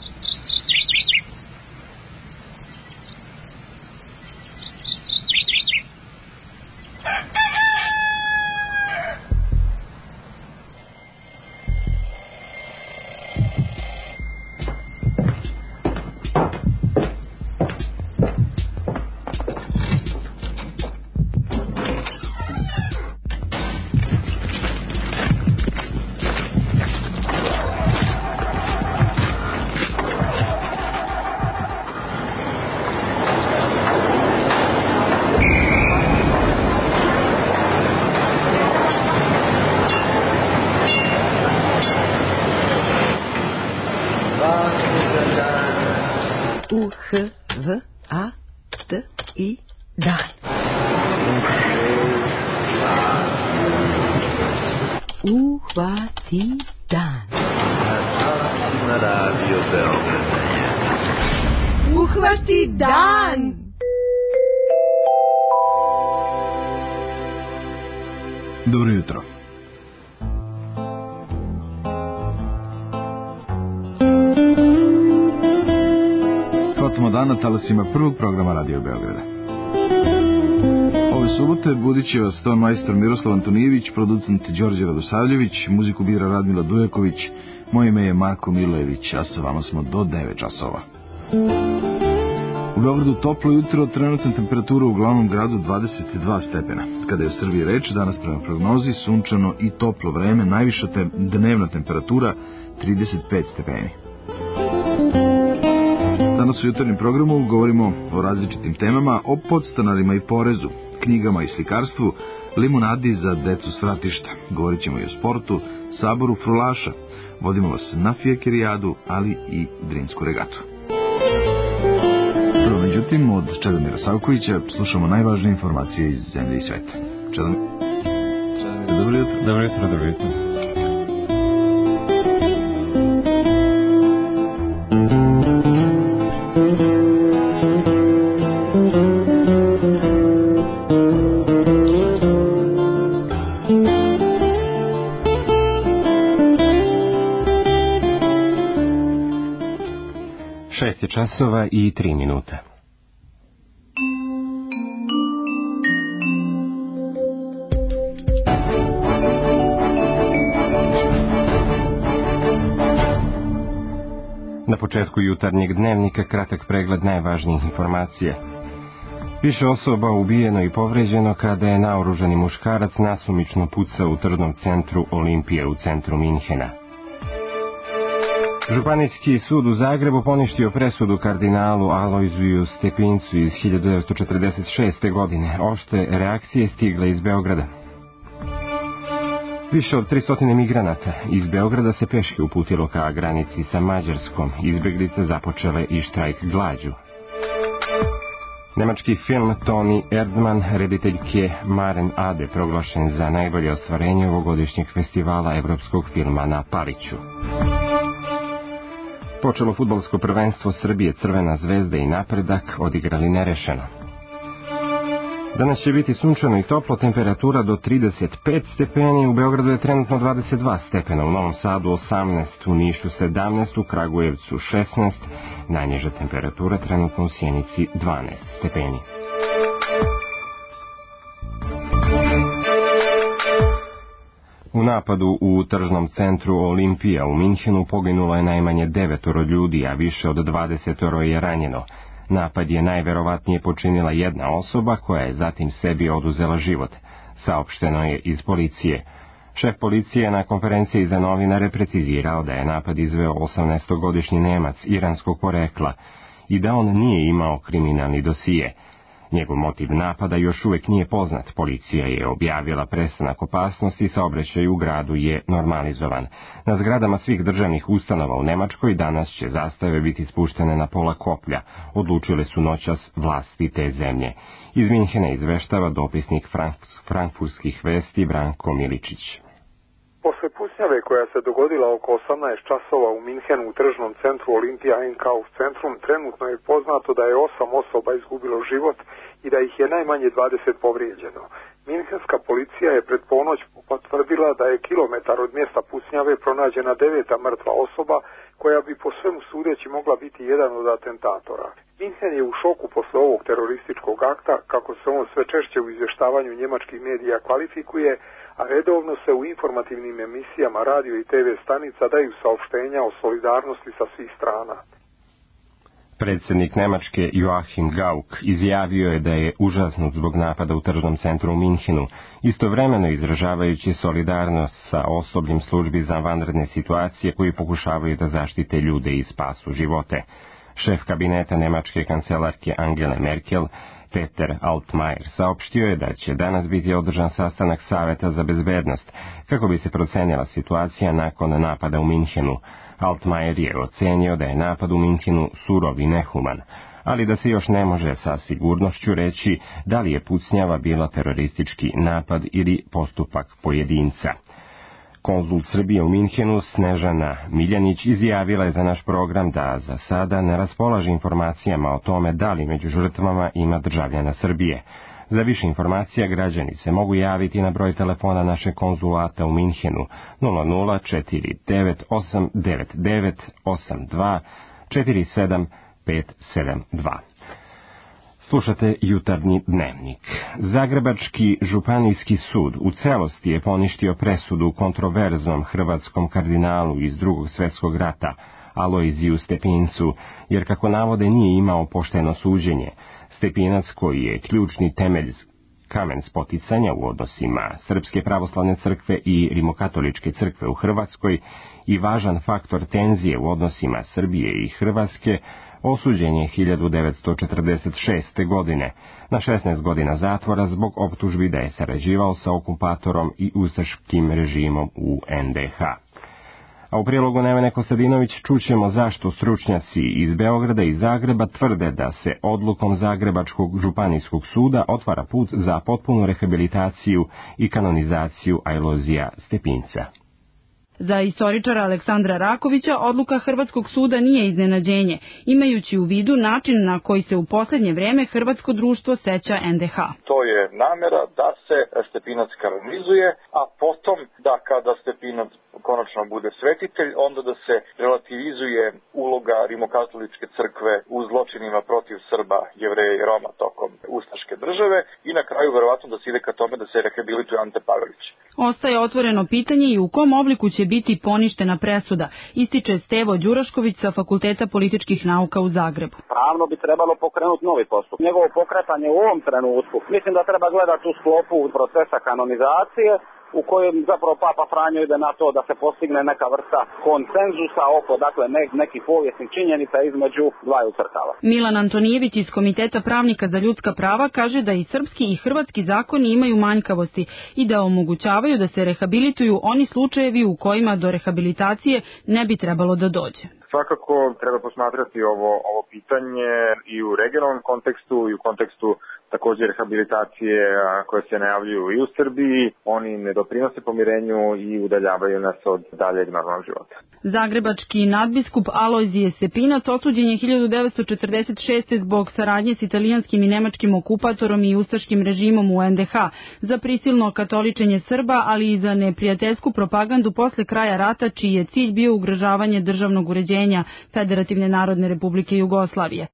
U-H-V-A-T-I dan. Uhvati dan. Na Radio Beograd. Uhvati dan. Dobro jutro. Hvatamo dan na talasima prvog programa Radio Beograda. Ove subote budit će vas ton majstor Miroslav Antonijević, producent Đorđe Radosavljević, muziku bira Radmila Dujaković, moje ime je Marko Milojević, a sa vama smo do 9 časova. U Beogradu toplo jutro, trenutna temperatura u glavnom gradu 22 stepena. Kada je u Srbiji reč, danas prema prognozi sunčano i toplo vreme, najviša dnevna temperatura 35 stepeni. Danas u jutarnjem programu govorimo o različitim temama, o podstanarima i porezu, knjigama i slikarstvu, limunadi za decu s ratišta. Govorit ćemo i o sportu, saboru frulaša. Vodimo vas na fijekerijadu, ali i drinsku regatu. Prvo, međutim, od Čedomira Savkovića slušamo najvažnije informacije iz zemlje i sveta. Čedomir, dobro jutro. Dobro jutro, dobro jutro. Časova i 3 minuta. Na početku jutarnjeg dnevnika kratak pregled najvažnijih informacija. Više osoba ubijeno i povređeno kada je naoružani muškarac nasumično pucao u tržnom centru Olimpije u centru Minhena. Županijski sud u Zagrebu poništio presudu kardinalu Alojziju Stepincu iz 1946. godine. Oštre reakcije stigle iz Beograda. Više od 300 migranata iz Beograda se peške uputilo ka granici sa Mađarskom. Izbeglice započele i štrajk glađu. Nemački film Toni Erdmann, rediteljke Maren Ade, proglašen za najbolje ostvarenje ovogodišnjeg festivala evropskog filma na Paliću. Počelo fudbalsko prvenstvo Srbije, Crvena zvezda i Napredak odigrali nerešeno. Danas će biti sunčano i toplo, temperatura do 35 stepeni, u Beogradu je trenutno 22 stepena, u Novom Sadu 18, u Nišu 17, u Kragujevcu 16, najniža temperatura trenutno u Sjenici 12 stepeni. U napadu u tržnom centru Olimpija u Minhenu poginulo je najmanje 9 ljudi, a više od 20 je ranjeno. Napad je najverovatnije počinila jedna osoba koja je zatim sebi oduzela život, saopšteno je iz policije. Šef policije na konferenciji za novinare precizirao da je napad izveo 18-godišnji Nemac iranskog porekla i da on nije imao kriminalni dosije. Njegov motiv napada još uvijek nije poznat. Policija je objavila prestanak opasnosti, saobraćaj u gradu je normalizovan. Na zgradama svih državnih ustanova u Nemačkoj danas će zastave biti spuštene na pola koplja, odlučile su noćas vlasti te zemlje. Iz Minhena izveštava dopisnik frankfurtskih vesti Branko Miličić. Posle pucnjave koja se dogodila oko 18 časova u Minhenu u tržnom centru Olimpija Einkauf centrum, trenutno je poznato da je 8 osoba izgubilo život i da ih je najmanje 20 povrijeđeno. Minhenska policija je pred ponoć potvrdila da je kilometar od mjesta pucnjave pronađena 9. mrtva osoba koja bi po svemu sudeći mogla biti jedan od atentatora. Minhen je u šoku posle ovog terorističkog akta, kako se on sve češće u izvještavanju njemačkih medija kvalifikuje, a redovno se u informativnim emisijama radio i TV stanica daju saopštenja o solidarnosti sa svih strana. Predsjednik Nemačke Joachim Gauck izjavio je da je užasnut zbog napada u tržnom centru u Minhenu, istovremeno izražavajući solidarnost sa osobljem službi za vanredne situacije koji pokušavaju da zaštite ljude i spasu živote. Šef kabineta nemačke kancelarke Angele Merkel, Peter Altmaier, saopštio je da će danas biti održan sastanak Saveta za bezbednost, kako bi se procenila situacija nakon napada u Minhenu. Altmaier je ocenio da je napad u Minhenu surov i nehuman, ali da se još ne može sa sigurnošću reći da li je pucnjava bila teroristički napad ili postupak pojedinca. Konzul Srbije u Minhenu Snežana Miljanić izjavila je za naš program da za sada ne raspolaže informacijama o tome da li među žrtvama ima državljana Srbije. Za više informacija građani se mogu javiti na broj telefona našeg konzulata u Minhenu 00498998247572. Slušate Jutarnji dnevnik. Zagrebački županijski sud u celosti je poništio presudu kontroverznom hrvatskom kardinalu iz Drugog svjetskog rata, Alojziju Stepincu, jer kako navode nije imao pošteno suđenje. Stepinac, koji je ključni temelj kamen spoticanja u odnosima Srpske pravoslavne crkve i Rimokatoličke crkve u Hrvatskoj i važan faktor tenzije u odnosima Srbije i Hrvatske, osuđen je 1946. godine na 16 godina zatvora zbog optužbi da je sarađivao sa okupatorom i ustaškim režimom u NDH. A u prilogu Nevene Kostadinović čućemo zašto stručnjaci iz Beograda i Zagreba tvrde da se odlukom Zagrebačkog županijskog suda otvara put za potpunu rehabilitaciju i kanonizaciju Alojzija Stepinca. Za istoričara Aleksandra Rakovića odluka Hrvatskog suda nije iznenađenje, imajući u vidu način na koji se u posljednje vrijeme hrvatsko društvo seća NDH. To je namjera da se Stepinac kanonizuje, a potom da kada Stepinac konačno bude svetitelj, onda da se relativizuje uloga Rimokatoličke crkve u zločinima protiv Srba, Jevreja i Roma tokom ustaške države i na kraju verovatno da se ide ka tome da se rehabilituje Ante Pavelić. Ostaje otvoreno pitanje i u kom obliku će biti poništena presuda, ističe Stevo Đurašković sa Fakulteta političkih nauka u Zagrebu. Pravno bi trebalo pokrenuti novi postupak. Njegovo pokretanje u ovom trenutku, mislim da treba gledati u sklopu procesa kanonizacije, u kojem zapravo Papa Franjo ide na to da se postigne neka vrsta konsenzusa oko nekih povijesnih činjenica između dvaju crkava. Milan Antonijević iz Komiteta pravnika za ljudska prava kaže da i srpski i hrvatski zakoni imaju manjkavosti i da omogućavaju da se rehabilituju oni slučajevi u kojima do rehabilitacije ne bi trebalo da dođe. Svakako treba posmatrati ovo pitanje i u regionalnom kontekstu i u kontekstu također rehabilitacije koje se najavljuju i u Srbiji. Oni ne doprinose pomirenju i udaljavaju nas od daljeg normalnog života. Zagrebački nadbiskup Alojzije Stepinac osuđen je 1946. zbog saradnje s italijanskim i nemačkim okupatorom i ustaškim režimom u NDH za prisilno katoličenje Srba, ali i za neprijateljsku propagandu posle kraja rata, čiji je cilj bio ugrožavanje državnog uređenja Federativne narodne republike Jugoslavije.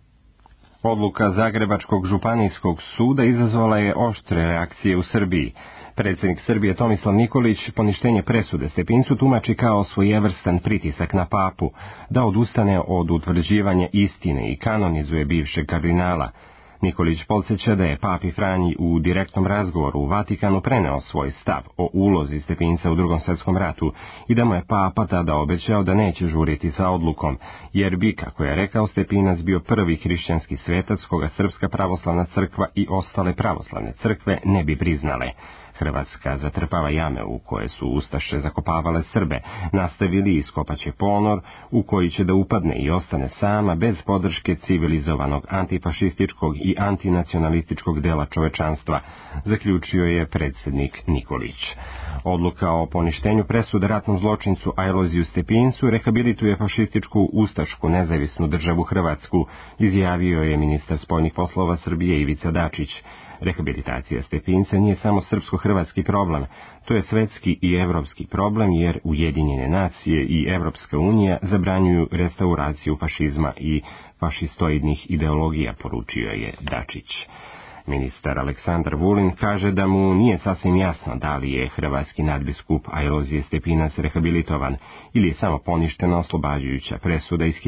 Odluka Zagrebačkog županijskog suda izazvala je oštre reakcije u Srbiji. Predsjednik Srbije Tomislav Nikolić poništenje presude Stepincu tumači kao svojevrstan pritisak na papu da odustane od utvrđivanja istine i kanonizuje bivšeg kardinala. Nikolić podsjeća da je papi Franji u direktnom razgovoru u Vatikanu preneo svoj stav o ulozi Stepinca u Drugom svjetskom ratu i da mu je papa tada obećao da neće žuriti sa odlukom, jer bi, kako je rekao, Stepinac bio prvi hrišćanski svetac koga Srpska pravoslavna crkva i ostale pravoslavne crkve ne bi priznale. Hrvatska zatrpava jame u koje su ustaše zakopavale Srbe, nastavili i iskopaće ponor u koji će da upadne i ostane sama bez podrške civilizovanog antifašističkog i antinacionalističkog dela čovečanstva, zaključio je predsjednik Nikolić. Odluka o poništenju presude ratnom zločincu Alojziju Stepincu rehabilituje fašističku ustašku nezavisnu državu Hrvatsku, izjavio je ministar spoljnih poslova Srbije Ivica Dačić. Rehabilitacija Stepinca nije samo srpsko-hrvatski problem, to je svetski i evropski problem jer Ujedinjene nacije i Evropska unija zabranjuju restauraciju fašizma i fašistoidnih ideologija, poručio je Dačić. Ministar Aleksandar Vulin kaže da mu nije sasvim jasno da li je hrvatski nadbiskup Alojzije Stepinac rehabilitovan ili je samo poništena oslobađajuća presuda iz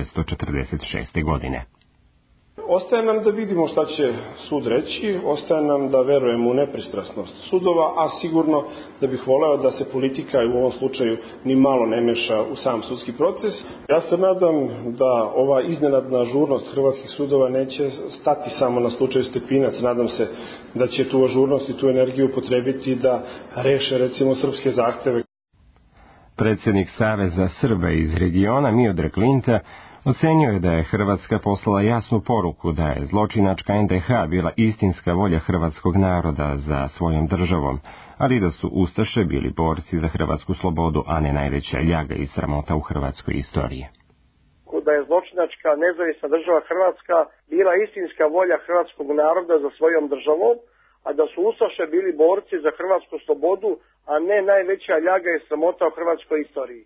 1946. godine. Ostaje nam da vidimo šta će sud reći, ostaje nam da verujemo u nepristrasnost sudova, a sigurno da bih voleo da se politika u ovom slučaju ni malo ne meša u sam sudski proces. Ja se nadam da ova iznenadna ažurnost hrvatskih sudova neće stati samo na slučaju Stepinac. Nadam se da će tu ažurnost i tu energiju potrebiti da reše recimo srpske zahteve. Predsjednik Saveza Srba iz regiona Miodrag Linta ocenio je da je Hrvatska poslala jasnu poruku da je zločinačka NDH bila istinska volja hrvatskog naroda za svojom državom, ali da su ustaše bili borci za hrvatsku slobodu, a ne najveća ljaga i sramota u hrvatskoj istoriji. Da je zločinačka nezavisna država Hrvatska bila istinska volja hrvatskog naroda za svojom državom, a da su ustaše bili borci za hrvatsku slobodu, a ne najveća ljaga i sramota u hrvatskoj istoriji.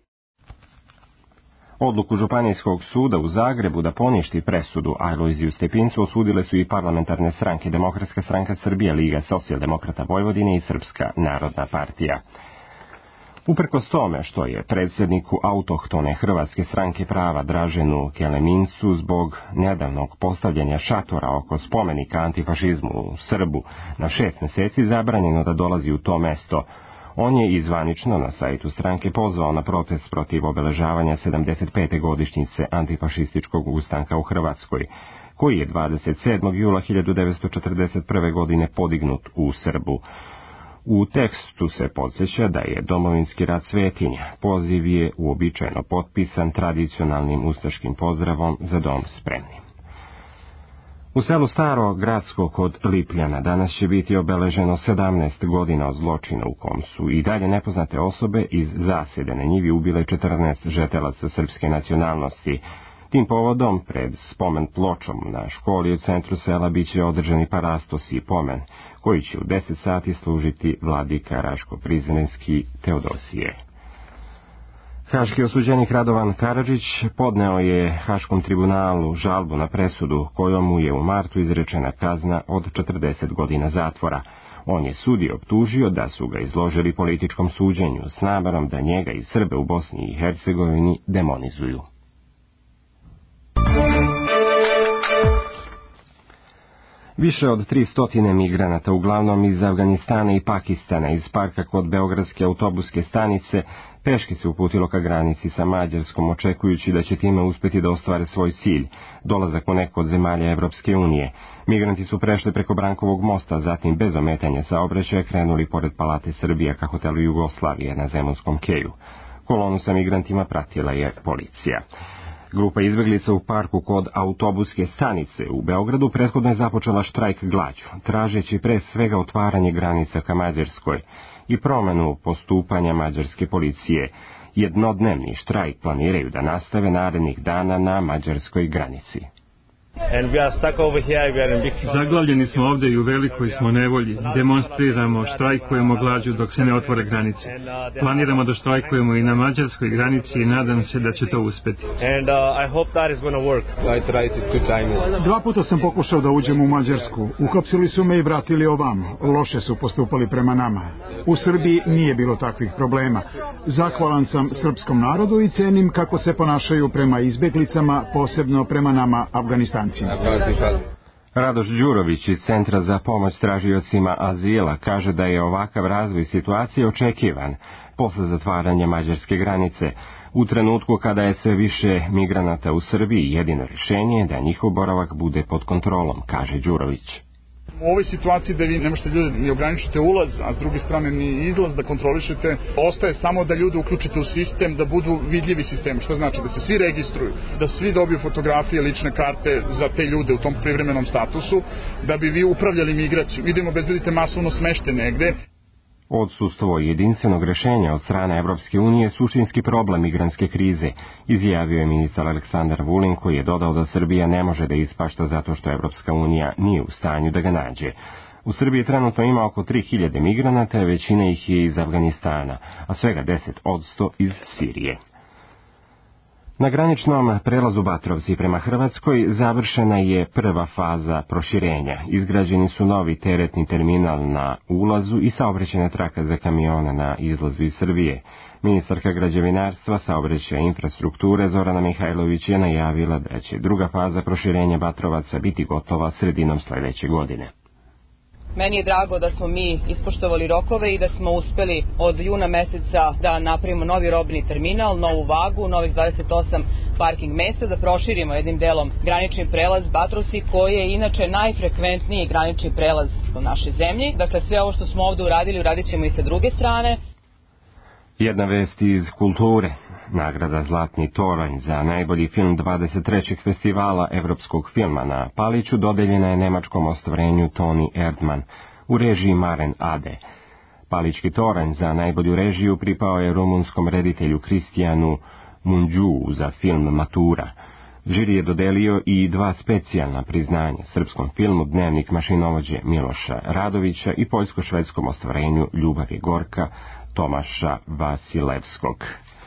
Odluku Županijskog suda u Zagrebu da poništi presudu Alojziju Stepincu osudile su i parlamentarne stranke Demokratska stranka Srbije, Liga socijaldemokrata Vojvodine i Srpska narodna partija. Uprkos tome što je predsjedniku autohtone Hrvatske stranke prava Draženu Kelemincu zbog nedavnog postavljanja šatora oko spomenika antifašizmu u Srbu na 6 meseci zabranjeno da dolazi u to mesto, on je izvanično na sajtu stranke pozvao na protest protiv obeležavanja 75. godišnjice antifašističkog ustanka u Hrvatskoj, koji je 27. jula 1941. godine podignut u Srbu. U tekstu se podsjeća da je Domovinski rat svetinja. Poziv je uobičajeno potpisan tradicionalnim ustaškim pozdravom Za dom spremni. U selu Staro Gradsko kod Lipljana danas će biti obeleženo 17 godina od zločina u kom su i dalje nepoznate osobe iz zasjede na njivi ubile 14 žetelaca srpske nacionalnosti. Tim povodom, pred spomen pločom na školi u centru sela biće održani parastos i pomen, koji će u 10 sati služiti vladika Raško-Prizrenski Teodosije. Haški osuđenik Radovan Karadžić podneo je Haškom tribunalu žalbu na presudu kojom mu je u martu izrečena kazna od 40 godina zatvora. On je sudi optužio da su ga izložili političkom suđenju s namarom da njega i Srbe u Bosni i Hercegovini demonizuju. Više od 300 migranata, uglavnom iz Afganistana i Pakistana, iz parka kod Beogradske autobuske stanice, peške se uputilo ka granici sa Mađarskom, očekujući da će time uspeti da ostvare svoj cilj, dolazak u neku od zemalja Evropske unije. Migranti su prešli preko Brankovog mosta, zatim bez ometanja saobraćaja krenuli pored Palate Srbija ka hotelu Jugoslavije na Zemunskom keju. Kolonu sa migrantima pratila je policija. Grupa izbeglica u parku kod autobuske stanice u Beogradu prethodno je započela štrajk glađu, tražeći pre svega otvaranje granica ka Mađarskoj i promenu postupanja mađarske policije. Jednodnevni štrajk planiraju da nastave narednih dana na mađarskoj granici. Zaglavljeni smo ovdje i u velikoj smo nevolji. Demonstriramo, štrajkujemo glađu dok se ne otvore granice. Planiramo da štrajkujemo i na mađarskoj granici i nadam se da će to uspeti. 2 puta sam pokušao da uđem u Mađarsku. Uhapsili su me i vratili ovamo. Loše su postupali prema nama. U Srbiji nije bilo takvih problema. Zahvalan sam srpskom narodu i cenim kako se ponašaju prema izbeglicama, posebno prema nama Afganistancima. Radoš Đurović iz Centra za pomoć tražiocima azila kaže da je ovakav razvoj situacije očekivan posle zatvaranja mađarske granice. U trenutku kada je sve više migranata u Srbiji, jedino rješenje je da njihov boravak bude pod kontrolom, kaže Đurović. U ovoj situaciji da vi ne možete ljude ni ograničite ulaz, a s druge strane ni izlaz da kontrolišete, ostaje samo da ljude uključite u sistem, da budu vidljivi sistem, što znači da se svi registruju, da svi dobiju fotografije, lične karte za te ljude u tom privremenom statusu, da bi vi upravljali migraciju. Idemo obezbedite masovno smešte negde. Odsustvo jedinstvenog rješenja od strane Evropske unije suštinski problem migrantske krize, izjavio je ministar Aleksandar Vulin, koji je dodao da Srbija ne može da ispašta zato što Evropska unija nije u stanju da ga nađe. U Srbiji trenutno ima oko 3000 migranata, većina ih je iz Afganistana, a svega 10% iz Sirije. Na graničnom prelazu Batrovci prema Hrvatskoj završena je prva faza proširenja. Izgrađeni su novi teretni terminal na ulazu i saobraćajna traka za kamione na izlazu iz Srbije. Ministarka građevinarstva, saobraćaja i infrastrukture Zorana Mihajlović je najavila da će druga faza proširenja Batrovaca biti gotova sredinom sledeće godine. Meni je drago da smo mi ispoštovali rokove i da smo uspeli od juna meseca da napravimo novi robni terminal, novu vagu, novih 28 parking mesta, da proširimo jednim delom granični prelaz Batrovci, koji je inače najfrekventniji granični prelaz u našoj zemlji. Dakle, sve ovo što smo ovde uradili, uradit ćemo i sa druge strane. Jedna vest iz kulture. Nagrada Zlatni toranj za najbolji film 23. festivala evropskog filma na Paliću dodeljena je nemačkom ostvarenju Toni Erdmann u režiji Maren Ade. Palićki toranj za najbolju režiju pripao je rumunskom reditelju Kristijanu Mundžuu za film Matura. Žiri je dodelio i 2 specijalna priznanja srpskom filmu Dnevnik mašinovođe Miloša Radovića i poljsko-švedskom ostvarenju Ljubav je gorka Tomaša Vasilevskog.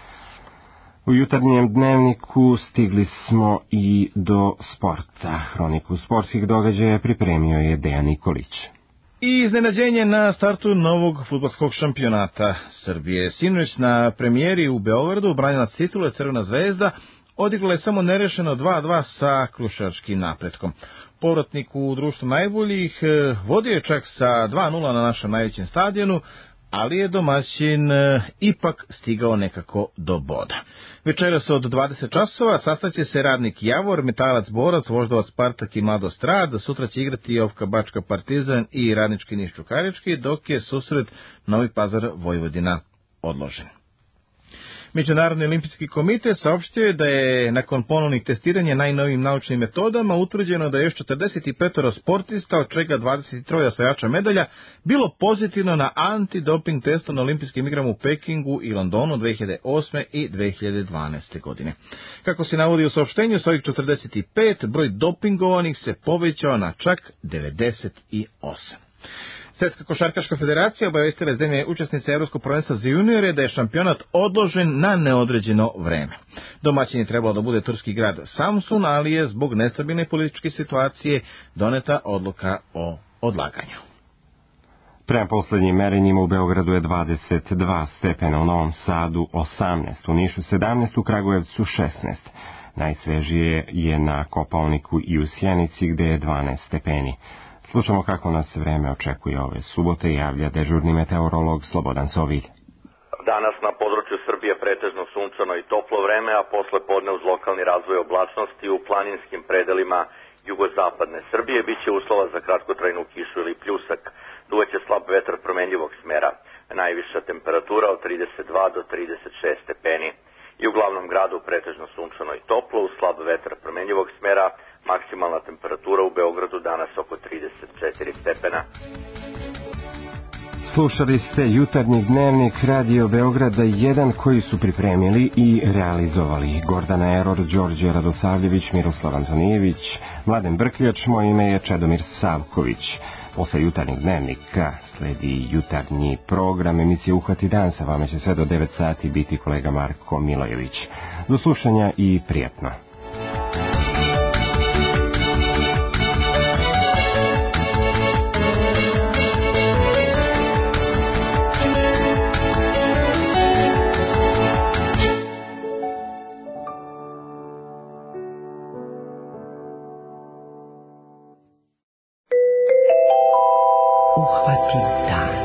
U jutarnjem dnevniku stigli smo i do sporta. Hroniku sportskih događaja pripremio je Dejan Nikolić. I iznenađenje na startu novog fudbalskog šampionata Srbije. Sinoć na premijeri u Beogradu branilac titule Crvena zvezda odigrala je samo nerešeno 2-2 sa Kruševačkim Napretkom. Povratnik u društvu najboljih vodio je čak sa 2-0 na našem najvećem stadionu, ali je domaćin ipak stigao nekako do boda. Večeras od 20 časova sastaće se Radnik Javor, Metalac Borac, Voždovac Spartak i Mladost Rad. Sutra će igrati Ofka Bačka Partizan i Radnički Niš Čukarički, dok je susret Novi Pazar Vojvodina odložen. Međunarodni olimpijski komitet saopštio je da je nakon ponovnih testiranja najnovijim naučnim metodama utvrđeno da je još 45 sportista, od čega 23 osvajača medalja, bilo pozitivno na antidoping testu na olimpijskim igrama u Pekingu i Londonu 2008. i 2012. godine. Kako se navodi u saopštenju, sa ovih 45 broj dopingovanih se povećao na čak 98. Svjetska košarkaška federacija obavestila zemlje učesnice Evropskog prvenstva za juniore da je šampionat odložen na neodređeno vreme. Domaćin je trebalo da bude turski grad Samsun, ali je zbog nestabilne političke situacije doneta odluka o odlaganju. Prema poslednjim merenjima u Beogradu je 22 stepena, u Novom Sadu 18, u Nišu 17, u Kragujevcu 16. Najsvežije je na Kopaoniku i u Sjenici gde je 12 stepeni. Slušamo kako nas vreme očekuje ove subote, javlja dežurni meteorolog Slobodan Sovilj. Danas na području Srbije pretežno sunčano i toplo vreme, a posle podne uz lokalni razvoj oblačnosti u planinskim predelima jugozapadne Srbije biće uslova za kratkotrajnu kišu ili pljusak. Duvaće slab vetar promenljivog smera. Najviša temperatura od 32 do 36 stepeni. I u glavnom gradu pretežno sunčano i toplo, uz slab vetar promenljivog smera, maksimalna temperatura u Beogradu danas oko 34 stepena. Slušali ste jutarnji dnevnik Radio Beograda 1 koji su pripremili i realizovali Gordana Eror, Đorđe Radosavljević, Miroslav Antonijević, Mladen Brkljač, moje ime je Čedomir Savković. Posle jutarnjeg dnevnika sledi jutarnji program emisije Uhvati dan, sa vama će sve do 9 sati biti kolega Marko Milojević. Do slušanja i prijatno. Uhvati dan.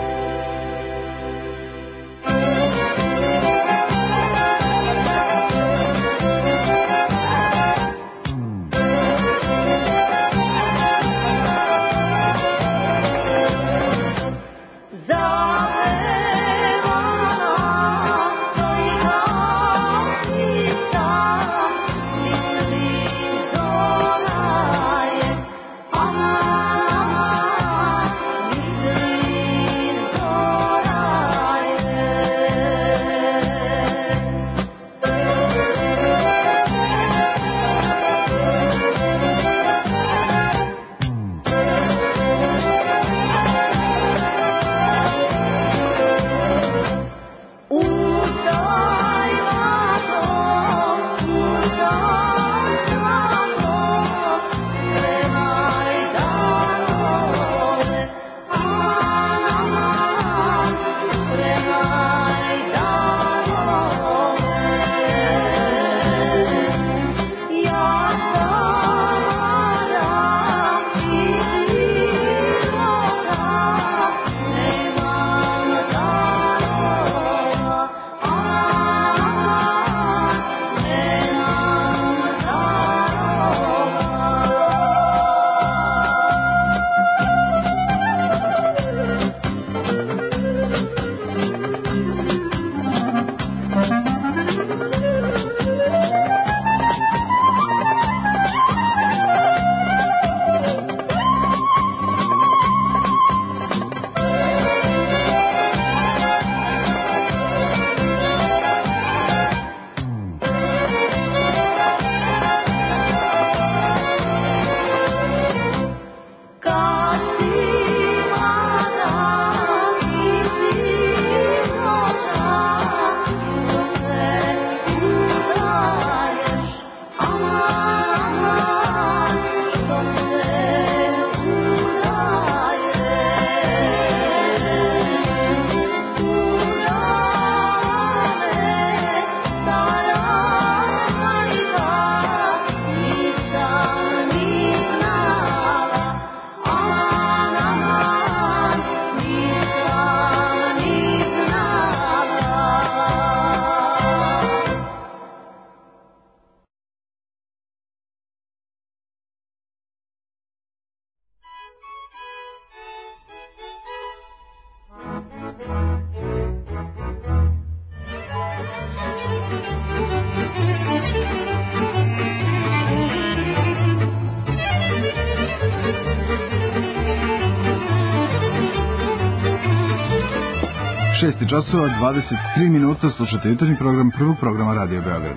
6 časova, 23 minuta, slušate jutarnji program prvog programa Radio Beograda.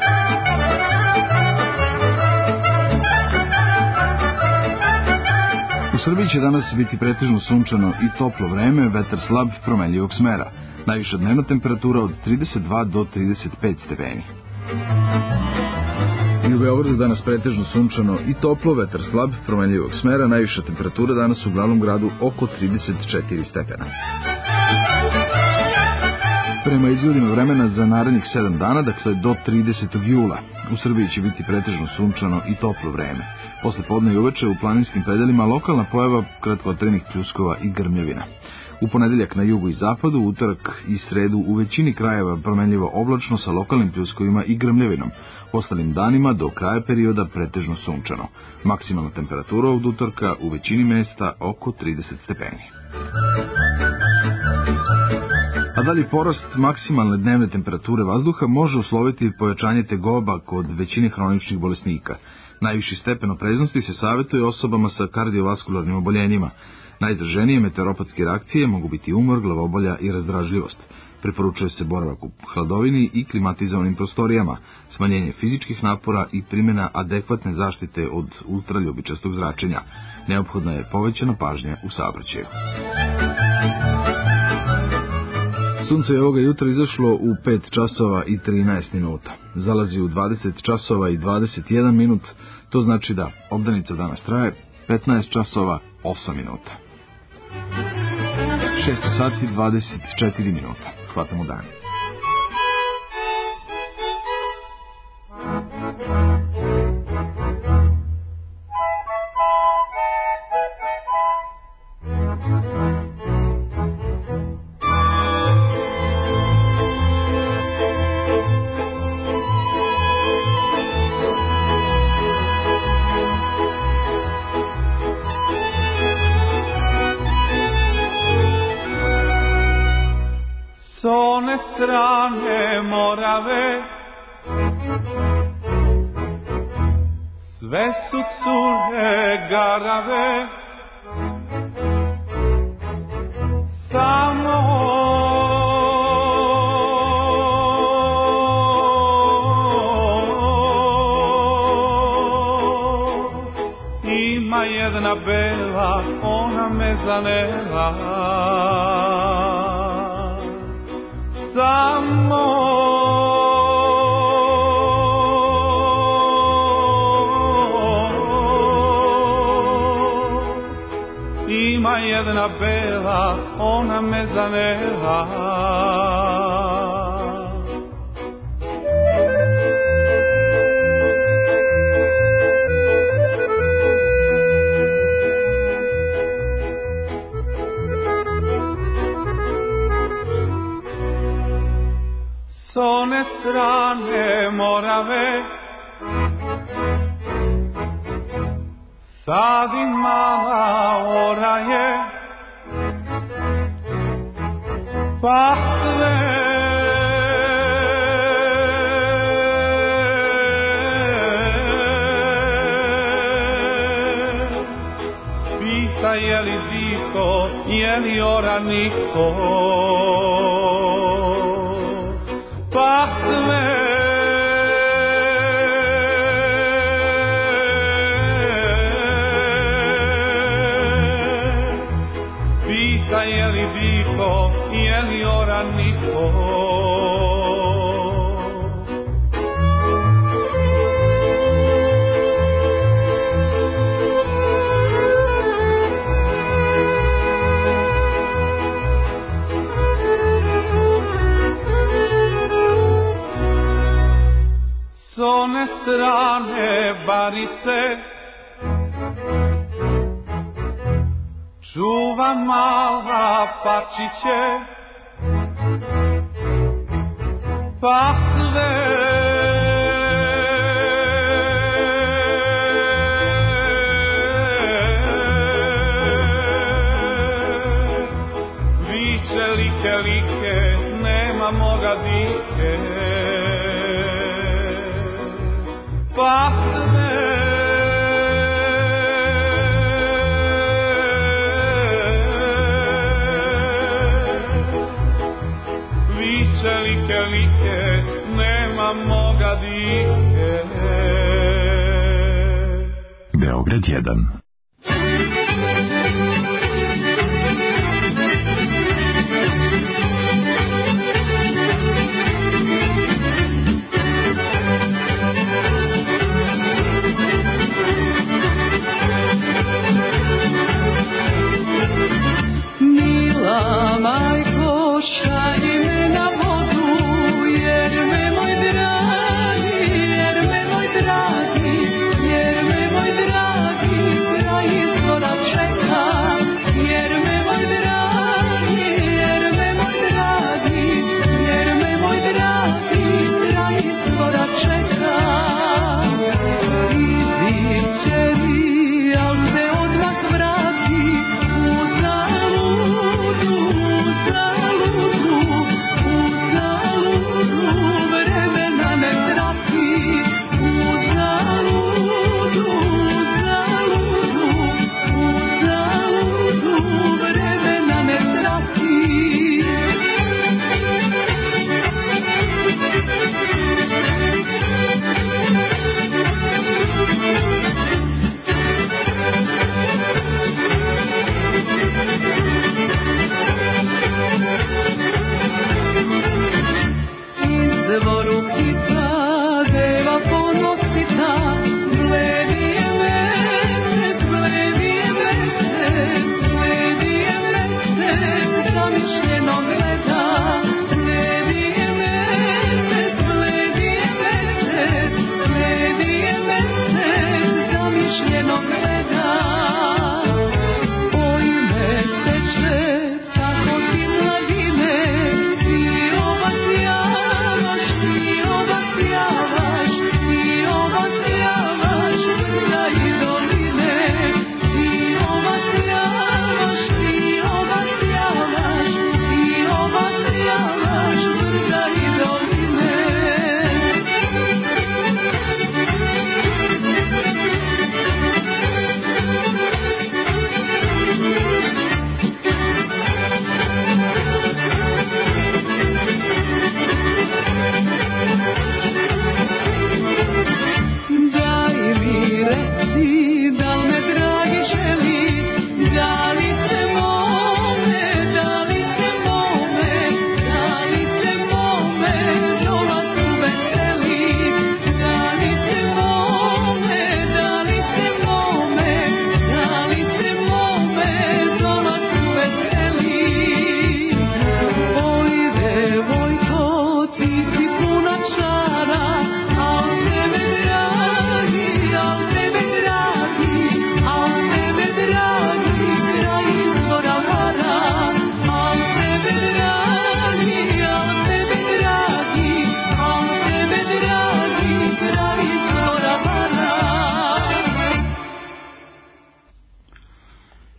U Srbiji će danas biti pretežno sunčano i toplo vreme, vetar slab promenljivog smera. Najviša dnevna temperatura od 32 do 35 stepeni. I u Beogradu danas pretežno sunčano i toplo, vetar slab promenljivog smera, najviša temperatura danas u glavnom gradu oko 34 stepena. Prema izvodima vremena za narednih 7 dana, dakle do 30. jula, u Srbiji će biti pretežno sunčano i toplo vreme. Posle podne i uveče u planinskim predelima lokalna pojava kratkotrenih pljuskova i grmljavina. U ponedeljak na jugu i zapadu, utorak i sredu u većini krajeva promenljivo oblačno sa lokalnim pljuskovima i grmljavinom. Ostalim danima do kraja perioda pretežno sunčano. Maksimalna temperatura od utorka u većini mesta oko 30 stepeni. A dalje porast maksimalne dnevne temperature vazduha može usloviti pojačanje tegoba kod većine hroničnih bolesnika. Najviši stepen opreznosti se savjetuje osobama sa kardiovaskularnim oboljenjima. Najizraženije meteoropatske reakcije mogu biti umor, glavobolja i razdražljivost. Preporučuje se boravak u hladovini i klimatizovanim prostorijama, smanjenje fizičkih napora i primjena adekvatne zaštite od ultraljubičastog zračenja. Neophodna je povećana pažnja u saobraćaju. Sunce je ovoga jutra izašlo u 5 časova i 13 minuta. Zalazi u 20 časova i 21 minut, to znači da obdanica danas traje 15 časova 8 minuta. 6 sati 24 minuta. Hvatamo dan. Strane Morave, sve su cure garave, samo ima jedna bela, ona me zanela. Samo jedna bela, ona me zanela. S one strane Morave sad i mala oraje, pa sve pita je li diko, je li oraniko, pa sve pita je li diko, je li oraniko. S one strane Barice čuva mala pačiće, pa sve viče like, like, nema moga dike, pa sve viče like, like, nema moga dike. Beograd 1. Mila majko, šalji me na vodu, jer me moj dragi, jer me moj dragi, jer me moj dragi,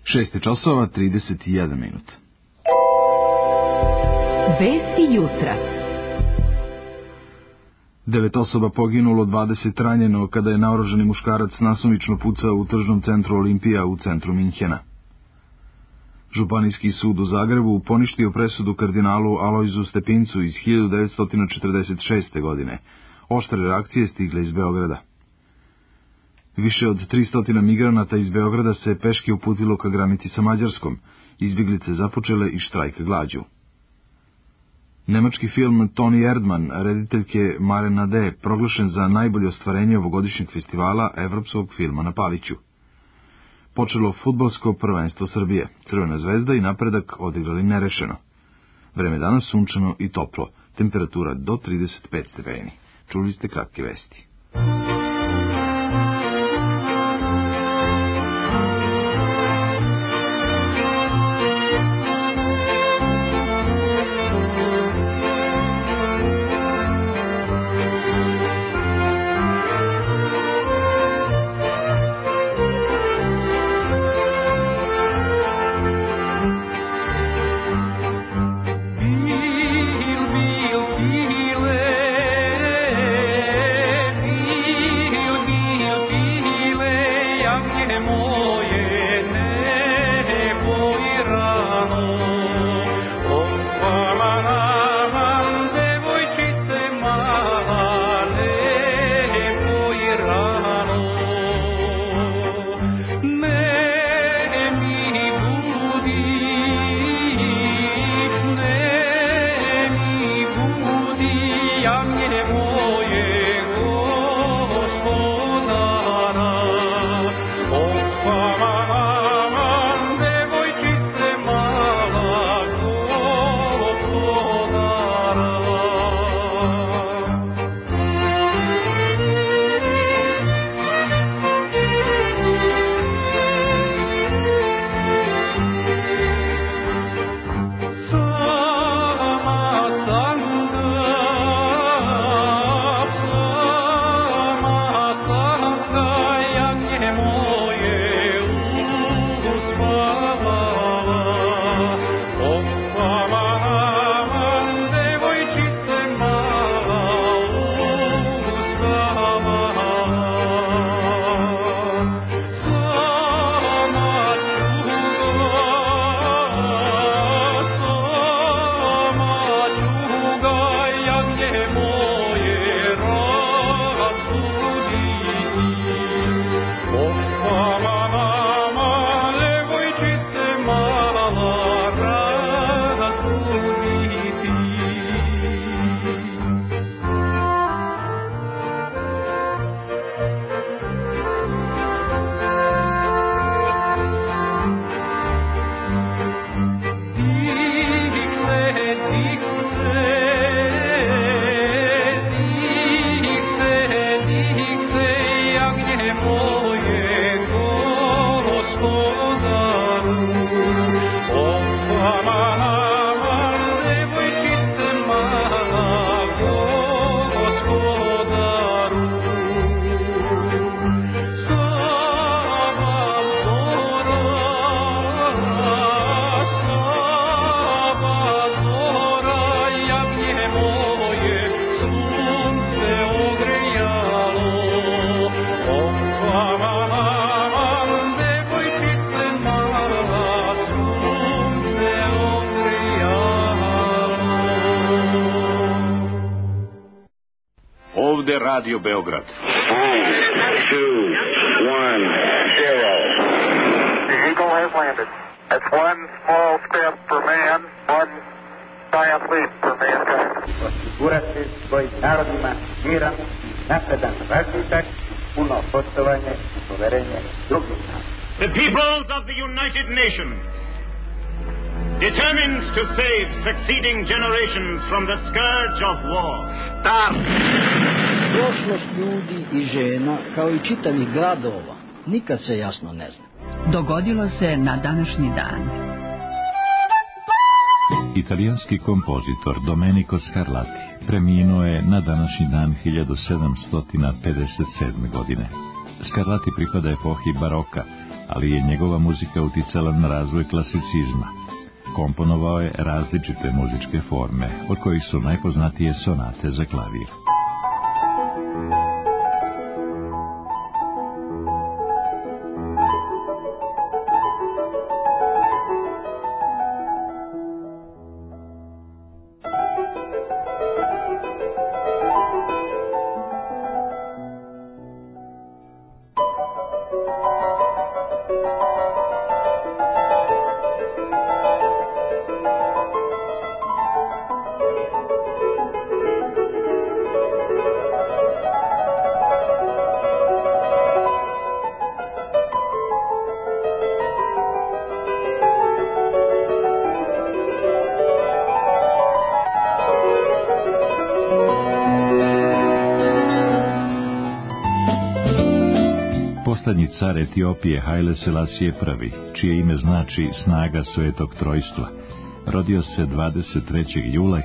6 časova 31 minut. Vesti jutra. 9 osoba poginulo, 20 ranjeno kada je naoružani muškarac nasumično pucao u tržnom centru Olimpija u centru Minhena. Županijski sud u Zagrebu poništio presudu kardinalu Alojzu Stepincu iz 1946. godine. Oštre reakcije stigle iz Beograda. Više od 300 migranata iz Beograda se peške uputilo ka granici sa Mađarskom. Izbjeglice započele i štrajk glađu. Nemački film Toni Erdmann, rediteljke Mare Nade, proglašen za najbolje ostvarenje ovogodišnjeg festivala evropskog filma na Paliću. Počelo fudbalsko prvenstvo Srbije. Crvena zvezda i Napredak odigrali nerešeno. Vreme danas sunčano i toplo. Temperatura do 35 stepeni. Čuli ste kratke vesti. Radio Beograd. 3, 2, 1, 0. The Eagle has landed. That's one small step for man, one giant leap for mankind. Osigurati svojim narodima miran i napredan razvitak, puno poštovanje i poverenje drugih naroda. The peoples of the United Nations, determined to save succeeding generations from the scourge of war, start. Prošlost ljudi i žena, kao i čitavih gradova, nikad se jasno ne zna. Dogodilo se na današnji dan. Italijanski kompozitor Domenico Scarlatti preminuo je na današnji dan 1757. godine. Scarlatti pripada epohi baroka, ali je njegova muzika uticala na razvoj klasicizma. Komponovao je različite muzičke forme, od kojih su najpoznatije sonate za klavir. Poslednji car Etiopije Haile Selasije I, čije ime znači snaga Svetog Trojstva, rodio se 23. jula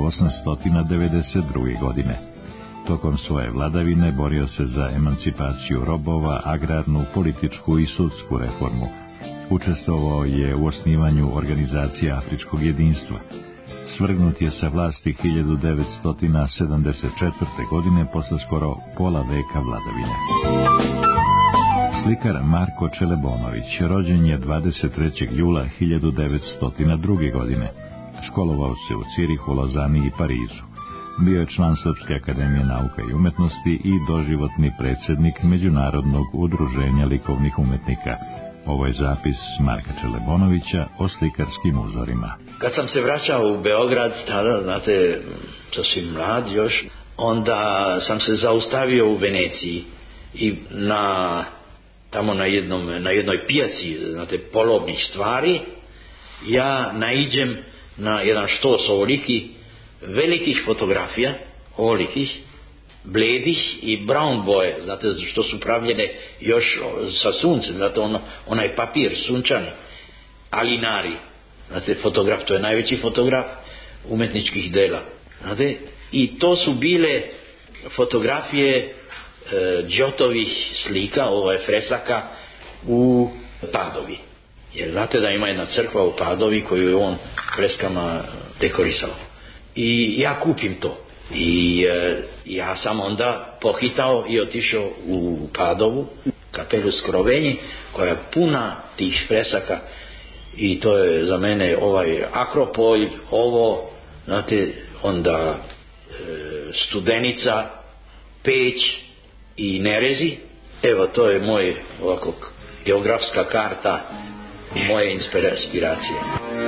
1892. godine. Tokom svoje vladavine borio se za emancipaciju robova, agrarnu, političku i sudsku reformu. Učestvovao je u osnivanju organizacije Afričkog jedinstva. Svrgnut je sa vlasti 1974. godine posle skoro pola veka vladavine. Slikar Marko Čelebonović rođen je 23. jula 1902. godine. Školovao se u Cirihu, Lozani i Parizu. Bio je član Srpske akademije nauka i umetnosti i doživotni predsjednik Međunarodnog udruženja likovnih umetnika. Ovo je zapis Marka Čelebonovića o slikarskim uzorima. Kad sam se vraćao u Beograd, tada, znate, sasvim mlad još, onda sam se zaustavio u Veneciji i tamo na jednoj pijaci, znate, polovnih stvari, ja naiđem na jedan štos velikih fotografija, ovolikih, bledih i brown boje, znate, što su pravljene još sa suncem, znate, onaj papir sunčani, alinari, znate, fotograf, to je najveći fotograf umetničkih dela, znate, i to su bile fotografije Điotovih slika, fresaka u Padovi. Jer znate da ima jedna crkva u Padovi koju je on freskama dekorisao. I ja kupim to. I ja sam onda pohitao i otišao u Padovu, kapelu Skrovenji, koja je puna tih fresaka, i to je za mene Akropolj, znate, onda Studenica, Peć i Nerezi. Evo, to je moj geografska karta moje inspiracije.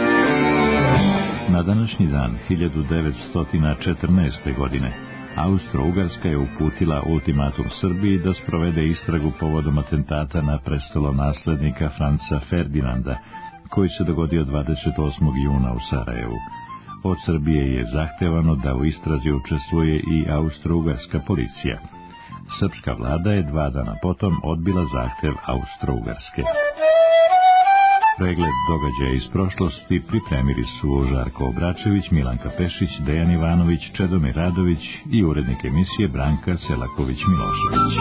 Na današnji dan 1914. godine Austro-Ugarska je uputila ultimatum Srbiji da sprovede istragu povodom atentata na prestolonaslednika Franca Ferdinanda, koji se dogodio 28. juna u Sarajevu. Od Srbije je zahtevano da u istrazi učestvuje i austro-ugarska policija. Srpska vlada je 2 dana potom odbila zahtev Austro-Ugarske. Pregled događaja iz prošlosti pripremili su Žarko Obračević, Milanka Pešić, Dejan Ivanović, Čedomir Radović i urednik emisije Branka Selaković-Milošević.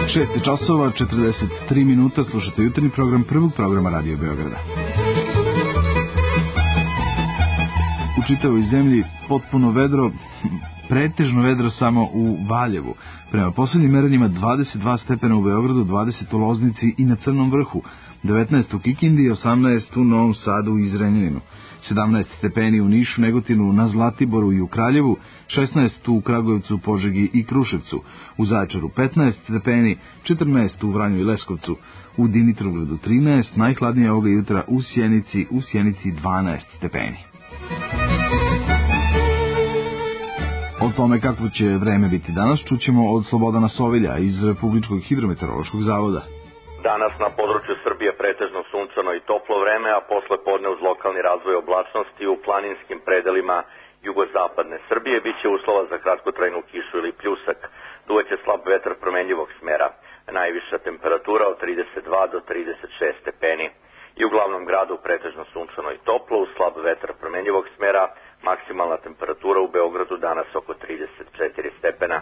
6 časova, 43 minuta, slušate jutarnji program prvog programa Radio Beograda. U čitavoj zemlji potpuno vedro, pretežno vedro samo u Valjevu. Prema poslednjim merenjima 22 stepena u Beogradu, 20 u Loznici i na Crnom vrhu, 19 u Kikindi i 18 u Novom Sadu i Zrenjaninu. 17 stepeni u Nišu, Negotinu, na Zlatiboru i u Kraljevu, 16 u Kragujevcu, Požegi i Kruševcu, u Zaječaru 15 stepeni, 14 u Vranju i Leskovcu, u Dimitrovgradu 13, najhladnije ovoga jutra u Sjenici 12 stepeni. O tome kakvo će vreme biti danas čućemo od Slobodana Sovilja iz Republičkog hidrometeorološkog zavoda. Danas na području Srbije pretežno sunčano i toplo vreme, a posle podne uz lokalni razvoj oblačnosti u planinskim predelima jugozapadne Srbije biće uslova za kratkotrajnu kišu ili pljusak. Duvaće slab vetar promenljivog smera. Najviša temperatura od 32 do 36 stepeni. I u glavnom gradu pretežno sunčano i toplo uz slab vetar promenljivog smera. Maksimalna temperatura u Beogradu danas oko 34 stepena.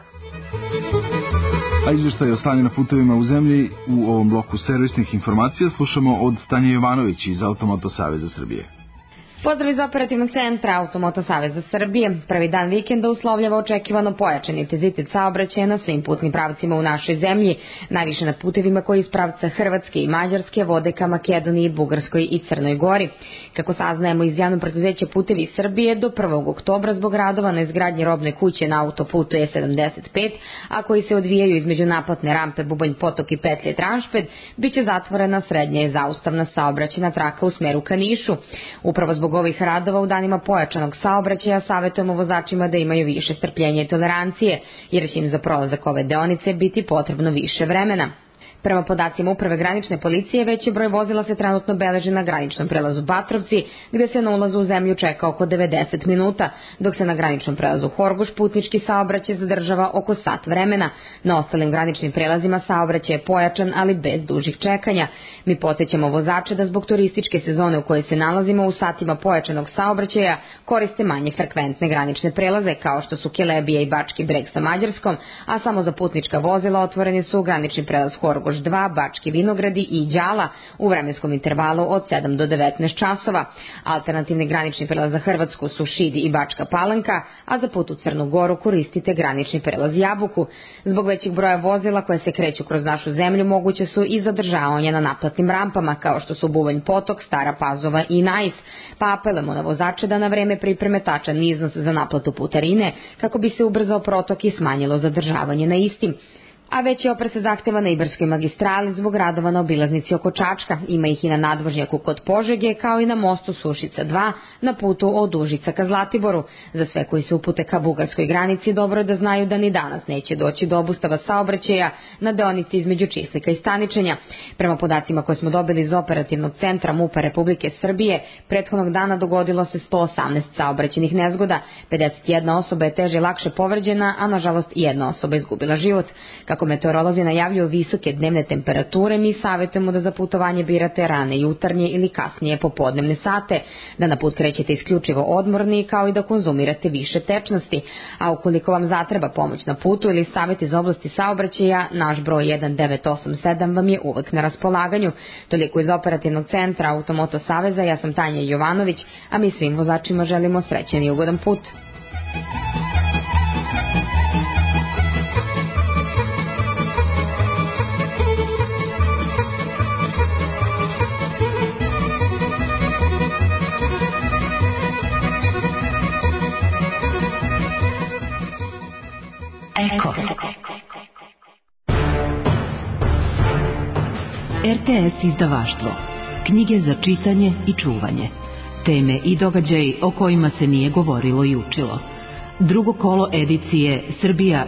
A izveštaj o stanju na putevima u zemlji u ovom bloku servisnih informacija slušamo od Tanje Jovanović iz Automoto Saveza Srbije. Pozdrav iz operativnog centra Automoto Saveza Srbije. Prvi dan vikenda uslovljava očekivano pojačan intenzitet saobraćaja na svim putnim pravcima u našoj zemlji, najviše na putevima koji iz pravca Hrvatske i Mađarske vode ka Makedoniji, Bugarskoj i Crnoj Gori. Kako saznajemo iz javnog preduzeća Putevi Srbije, do 1. oktobra zbog radova na izgradnji robne kuće na autoputu E75, a koji se odvijaju između naplatne rampe Bubanj Potok i petlje Tranšped, biće zatvorena srednja i zaustavna saobraćajna traka u smeru ka Nišu. Upravo zbog ovih radova u danima pojačanog saobraćaja savjetujemo vozačima da imaju više strpljenja i tolerancije, jer će im za prolazak ove deonice biti potrebno više vremena. Prema podacima Uprave granične policije, veći broj vozila se trenutno beleži na graničnom prelazu Batrovci, gde se na ulazu u zemlju čeka oko 90 minuta, dok se na graničnom prelazu Horgoš putnički saobraćaj zadržava oko sat vremena. Na ostalim graničnim prelazima saobraćaj je pojačan, ali bez dužih čekanja. Mi podsjećamo vozače da zbog turističke sezone u kojoj se nalazimo u satima pojačanog saobraćaja koriste manje frekventne granične prelaze, kao što su Kelebija i Bački Breg sa Mađarskom, a samo za putnička vozila otvoreni su granični prelaz Horgoš 2, Bački Vinogradi i Đala u vremenskom intervalu od 7 do 19 časova. Alternativni granični prelaz za Hrvatsku su Šid i Bačka Palanka, a za put u Crnu Goru koristite granični prelaz Jabuku. Zbog većih broja vozila koje se kreću kroz našu zemlju moguće su i zadržavanja na naplatnim rampama, kao što su Bubanj Potok, Stara Pazova i Najs, pa apelujemo na vozače da na vreme pripreme tačan iznos za naplatu putarine, kako bi se ubrzao protok i smanjilo zadržavanje na istim. A veći opre se zahteva na Ibarskoj magistrali zbog radova na obilaznici oko Čačka. Ima ih i na nadvožnjaku kod Požege, kao i na mostu Sušica 2 na putu od Užica ka Zlatiboru. Za sve koji se upute ka bugarskoj granici, dobro je da znaju da ni danas neće doći do obustava saobraćaja na deonici između Čislika i Staničenja. Prema podacima koje smo dobili iz operativnog centra MUP-a Republike Srbije, prethodnog dana dogodilo se 118 saobraćajnih nezgoda, 51 osoba je teže i lakše povređena, a nažalost jedna osoba izgubila život. Kako meteorolozi najavljuju visoke dnevne temperature, mi savjetujemo da za putovanje birate rane jutarnje ili kasnije popodnevne sate, da na put krećete isključivo odmorni, kao i da konzumirate više tečnosti. A ukoliko vam zatreba pomoć na putu ili savjet iz oblasti saobraćaja, naš broj 1987 vam je uvek na raspolaganju. Toliko iz operativnog centra Automoto Saveza, ja sam Tanja Jovanović, a mi svim vozačima želimo srećan i ugodan put. Eko. RTS izdavaštvo. Knjige za čitanje i čuvanje. Teme i događaji o kojima se nije govorilo i učilo. Drugo kolo edicije Srbija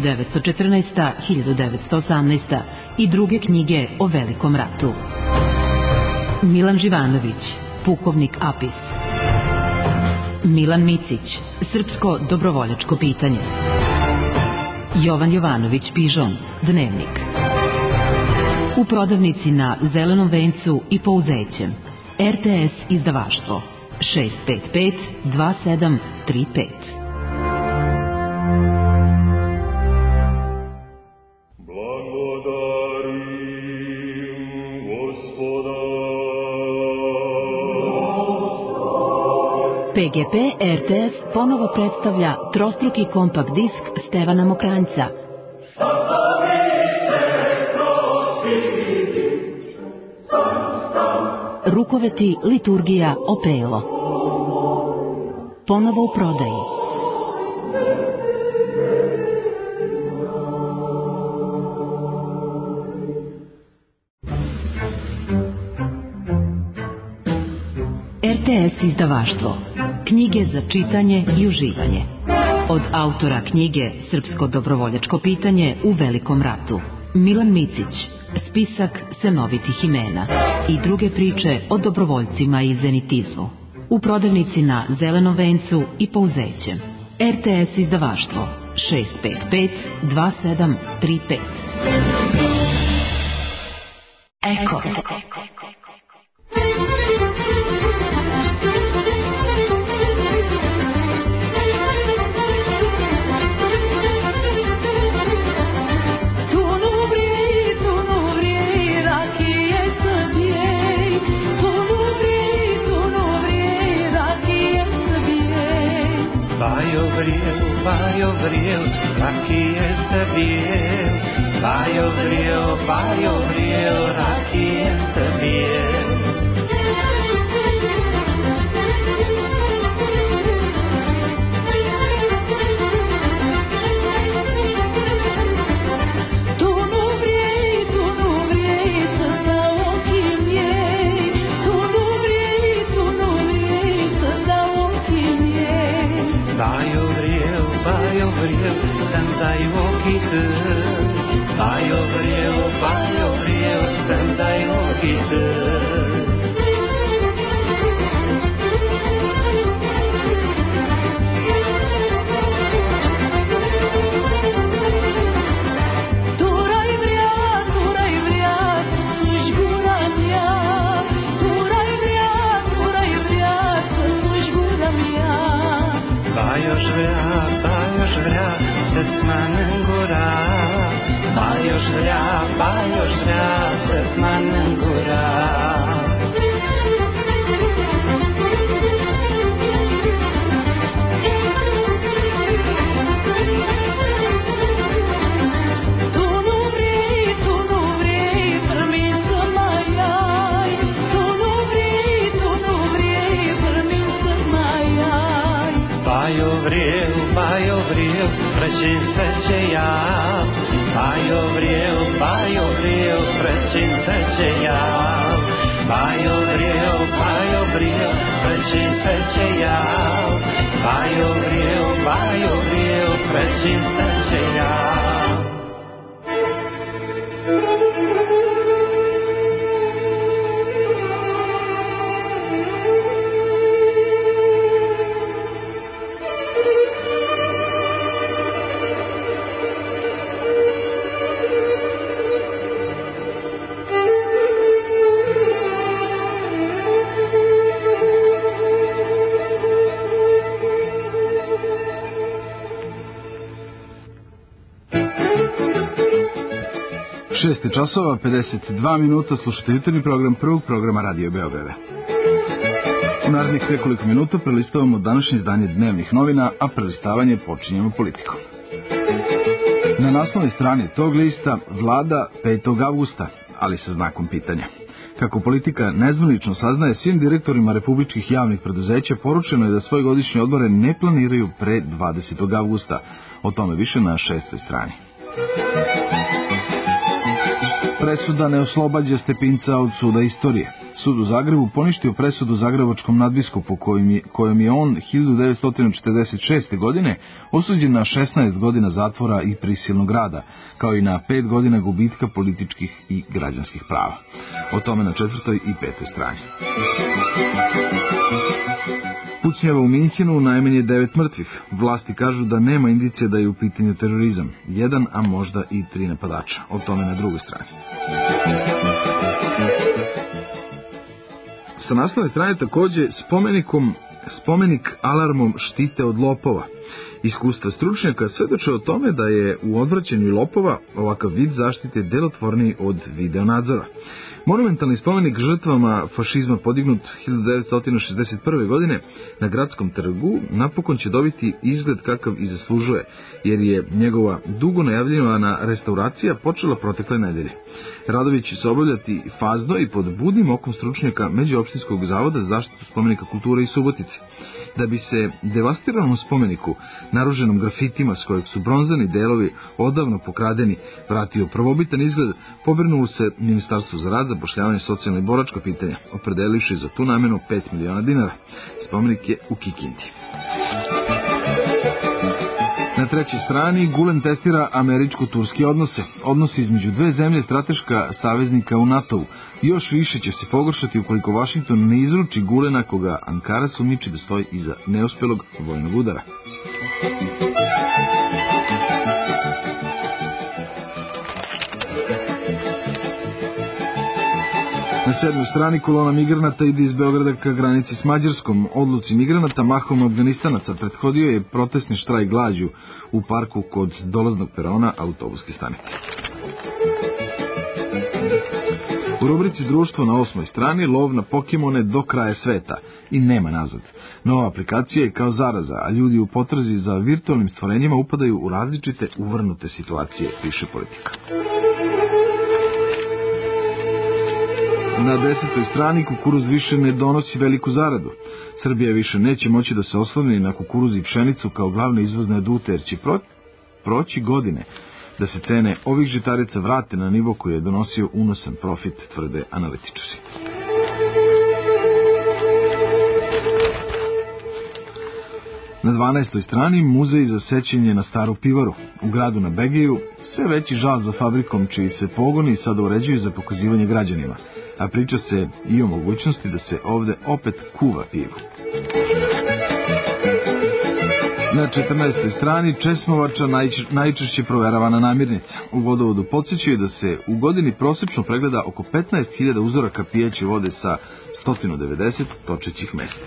1914-1918 i druge knjige o Velikom ratu. Milan Živanović, pukovnik Apis. Milan Micić, srpsko dobrovoljačko pitanje. Jovan Jovanović Pižon, Dnevnik. U prodavnici na Zelenom vencu i Pouzećem. RTS izdavaštvo 655 2735. Blagodat PGP RTS ponovo predstavlja trostruki kompakt disk Stevana Mokranjca. Rukoveti liturgija Opelo. Ponovo u prodaji. RTS izdavaštvo. Knjige za čitanje i uživanje. Od autora knjige Srpsko dobrovoljačko pitanje u Velikom ratu, Milan Micić, spisak senovitih imena i druge priče o dobrovoljcima i zenitizmu. U prodavnici na Zelenom vencu i Pouzećem. RTS izdavaštvo 655 2735. Eko. Bajo vrel, rakije se bijel. Bajo vrel, rakije se bijel. Bajo vrel, sem daj oki tăi. Bajo vrel, sem daj oki tăi. Turaj vrea, suși gura mea. Turaj vrea, suși gura mea. Bajoš vrea, se smanen gura. Bajoš vrea, se smanen gura. Tu nu vrei, per mi să mai ai. Tu nu vrei, per mi să mai ai. Bajo vrel, prețin se ce ia. Bajo vrel, prețin se ce ia. Bajo vrel, prețin se ce ia. Bajo vrel, prețin se ce ia. 6 časova, 52 minuta, slušate jutarnji program prvog programa Radio Beograda. U narednih nekoliko minuta prelistavamo današnje izdanje dnevnih novina, a prelistavanje počinjemo politikom. Na naslovnoj strani tog lista Vlada 5. avgusta, ali sa znakom pitanja. Kako politika nezvanično saznaje, svim direktorima republičkih javnih preduzeća poručeno je da svoje godišnje odmore ne planiraju pre 20. avgusta. O tome više na 6. strani. Presuda ne oslobađa Stepinca od suda istorije. Sud u Zagrebu poništio presudu zagrebačkom nadbiskupu kojom je on 1946. godine osuđen na 16 godina zatvora i prisilnog rada, kao i na 5 godina gubitka političkih i građanskih prava. O tome na 4. i 5. strani. Pucnjava u Minhenu, najmanje 9 mrtvih. Vlasti kažu da nema indicije da je u pitanju terorizam. 1, a možda i 3 napadača. O tome na drugoj strani. Sa naslovne strane takođe spomenik alarmom štite od lopova. Iskustva stručnjaka svedoče o tome da je u odvraćanju lopova ovakav vid zaštite delotvorniji od videonadzora. Monumentalni spomenik žrtvama fašizma podignut 1961. godine na Gradskom trgu napokon će dobiti izgled kakav i zaslužuje, jer je njegova dugo najavljivana restauracija počela protekle nedelje. Radovi će se obavljati fazno i pod budnim okom stručnjaka Međuopštinskog zavoda za zaštitu spomenika kulture iz Subotice. Da bi se devastiranom spomeniku, naruženom grafitima s kojeg su bronzani delovi odavno pokradeni, vratio prvobitan izgled, pobrinulo se Ministarstvo za rad, zapošljavanje, socijalna i boračka pitanja, opredelivši za tu namenu 5 miliona dinara. Spomenik je u Kikindi. Na trećoj strani Gulen testira američko-turski odnose. Odnosi između dve zemlje strateška saveznika u NATO-u. Još više će se pogoršati ukoliko Vašington ne izruči Gulena, koga Ankara sumnjiči da stoji iza neuspelog vojnog udara. Na 7. strani kolona migranata ide iz Beograda ka granici s Mađarskom. Odluci migranata, mahom Afganistanaca, prethodio je protestni štrajk glađu u parku kod dolaznog perona autobuske stanice. U rubrici Društvo na 8. strani lov na Pokemone do kraja sveta i nema nazad. Nova aplikacija je kao zaraza, a ljudi u potrazi za virtualnim stvorenjima upadaju u različite uvrnute situacije, piše Politika. Na 10. strani kukuruz više ne donosi veliku zaradu. Srbija više neće moći da se osloni na kukuruz i pšenicu kao glavne izvozne adute, jer će proći godine da se cene ovih žitarica vrate na nivo koji je donosio unosan profit, tvrde analitičari. Na 12. strani muzej za sećanje na staru pivaru. U gradu na Begeju sve veći žal za fabrikom čiji se pogoni sada uređuju za pokazivanje građanima, a priča se i o mogućnosti da se ovde opet kuva pivo. Na 14. strani Česmovača najčešće proveravana namirnica. U vodovodu podsjećaju da se u godini prosečno pregleda oko 15.000 uzoraka pijaće vode sa 190 točećih mesta.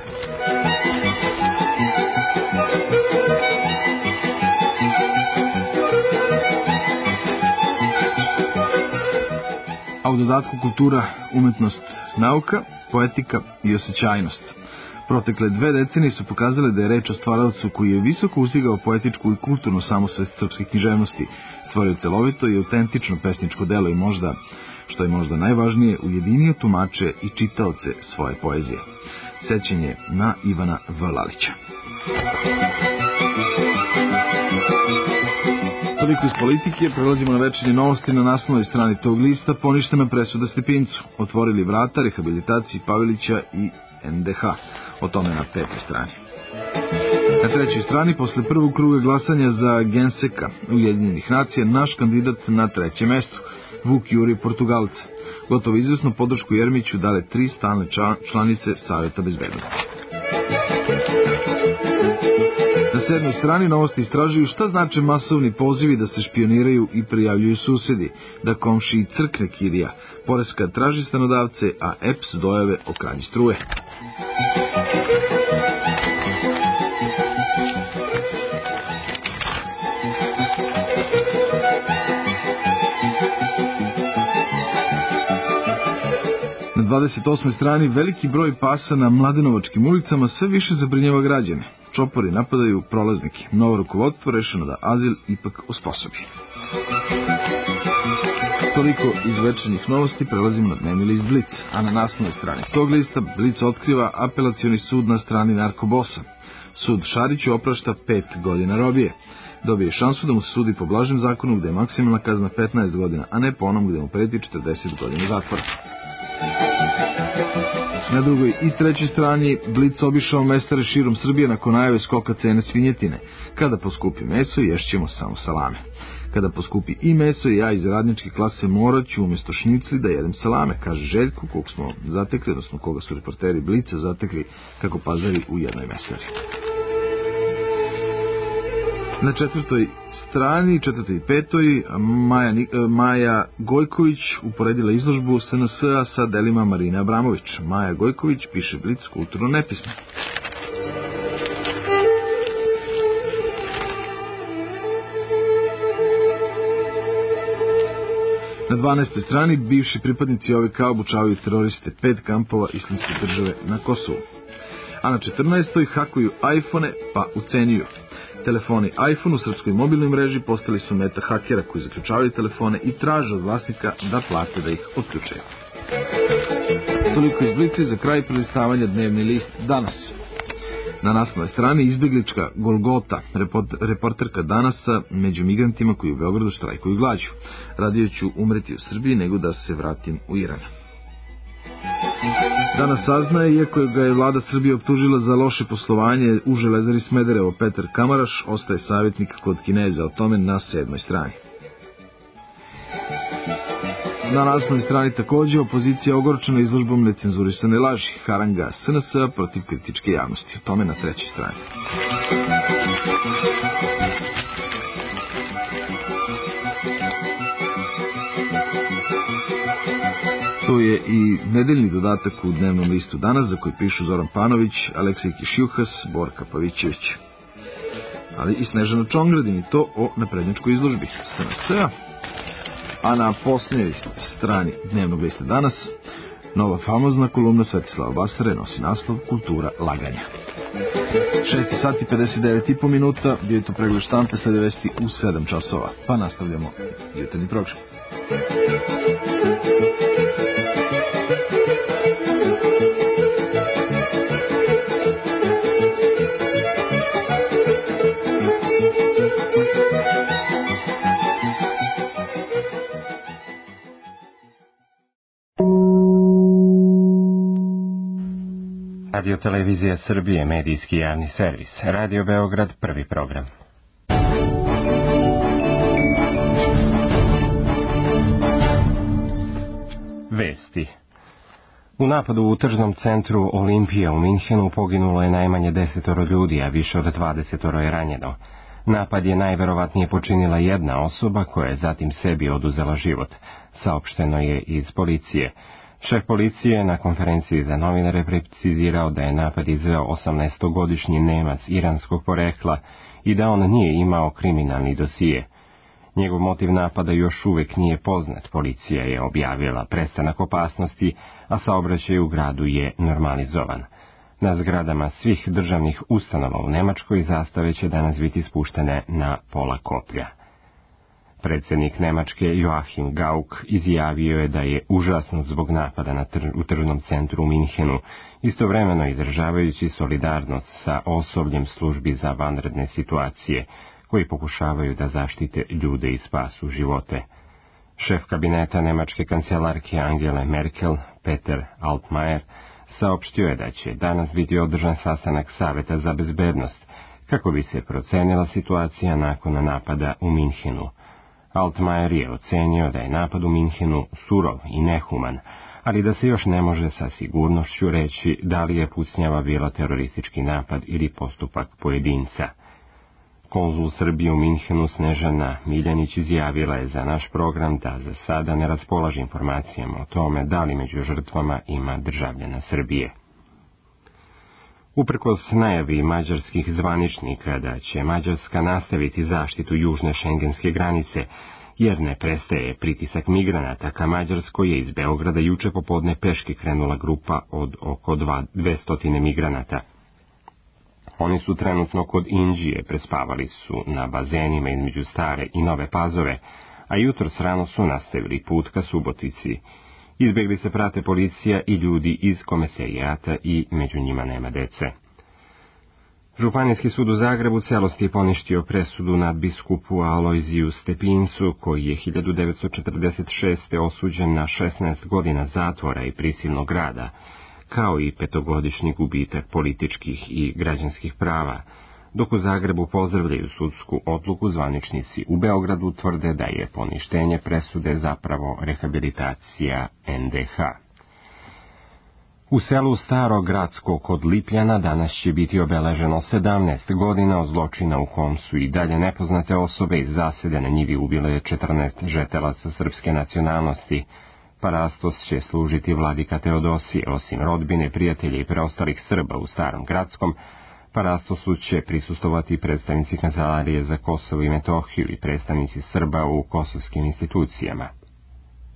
A u dodatku kultura, umetnost, nauka, poetika i osjećajnost. Protekle 2 decenije su pokazale da je reč o stvaralcu koji je visoko uzdigao poetičku i kulturnu samosvest srpske književnosti, stvorio celovito i autentično pesničko delo i možda, što je možda najvažnije, ujedinio tumače i čitaoce svoje poezije. Sećanje na Ivana Vlalića. Toliko iz politike, prelazimo na večernje novosti. Na naslovnoj strani tog lista poništena presuda Stepincu, otvorili vrata rehabilitaciji Pavelića i NDH, o tome na 5. strani. Na 3. strani, posle prvog kruga glasanja za Genseka Ujedinjenih nacija, naš kandidat na 3. mestu, Vuk Juri Portugalca. Gotovo izvesnu podršku Jeremiću dale 3 stalne članice Saveta bezbednosti. Na 7. strani novosti istražuju šta znače masovni pozivi da se špioniraju i prijavljuju susedi, da komšiji crkne kirija, poreska traži stanodavce, a EPS dojave o krađi struje. Na 28. strani veliki broj pasa na Mladenovačkim ulicama sve više zabrinjava građane. Čopori napadaju prolaznike. Novo rukovodstvo rešeno da azil ipak osposobi. Toliko iz večernjih novosti, prelazimo na dnevni list Blic, a na naslovnoj strani tog lista Blic otkriva apelacioni sud na strani narkobosa. Sud Šariću oprašta 5 godina robije. Dobije šansu da mu se sudi po blažem zakonu gde je maksimalna kazna 15 godina, a ne po onom gde mu preti 40 godina zatvora. Na drugoj i 3. strani Blic obišao mesare širom Srbije nakon najave skoka cene svinjetine. Kada poskupi meso, ješćemo samo salame. Kada poskupi i meso, ja iz radničke klase morat ću umjesto šnicli da jedem salame, kaže Željko, kog smo zatekli, odnosno koga su reporteri Blica zatekli kako pazari u jednoj mesari. Na 4. strani, 4. i 5. Maja Gojković uporedila izložbu SNS-a sa delima Marine Abramović. Maja Gojković piše Blic kulturno nepismo. Na 12. strani bivši pripadnici OVK obučavaju teroriste 5 kampova Islamske države na Kosovu. A na 14. hakuju iPhone pa ucenjuju. Telefoni iPhone u srpskoj mobilnoj mreži postali su meta hakera koji zaključavaju telefone i traže od vlasnika da plate da ih otključaju. Toliko iz Blica. Za kraj prelistavanja Dnevni list danas. Na naslovnoj strani izbjeglička Golgota, reporterka Danasa među migrantima koji u Beogradu štrajkuju glađu. Radije ću umreti u Srbiji nego da se vratim u Iran. Danas saznaje, iako ga je vlada Srbije optužila za loše poslovanje u Železari Smederevo, Petar Kamaraš ostaje savjetnik kod Kineza, o tome na 7. strani. Na naslovnoj strani također opozicija ogorčena izložbom necenzurisane laži, haranga SNS protiv kritičke javnosti, o tome na 3. strani. Tu je i nedeljni dodatak u Dnevnom listu danas, za koji pišu Zoran Panović, Aleksej Kišjuhas, Borka Pavićević, ali i Snežana Čongradin, i to o naprednjačkoj izložbi SNS-a. A na posljednjoj strani Dnevnog lista danas nova famozna kolumna Svetislava Basare nosi naslov Kultura laganja. 6 sati 59,5 minuta, bio je to pregled štampe, slede vesti u 7 časova. Pa nastavljamo jutarnji program. Radio Televizija Srbije, medijski javni servis. Radio Beograd, prvi program. Vesti. U napadu u tržnom centru Olimpija u Minhenu poginulo je najmanje 10 ljudi, a više od 20 je ranjeno. Napad je najverovatnije počinila jedna osoba koja je zatim sebi oduzela život, saopšteno je iz policije. Šef policije na konferenciji za novinare precizirao da je napad izveo 18-godišnji Nemac iranskog porekla i da on nije imao kriminalni dosije. Njegov motiv napada još uvek nije poznat, policija je objavila prestanak opasnosti, a saobraćaj u gradu je normalizovan. Na zgradama svih državnih ustanova u Nemačkoj zastave će danas biti spuštene na pola koplja. Predsjednik Nemačke Joachim Gauck izjavio je da je užasnut zbog napada u tržnom centru u Minhenu, istovremeno izražavajući solidarnost sa osobljem službi za vanredne situacije, koji pokušavaju da zaštite ljude i spasu živote. Šef kabineta nemačke kancelarke Angele Merkel, Peter Altmaier, saopštio je da će danas biti održan sastanak Saveta za bezbednost, kako bi se procenila situacija nakon napada u Minhenu. Altmaier je ocenio da je napad u Minhenu surov i nehuman, ali da se još ne može sa sigurnošću reći da li je pucnjava bila teroristički napad ili postupak pojedinca. Konzul Srbije u Minhenu Snežana Miljanić izjavila je za naš program da za sada ne raspolaže informacijama o tome da li među žrtvama ima državljana Srbije. Uprkos najavi mađarskih zvaničnika da će Mađarska nastaviti zaštitu južne šengenske granice, jer ne prestaje pritisak migranata ka Mađarskoj, je iz Beograda juče popodne peške krenula grupa od oko 200 migranata. Oni su trenutno kod Inđije, prespavali su na bazenima između Stare i Nove Pazove, a jutros rano su nastavili put ka Subotici. Izbjegli se prate policija i ljudi iz komisarijata i među njima nema dece. Županijski sud u Zagrebu celosti je poništio presudu nadbiskupu Alojziju Stepincu, koji je 1946. osuđen na 16 godina zatvora i prisilnog rada, kao i 5-godišnji gubitak političkih i građanskih prava, dok u Zagrebu pozdravljaju sudsku odluku, zvaničnici u Beogradu tvrde da je poništenje presude zapravo rehabilitacija NDH. U selu Staro Gradsko kod Lipljana danas će biti obeleženo 17 godina od zločina u kom su i dalje nepoznate osobe iz zasede na njivi ubile 14 žetelaca srpske nacionalnosti. Parastos će služiti vladika Teodosije, osim rodbine, prijatelja i preostalih Srba u Starom Gradskom. Parastosu će prisustovati predstavnici Kancelarije za Kosovo i Metohiju i predstavnici Srba u kosovskim institucijama.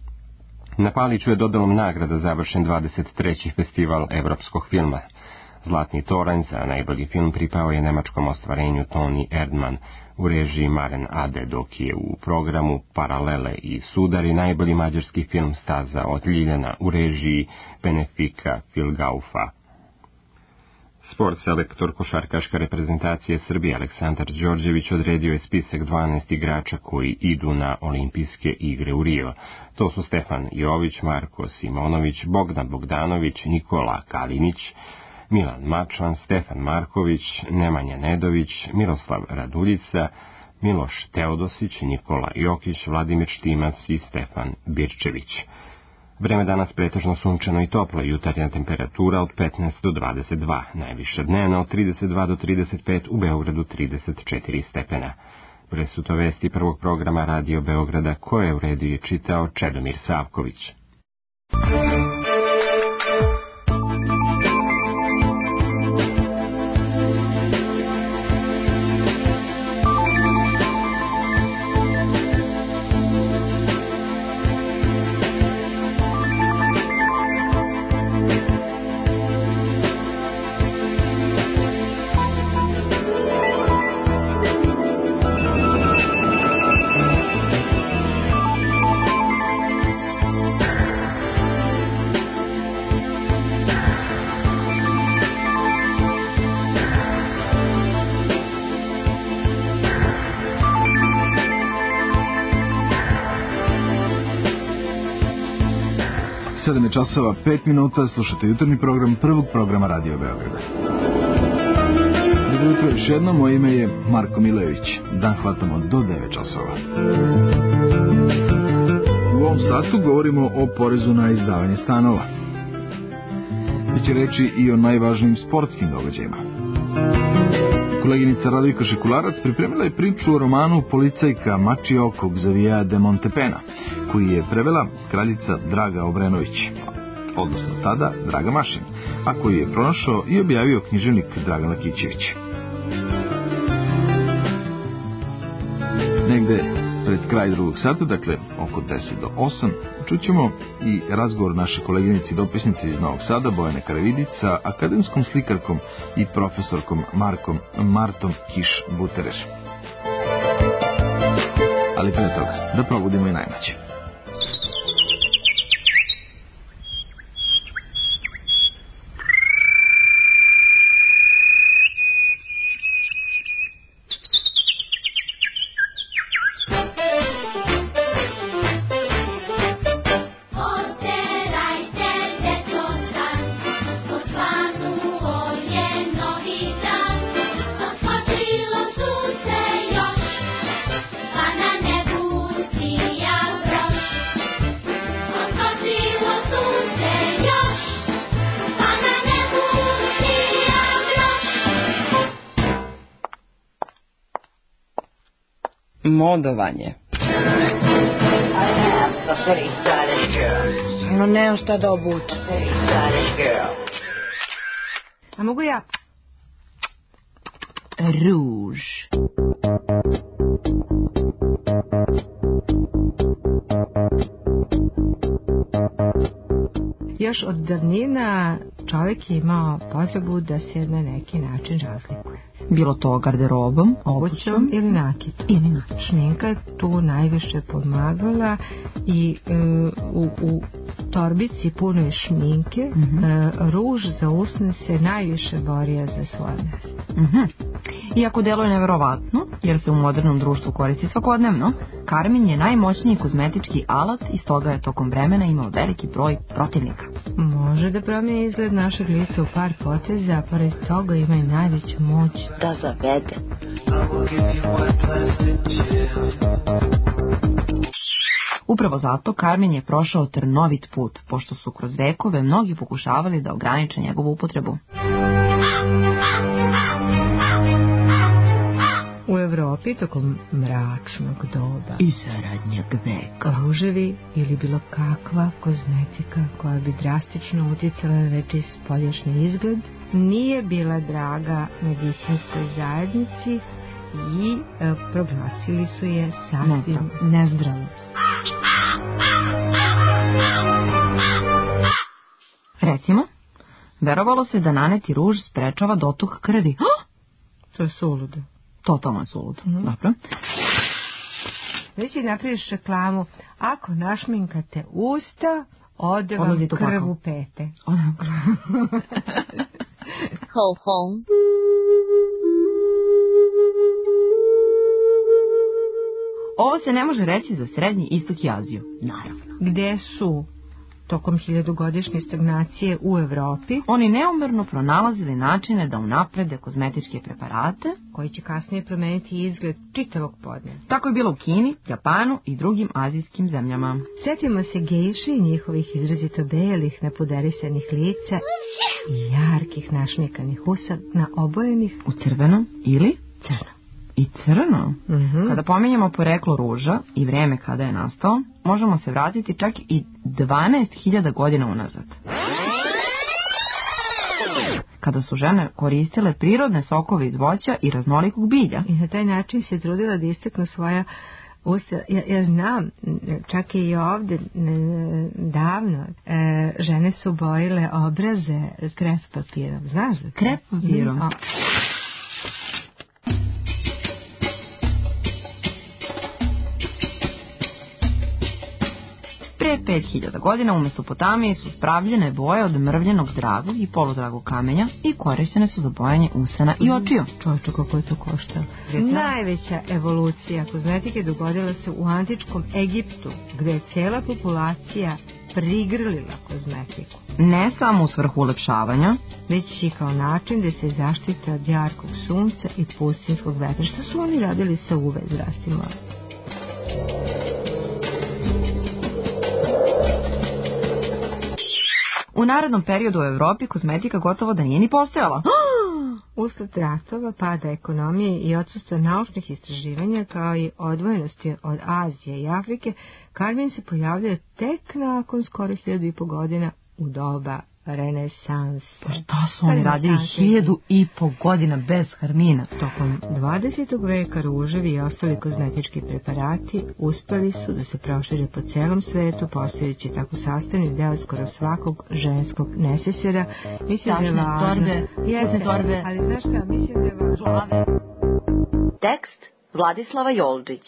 Na Paliću je dodalom nagrada završen 23. festival evropskog filma. Zlatni toranj za najbolji film pripao je nemačkom ostvarenju Toni Erdmann u režiji Maren Ade, dok je u programu Paralele i Sudari najbolji mađarski film Staza od Ljiljana u režiji Benefika Filgaufa. Sport selektor košarkaška reprezentacije Srbije Aleksandar Đorđević odredio je spisak 12 igrača koji idu na olimpijske igre u Rio. To su Stefan Jović, Marko Simonović, Bogdan Bogdanović, Nikola Kalinić, Milan Mačvan, Stefan Marković, Nemanja Nedović, Miroslav Raduljica, Miloš Teodosić, Nikola Jokić, Vladimir Štimac i Stefan Birčević. Vreme danas pretežno sunčano i toplo, jutarnja temperatura od 15 do 22, najviša dnevna od 32 do 35, u Beogradu 34 stepena. Bre su to vesti prvog programa Radio Beograda, koje je u redu je čitao Čedomir Savković. Časova 5 minuta, slušate jutarnji program prvog programa Radio Beograda. Dobro jutro još jedno, moje ime je Marko Milević. Dan hvatamo do 9 časova. U ovom satu govorimo o porezu na izdavanje stanova. Biće reči i o najvažnijim sportskim događajima. Koleginica Radojka Šekularac pripremila je priču o romanu Policajka Mačije oko Xaviera de Montepena, koji je prevela kraljica Draga Obrenović, odnosno tada Draga Mašin, a koji je pronašao i objavio književnik Dragan Lakićević. Negde pred kraj drugog sata, dakle oko 10 do 8, čućemo i razgovor naše koleginice i dopisnice iz Novog Sada, Bojane Karavidić, sa akademskom slikarkom i profesorkom Martom Kiš-Buterer. Ali pre toga, da probudimo i najmlađe. Modovanje. No, nemam šta da obučem. A mogu ja? Ruž. Još od davnina čovjek je imao potrebu da se na neki način razlikuje. Bilo to garderobom, obućom ili nakitom. Šminka je tu najviše pomagala i u torbici punoj šminke ruž za usne se najviše borio za svoje mjesto. Iako deluje neverovatno, jer se u modernom društvu koristi svakodnevno, karmin je najmoćniji kozmetički alat i stoga je tokom vremena imao veliki broj protivnika. Može da promijeni izgled našeg lica u par poteza, a pored toga ima i najveću moć da zavede. Upravo zato karmin je prošao trnovit put, pošto su kroz vekove mnogi pokušavali da ograniče njegovu upotrebu. U Evropi tokom mračnog doba i saradnjeg veka ruževi ili bilo kakva kozmetika koja bi drastično utjecala na nečiji spoljašnji izgled nije bila draga medicinskoj zajednici i proglasili su je sasvim nezdravom. Verovalo se da naneti ruž sprečava dotok krvi. To je suludo. Totalno je suludo. Dobro. Već si napraviš reklamu, ako našminkate usta, ode vam krv u pete. Ode vam krv. Ho, ho. Ovo se ne može reći za Srednji istok i Aziju, naravno. Gde su, tokom 1000-godišnje stagnacije u Evropi, oni neumerno pronalazili načine da unaprede kozmetičke preparate, koji će kasnije promeniti izgled čitavog podneblja. Tako je bilo u Kini, Japanu i drugim azijskim zemljama. Sjetimo se gejši i njihovih izrazito belih, napuderisanih lica i jarkih našmikanih usa na obojenih u crveno ili crno. I crno. Kada pominjemo poreklo ruža i vreme kada je nastao, možemo se vratiti čak i 12.000 godina unazad. Kada su žene koristile prirodne sokove iz voća i raznolikog bilja. I na taj način se trudila da istaknu svoja usta. Ja znam, čak i ovde davno, žene su bojile obraze krep papirom. Znaš da? Krep papirom. Pre 5000 godina u Mesopotamiji su spravljene boje od mrvljenog dragog i poludragog kamenja i korištene su za bojanje usana i očiju. Čovječe, kako je to koštalo. Najveća evolucija kozmetike dogodila se u antičkom Egiptu, gde je cijela populacija prigrlila kozmetiku. Ne samo u svrhu ulepšavanja, već i kao način da se zaštite od jarkog sunca i pustinskog vetra. Šta su oni radili sa UV zrastima? U narednom periodu u Evropi kozmetika gotovo da nije ni postojala. Usled ratova, pada ekonomije i odsustva naučnih istraživanja kao i odvojenosti od Azije i Afrike, karmin se pojavljuje tek nakon skoro 1500 godina u doba renesanse. Pa šta su oni radili 1500 godina bez karmina? Tokom 20. veka ruževi i ostali kozmetički preparati uspeli su da se prošire po celom svetu, postajući tako sastavni deo skoro svakog ženskog nesesera. Mislim da je važno. Torbe. Ali znaš šta, mislim da je važno. Tekst Vladislava Joldžić.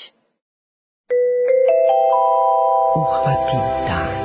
Uhvati dan.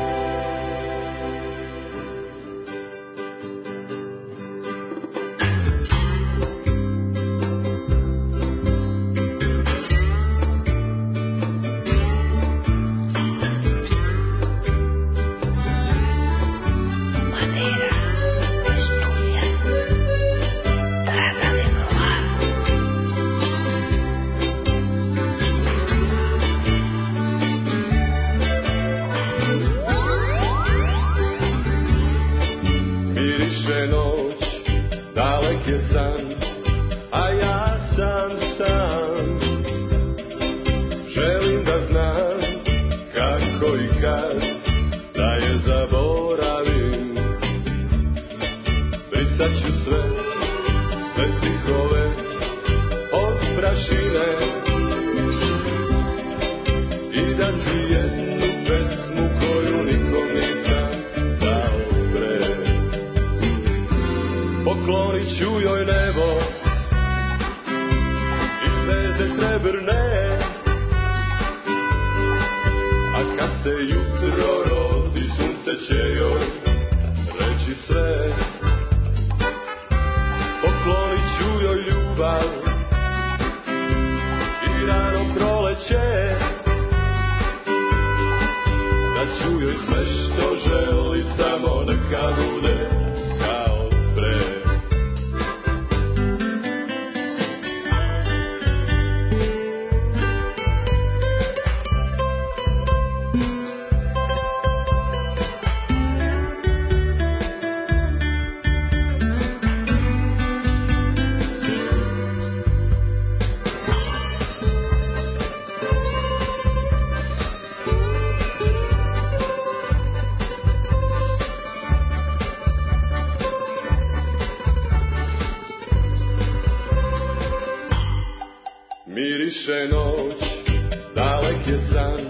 Miriše noć, dalek je san,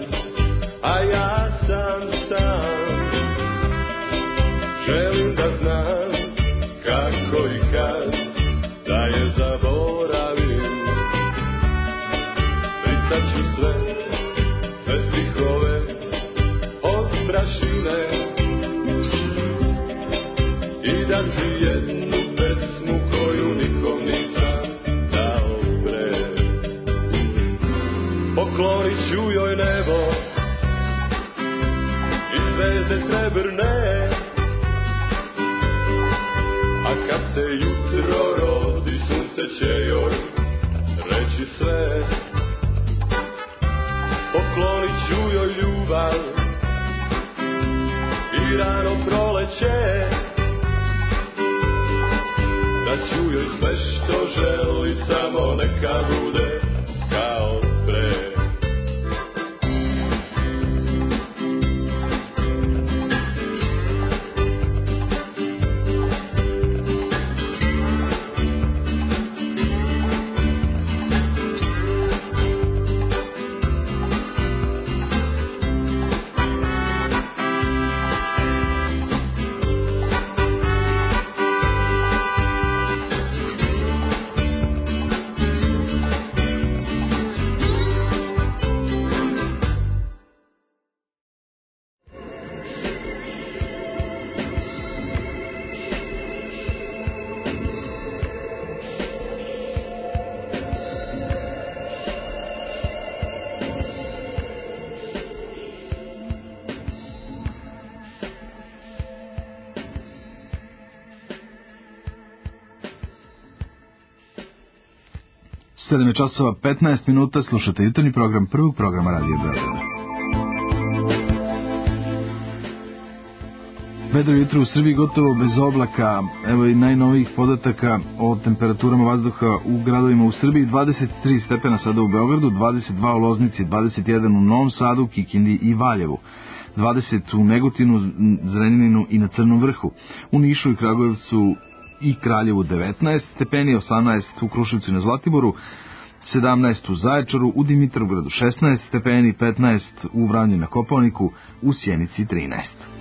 a ja sam sam. Želim da znam srebrne, a kad se jutro rodi, sunce će joj reći sve. Poklonit ću joj ljubav i rano proleće, da ću joj sve što želi, samo neka bude kao pre. Sedam je časova 15 minuta, slušate jutarnji program prvog programa Radio Beograda. Vedro jutro u Srbiji gotovo bez oblaka, evo i najnovijih podataka o temperaturama vazduha u gradovima u Srbiji, 23 stepena sada u Beogradu, 22 u Loznici, 21 u Novom Sadu, Kikindi i Valjevu, 20 u Negotinu, Zrenjaninu i na Crnom vrhu, u Nišu i Kragujevcu i Kraljevu 19 stepeni, 18 u Kruševcu i na Zlatiboru, 17 u Zaječaru, u Dimitrovgradu 16 stepeni, 15 u Vranju na Kopaoniku, u Sjenici 13.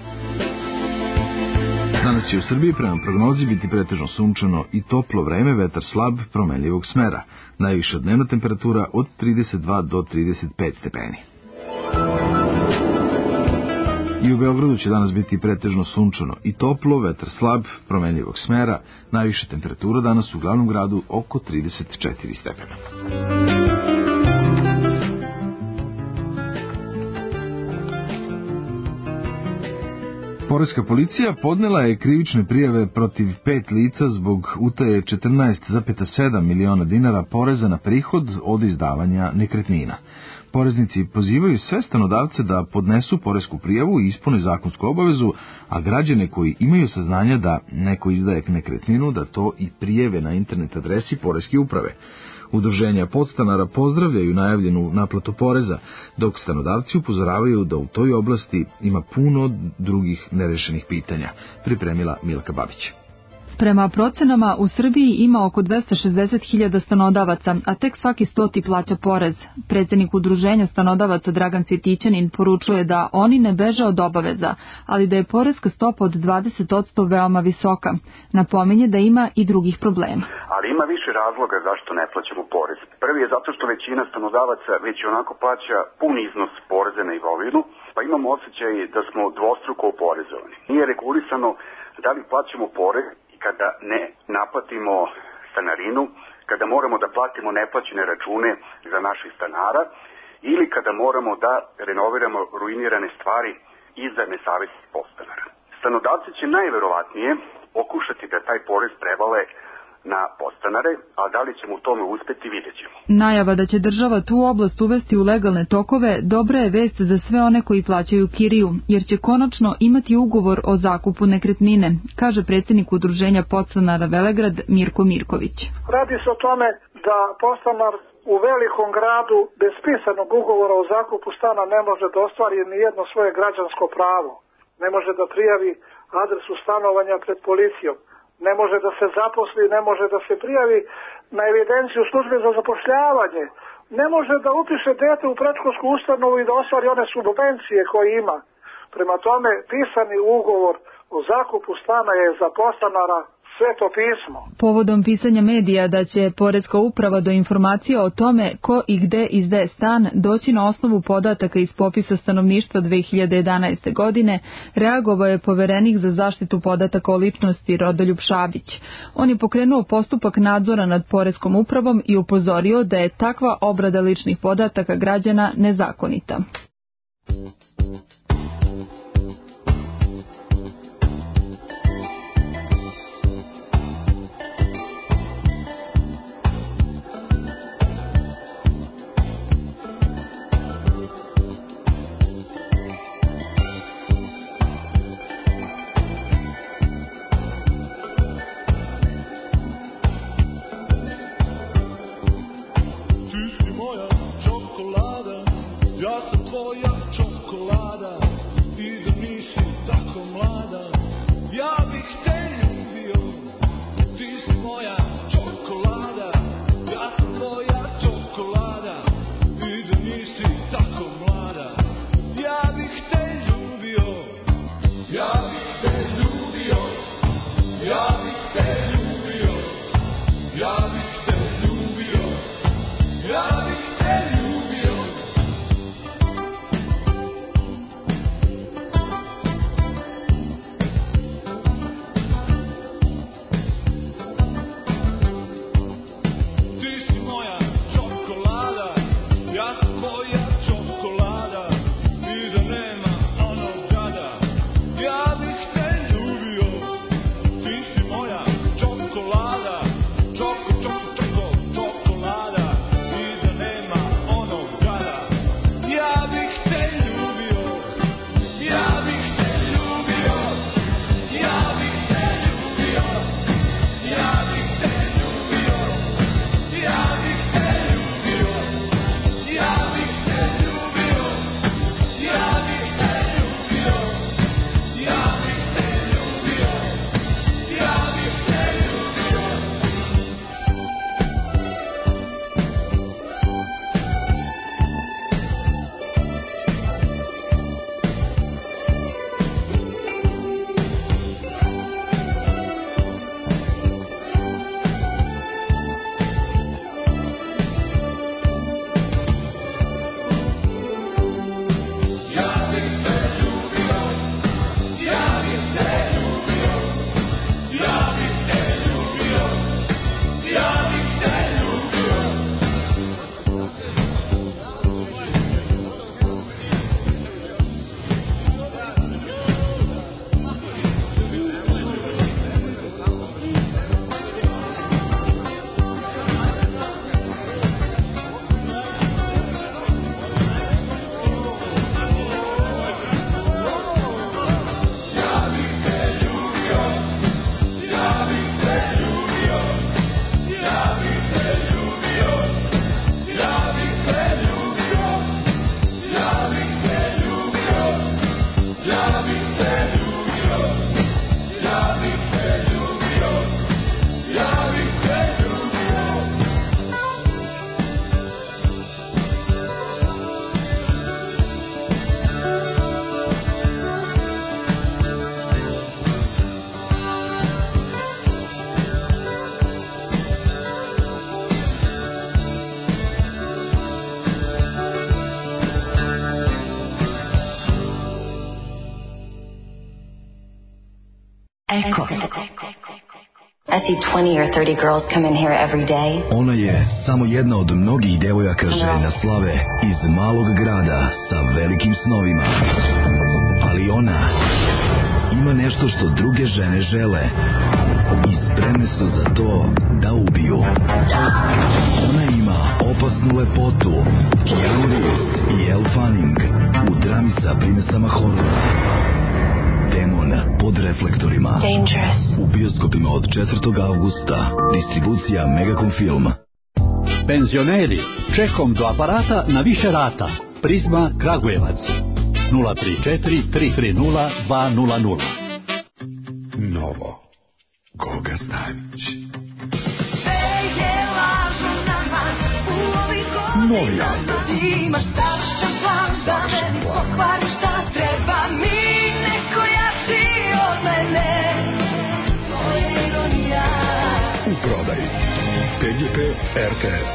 Danas će u Srbiji prema prognozi biti pretežno sunčano i toplo vreme, vetar slab promenljivog smera. Najviša dnevna temperatura od 32 do 35 stepeni. I u Beogradu će danas biti pretežno sunčano i toplo, vetar slab promenljivog smera. Najviša temperatura danas u glavnom gradu oko 34 stepena. Poreska policija podnela je krivične prijave protiv 5 lica zbog utaje 14,7 miliona dinara poreza na prihod od izdavanja nekretnina. Poreznici pozivaju sve stanodavce da podnesu poresku prijavu i ispune zakonsku obavezu, a građane koji imaju saznanja da neko izdaje nekretninu da to i prijave na internet adresi poreske uprave. Udruženja podstanara pozdravljaju najavljenu naplatu poreza, dok stanodavci upozoravaju da u toj oblasti ima puno drugih nerešenih pitanja, pripremila Milka Babić. Prema procenama, u Srbiji ima oko 260.000 stanodavaca, a tek svaki 100 plaća porez. Predsednik udruženja stanodavaca Dragan Cvjetićanin poručuje da oni ne beže od obaveza, ali da je poreska stopa od 20% veoma visoka. Napominje da ima i drugih problema. Ali ima više razloga zašto ne plaćamo porez. Prvi je zato što većina stanodavaca već onako plaća pun iznos poreza na imovinu, pa imamo osjećaj da smo dvostruko oporezovani. Nije regulisano da li plaćamo porez kada ne naplatimo stanarinu, kada moramo da platimo neplaćene račune za naših stanara ili kada moramo da renoviramo ruinirane stvari iza nesavesnih podstanara. Stanodavci će najverovatnije pokušati da taj porez prevale na podstanare, a da li ćemo u tome uspeti, vidjet ćemo. Najava da će država tu oblast uvesti u legalne tokove dobra je vest za sve one koji plaćaju kiriju, jer će konačno imati ugovor o zakupu nekretnine, kaže predsjednik udruženja podstanara Velegrad Mirko Mirković. Radi se o tome da podstanar u velikom gradu bez pisanog ugovora o zakupu stana ne može da ostvari ni jedno svoje građansko pravo. Ne može da prijavi adresu stanovanja pred policijom. Ne može da se zaposli, ne može da se prijavi na evidenciju službe za zapošljavanje. Ne može da upiše dete u predškolsku ustanovu i da ostvari one subvencije koje ima. Prema tome, pisani ugovor o zakupu stana je za podstanara Sveto pismo. Povodom pisanja medija da će Poreska uprava do informacija o tome ko i gde izdaje stan doći na osnovu podataka iz popisa stanovništva 2011. godine, reagovao je poverenik za zaštitu podataka o ličnosti Rodoljub Šabić. On je pokrenuo postupak nadzora nad Poreskom upravom i upozorio da je takva obrada ličnih podataka građana nezakonita. Eko. I see 20 or 30 girls come in here every day. Ona je samo jedna od mnogih devojaka željna slave iz malog grada sa velikim snovima. Ali ona ima nešto što druge žene žele i spremne su za to da ubiju. Ona ima opasnu lepotu, Keanu Reeves i Elle Fanning u drami sa primesama horora. Demon pod reflektorima. Dangerous. U bioskopima od 4. avgusta. Distribucija Megacom Film. Penzioneri, čekom do aparata na više rata. Prizma Kragujevac. 034 330 200. Novo. Goga Stavić. Novi album. Imaš savršen plan da me pokvari šta treba mi. Neko jači od mene. To je ironija. U prodaji. TGP RTS.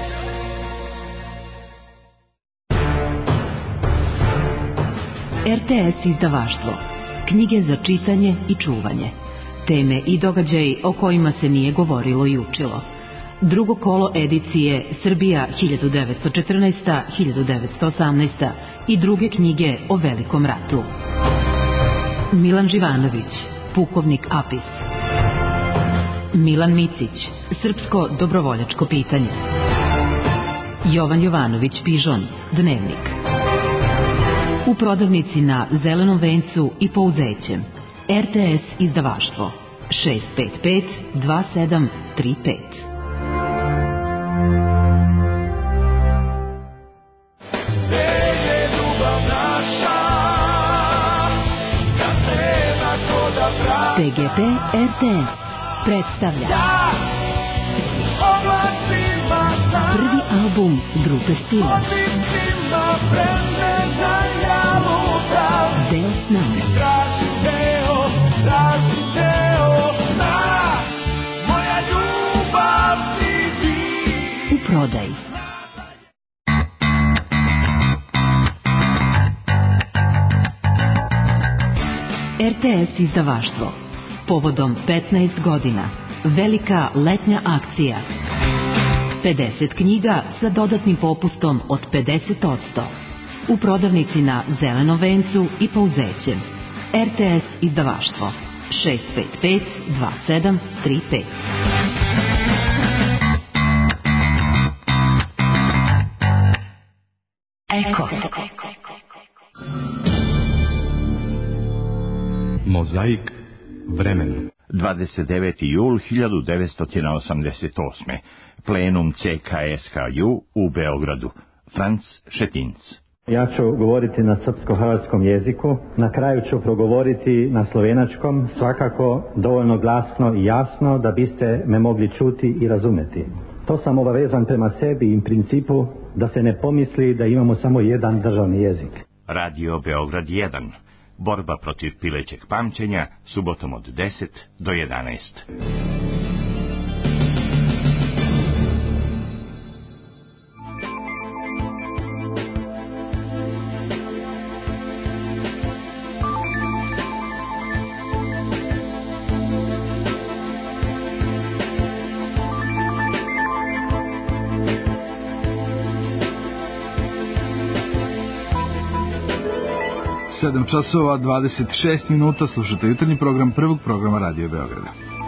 RTS izdavaštvo. Knjige za čitanje i čuvanje. Teme i događaji o kojima se nije govorilo i učilo. Drugo kolo edicije Srbija 1914-1918 i druge knjige o Velikom ratu. Milan Živanović, Pukovnik Apis. Milan Micić, Srpsko dobrovoljačko pitanje. Jovan Jovanović Pižon, Dnevnik. U prodavnici na Zelenom vencu i Pouzećem. RTS izdavaštvo 655 2735. TGP RTS predstavlja prvi album grupe Stila Deo sna. U prodaji. RTS izdavaštvo. Povodom 15 godina. Velika letnja akcija. 50 knjiga sa dodatnim popustom od 50%. U prodavnici na Zelenom vencu i Pouzećem. RTS izdavaštvo 655 2735. Eko. Mozaik vremena. 29. jul 1988. Plenum CKSKU u Beogradu. Franc Šetinc. Ja ću govoriti na srpsko-hrvatskom jeziku, na kraju ću progovoriti na slovenačkom, svakako dovoljno glasno i jasno da biste me mogli čuti i razumeti. To sam obavezan prema sebi i principu da se ne pomisli da imamo samo jedan državni jezik. Radio Beograd 1. Borba protiv pilećeg pamćenja, subotom od 10 do 11. Sedam časova, 26 minuta, slušate jutarnji program prvog programa Radio Beograda.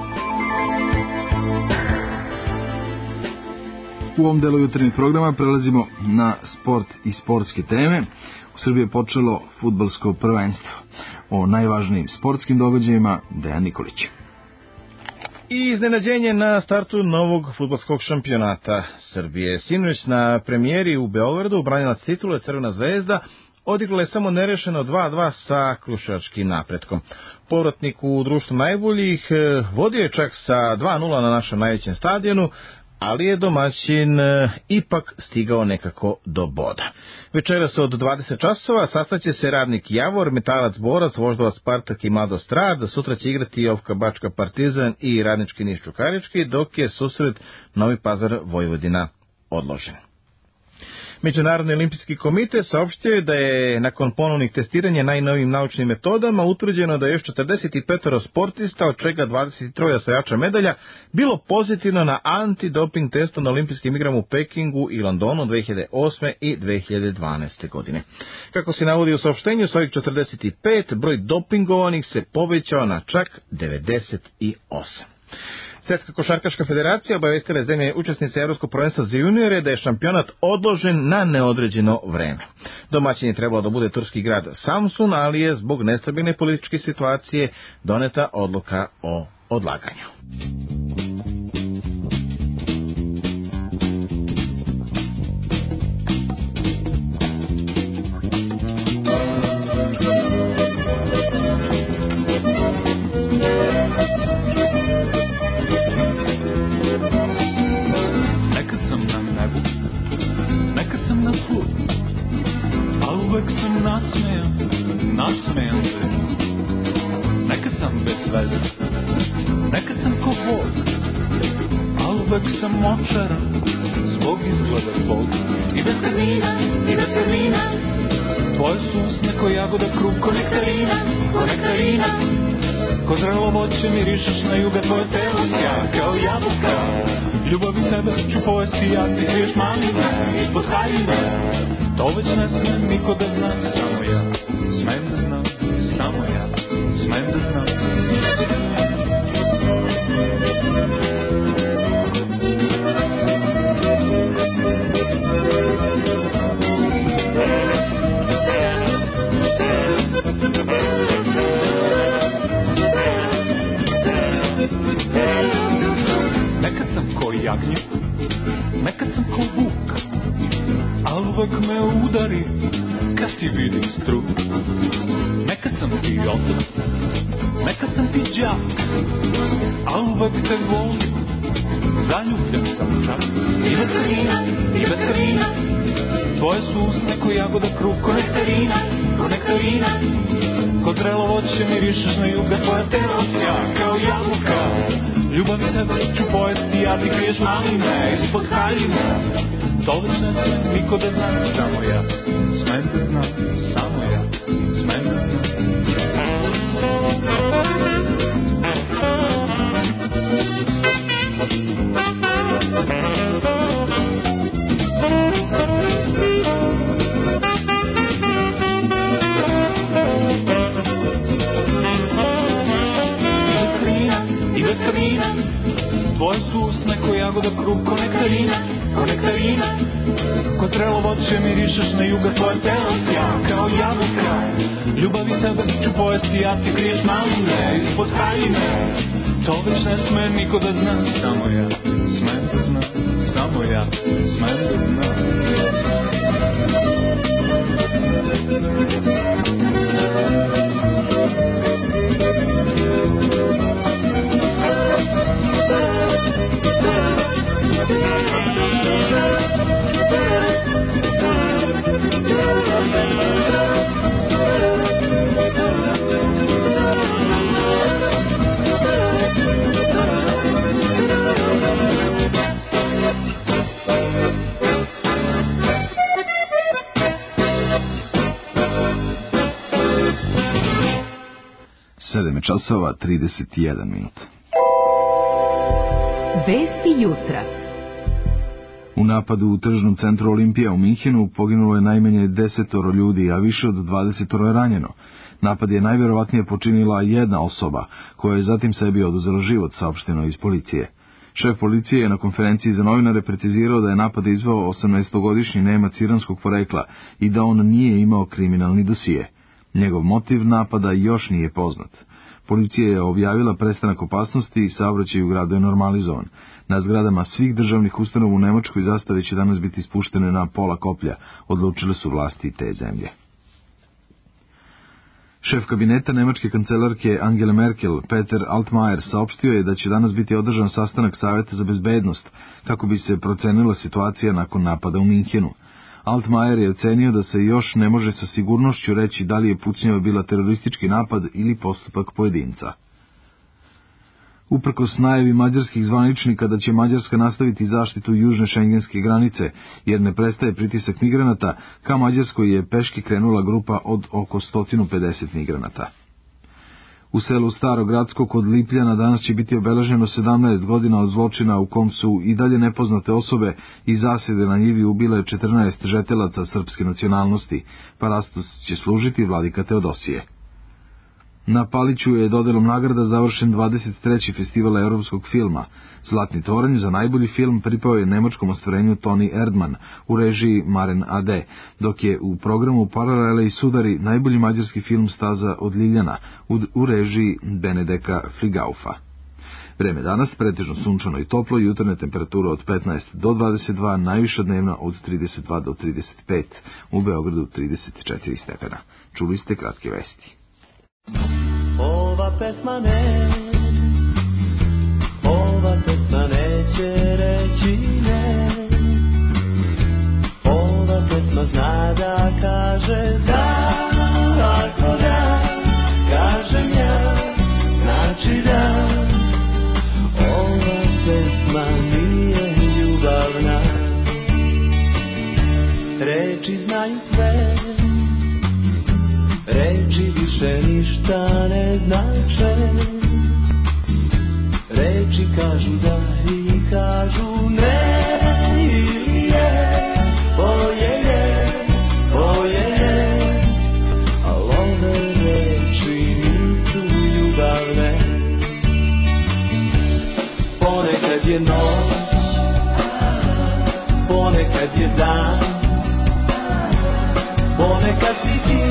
U ovom delu jutarnjeg programa prelazimo na sport i sportske teme. U Srbiji je počelo fudbalsko prvenstvo. O najvažnijim sportskim događajima Dejan Nikolić. I iznenađenje na startu novog fudbalskog šampionata Srbije. Sinoć na premijeri u Beogradu branilac titule Crvena zvezda odigrala je samo nerešeno 2-2 sa Kruševačkim Napretkom. Povratnik u društvu najboljih vodio je čak sa 2-0 na našem najvećem stadionu, ali je domaćin ipak stigao nekako do boda. Večeras od 20 časova sastaće se Radnik Javor, Metalac Borac, Voždovac Spartak i Mlado Strad. Sutra će igrati Jovka Bačka Partizan i Radnički Niš Čukarički, dok je susret Novi Pazar Vojvodina odložen. Međunarodni olimpijski komitet saopštio je da je nakon ponovnih testiranja najnovijim naučnim metodama utvrđeno da je još 45 sportista, od čega 23 osvajača medalja, bilo pozitivno na antidoping testu na olimpijskim igrama u Pekingu i Londonu 2008. i 2012. godine. Kako se navodi u saopštenju, s ovih 45 broj dopingovanih se povećao na čak 98. Svjetska košarkaška federacija obavestila je zemlje učesnice Evropskog prvenstva za juniore da je šampionat odložen na neodređeno vreme. Domaćin je trebalo da bude turski grad Samsun, ali je zbog nestabilne političke situacije doneta odluka o odlaganju. Uvek sam nasmejan se. Nekad sam bez veze, nekad sam ko Bog, a uvek sam očaran zbog izgleda tvog. I bez kadina, tvoje su usne ko jagoda, krug ko nektarina. Ko zrelo voće mirišeš na juga, tvoje telo sja kao jabuka. Ljubavi sebe ću pojesti, ja ti kriješ maline ispod haljine. To već ne smem niko da zna, samo ja smem da znam, samo ja smem da znam. Nekad sam ko jagnje, nekad sam ko vuk, al uvek me udari kad ti vidim struk. Nekad sam ti otac, nekad sam ti đak, al uvek te volim, zaljubljen sam čak. I bez krina, tvoje su usne ko jagoda, krug ko nektarina. Ko zrelo voće mirišeš na juga, tvoje telo sja kao jabuka. Ljubavi tebe ću pojesti, ja ti kriješ maline ispod haljine. To već ne smem niko da zna, samo ja smem da znam, samo ja smem da znam. I bez krina, tvoje su usne ko jagoda, krug ko nektarina. Ko zrelo voće mirišeš na juga, tvoje telo sja kao jabuka. Ljubavi tebe ću pojesti, ja ti kriješ maline ispod haljine. To već ne sme niko da zna, samo ja smem da znam, samo ja smem da znam. Časova 31 minut. Vesti jutra. U napadu u tržnom centru Olimpija u Minhenu poginulo je najmanje 10 ljudi, a više od 20 je ranjeno. Napad je najvjerovatnije počinila jedna osoba, koja je zatim sebi oduzela život, saopšteno iz policije. Šef policije je na konferenciji za novinare precizirao da je napad izveo 18-godišnji Nemac iranskog porekla i da on nije imao kriminalni dosije. Njegov motiv napada još nije poznat. Policija je objavila prestanak opasnosti i saobraćaj u gradu je normalizovan. Na zgradama svih državnih ustanova u Nemačkoj zastave će danas biti spuštene na pola koplja, odlučile su vlasti te zemlje. Šef kabineta nemačke kancelarke Angele Merkel, Peter Altmaier, saopštio je da će danas biti održan sastanak Saveta za bezbednost, kako bi se procenila situacija nakon napada u Minhenu. Altmaier je ocenio da se još ne može sa sigurnošću reći da li je pucnjava bila teroristički napad ili postupak pojedinca. Uprkos najavi mađarskih zvaničnika da će Mađarska nastaviti zaštitu južne šengenske granice, jer ne prestaje pritisak migranata, ka Mađarskoj je peški krenula grupa od oko 150 migranata. U selu Starogradsko kod Lipljana danas će biti obeleženo 17 godina od zločina u kom su i dalje nepoznate osobe iz zasjede na njivi ubile 14 žetelaca srpske nacionalnosti. Parastos će služiti vladika Teodosije. Na Paliću je dodelom nagrada završen 23. festival evropskog filma. Zlatni toranj za najbolji film pripao je nemačkom ostvarenju Toni Erdmann u režiji Maren A.D., dok je u programu Paralele i sudari najbolji mađarski film Staza od Ljiljana u režiji Benedeka Fligaufa. Vreme danas pretežno sunčano i toplo, jutarnje temperatura od 15 do 22, najviša dnevna od 32 do 35, u Beogradu 34 stepena. Čuli ste kratke vesti. Ova pesma neće reći ne. Ova pesma zna da kaže da. Ako da, kažem ja, znači da. Ova pesma nije ljubavna. Reči znaju sve, reči više ništa ne znače. Reči kažu da i kažu ne. Ili je, oje je, al ove reči nisu ljubavne. Ponekad je noć, ponekad je dan, ponekad si ti.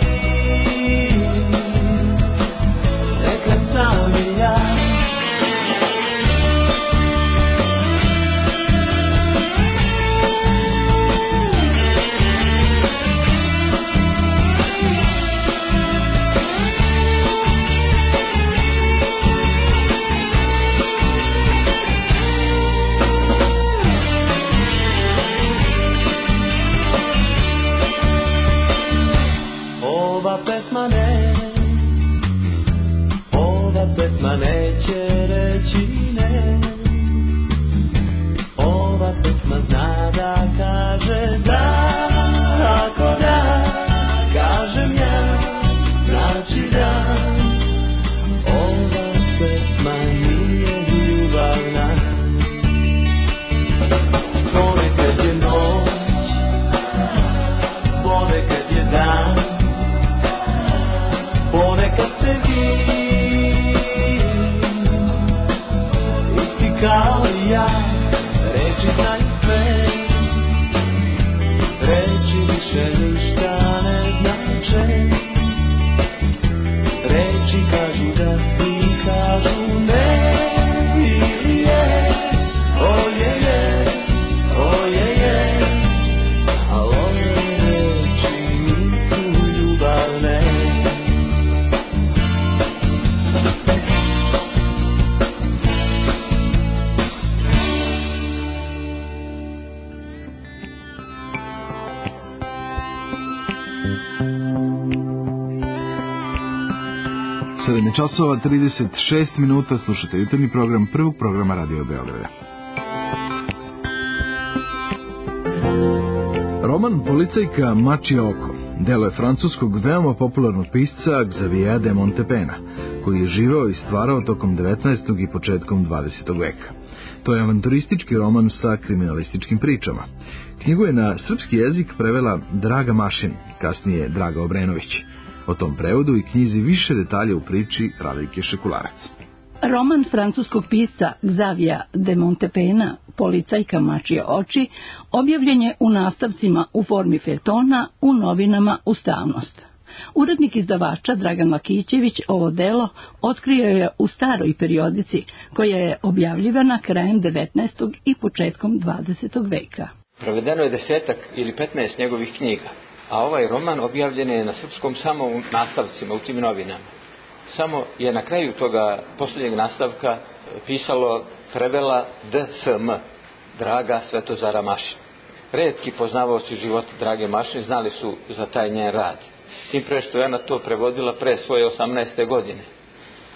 Pesma neće reći ne. Ova pesma zna da kaže da. Ako da, kažem ja, znači da. Ova pesma nije ljubavna. Ponekad je noć, ponekad je dan, ponekad se vi kao i ja. Reči znaju sve, reči više ništa ne znače. Reči kažu da i kažu ne. Ili je, oje je, al ove reči nisu ljubavne. Časova 36 minuta, slušate jutarnji program prvog programa Radio Beograda. Roman Policajka Mačije oko delo je francuskog veoma popularnog pisca Xaviera de Montepena, koji je živeo i stvarao tokom 19. i početkom 20. veka. To je avanturistički roman sa kriminalističkim pričama. Knjigu je na srpski jezik prevela Draga Mašin, kasnije Draga Obrenović. O tom prevodu i knjizi više detalja u priči Radojke Šekularac. Roman francuskog pisca Xaviera de Montepena, Policajka Mačije oči, objavljen je u nastavcima u formi feljtona u novinama Ustavnost. Urednik izdavača Dragan Lakićević ovo delo otkrio je u staroj periodici, koja je objavljivana krajem 19. i početkom 20. veka. Provedeno je 10 ili 15 njegovih knjiga, a ovaj roman objavljen je na srpskom samo u nastavcima, u tim novinama. Samo je na kraju toga posljednjeg nastavka pisalo prevela D.S.M. Draga Svetozara Mašin. Retki poznavaoci života Drage Mašin znali su za taj njen rad. Tim pre što je ona to prevodila pre svoje 18. godine.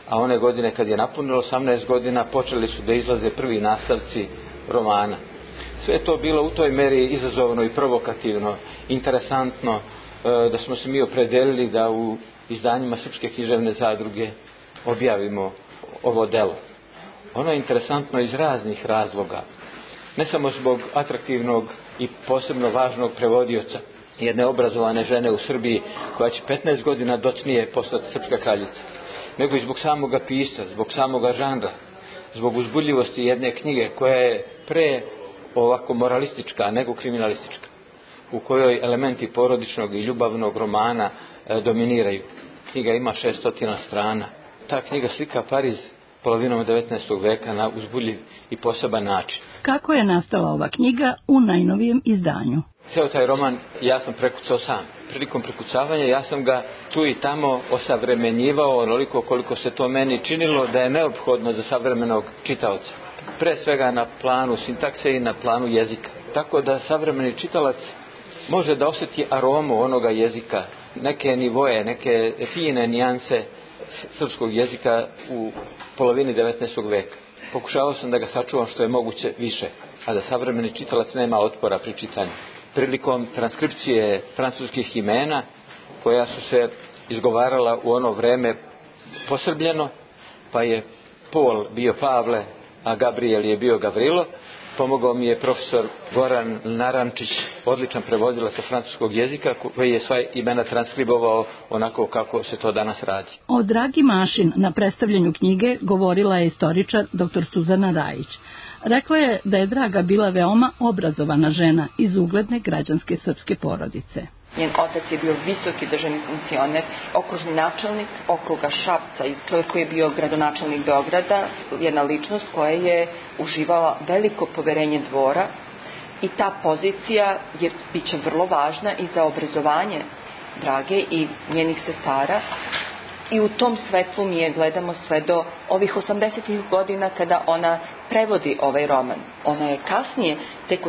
a one godine kad je napunilo 18 godina počeli su da izlaze prvi nastavci romana. Sve je to bilo u toj meri izazovno i provokativno, interesantno, da smo se mi opredelili da u izdanjima Srpske književne zadruge objavimo ovo delo. Ono je interesantno iz raznih razloga, ne samo zbog atraktivnog i posebno važnog prevodioca, jedne obrazovane žene u Srbiji koja će 15 godina docnije postati srpska kraljica, nego i zbog samoga pisca, zbog samoga žanra, zbog uzbudljivosti jedne knjige koja je pre ovako moralistička nego kriminalistička, u kojoj elementi porodičnog i ljubavnog romana dominiraju. Knjiga ima 600 strana. Ta knjiga slika Pariz polovinom 19. veka na uzbudljiv i poseban način. Kako je nastala ova knjiga u najnovijem izdanju? Ceo taj roman ja sam prekucao sam. Prilikom prekucavanja ja sam ga tu i tamo osavremenjivao onoliko koliko se to meni činilo da je neophodno za savremenog čitaoca. Pre svega na planu sintakse i na planu jezika. Tako da savremeni čitalac može da osjeti aromu onoga jezika, neke nivoje, neke fine nijanse srpskog jezika u polovini 19. veka. Pokušavao sam da ga sačuvam što je moguće više, a da savremeni čitalac nema otpora pri čitanju. Prilikom transkripcije francuskih imena, koja su se izgovarala u ono vreme posrbljeno, pa je Paul bio Pavle, a Gabriel je bio Gavrilo, pomogao mi je profesor Goran Narančić, odličan prevodilac sa francuskog jezika, koji je sva imena transkribovao onako kako se to danas radi. O Dragi Mašin na predstavljanju knjige govorila je istoričar dr. Suzana Rajić. Rekla je da je Draga bila veoma obrazovana žena iz ugledne građanske srpske porodice. Njen otac je bio visoki državni funkcioner, okružni načelnik okruga Šapca, čovjek koji je bio gradonačelnik Beograda, jedna ličnost koja je uživala veliko poverenje dvora i ta pozicija je biće vrlo važna i za obrazovanje Drage i njenih sestara. I u tom svetlu mi je gledamo sve do ovih 80. godina kada ona prevodi ovaj roman. Ona je kasnije, tek od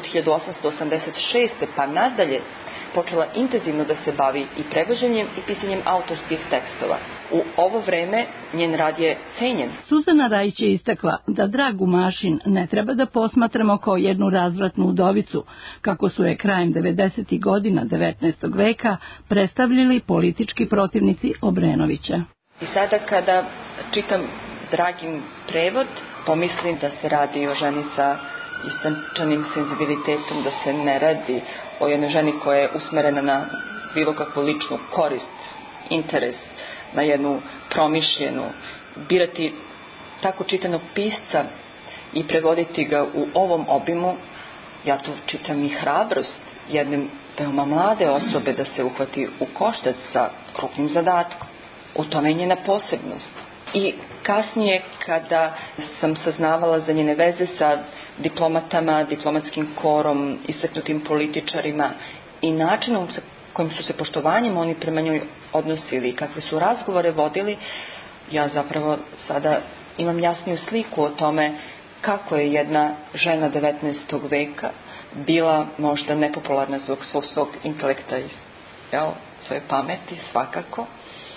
1886. pa nadalje, počela intenzivno da se bavi i prevođenjem i pisanjem autorskih tekstova. U ovo vreme njen rad je cenjen. Suzana Rajić je istakla da Dragu Mašin ne treba da posmatramo kao jednu razvratnu udovicu, kako su je krajem 90. godina 19. veka predstavljali politički protivnici Obrenovića. I sada kada čitam Dragin prevod, pomislim da se radi o ženi sa istančanim senzibilitetom, da se ne radi o jednoj ženi koja je usmerena na bilo kakvu ličnu korist, interes, na jednu promišljenu. Birati tako čitanog pisca i prevoditi ga u ovom obimu, ja tu čitam i hrabrost jedne veoma mlade osobe da se uhvati u koštac sa krupnim zadatkom. U tome je njena posebnost. I kasnije kada sam saznavala za njene veze sa diplomatama, diplomatskim korom, istaknutim političarima i načinom sa kojim su se poštovanjem oni prema njoj odnosili i kakve su razgovore vodili, ja zapravo sada imam jasniju sliku o tome kako je jedna žena 19. veka bila možda nepopularna zbog svog intelekta i svoje pameti svakako,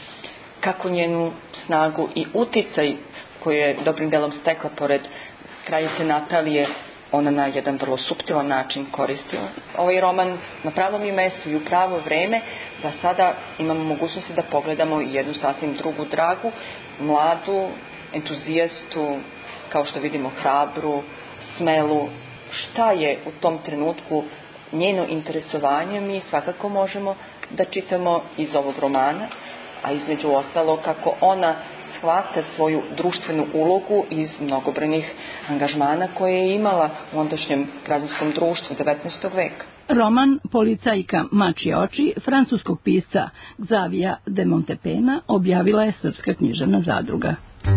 kako njenu snagu i uticaj koju je dobrim delom stekla pored kraljice Natalije ona na jedan vrlo suptilan način koristila. Ovaj roman na pravom je mestu i u pravo vreme, da sada imamo mogućnosti da pogledamo jednu sasvim drugu Dragu, mladu, entuzijastu, kao što vidimo hrabru, smelu. Šta je u tom trenutku njeno interesovanje, mi svakako možemo da čitamo iz ovog romana, a između ostalo kako ona shvata svoju društvenu ulogu iz mnogobrojnih angažmana koje je imala u ondašnjem građanskom društvu 19. veka. Roman Policajka mačje oči francuskog pisca Xavia de Montepena objavila je Srpska književna zadruga.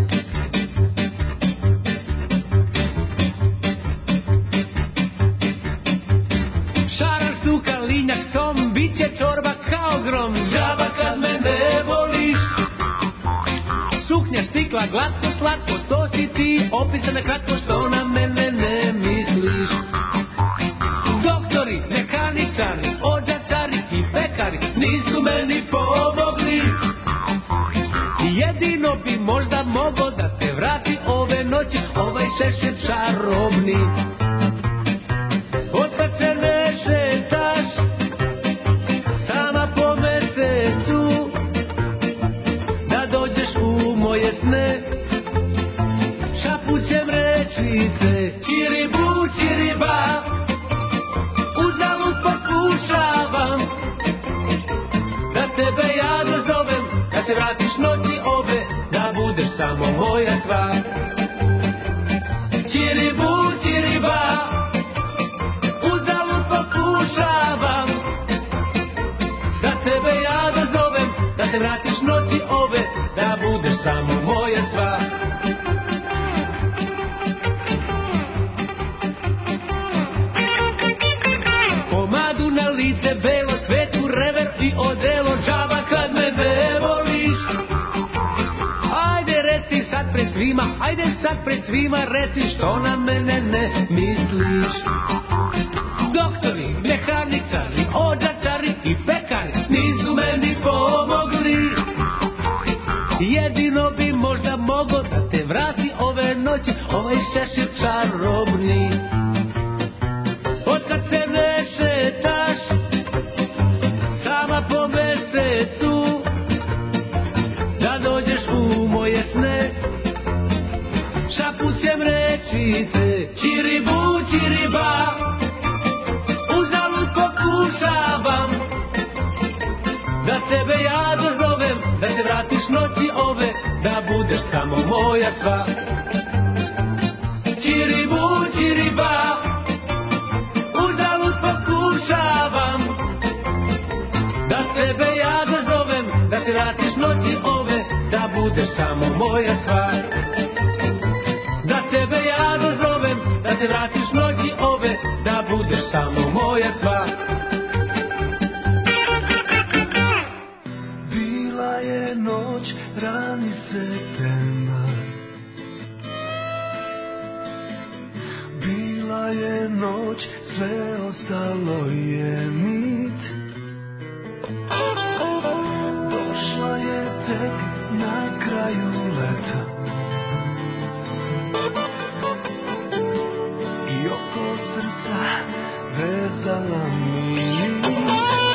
Šaraš duka, linjak, som, bit će čorba kao grom, žaba kad me ne voliš. Suknja štikla, glatko, slatko, to si ti, opisane kratko što na mene ne misliš. Doktori, mehaničari, ođačari i pekari nisu meni pomogli. Jedino bi možda mogo da te vrati ove noći ovaj šešir čarobni. Otkad se ne šetaš sama po mesecu, da dođeš u moje sne, šapućem reći te čiribu, čiriba, uzalud pokušavam da tebe ja dozovem, da se vratiš noći ove, da budeš samo moja sva. Čiribu, čiriba, uzalud pokušavam da tebe ja dozovem, da se vratiš noći ove, da budeš samo moja sva. Pomadu na lice belo, svetu rever i odelo, džaba kad me ne voliš. Ajde reci sad pred svima, ajde sad pred svima reci što na mene ne misliš. Doktori, mehaničari, odžačari i pekari nisu meni pomogli. Jedino bi možda mogo da te vrati ove noći ovaj šešir čarobni. Otkad se ne šetaš sama po mesecu, da dođeš u moje sne, šapućem reći te čiribu, čiriba, uzalud pokušavam da tebe ja dozovem, da se vratiš noći ove, da budeš samo moja sva. Čiribu, čiriba, uzalud pokušavam da tebe ja dozovem, da se vratiš noći ove, da budeš samo moja sva. Da tebe ja dozovem, da se vratiš noći ove, da budeš samo moja sva. Bila je noć, rani septembar. Bila je noć, sve ostalo je mit. Došla je tek na kraju leta i oko srca vezala mi nit.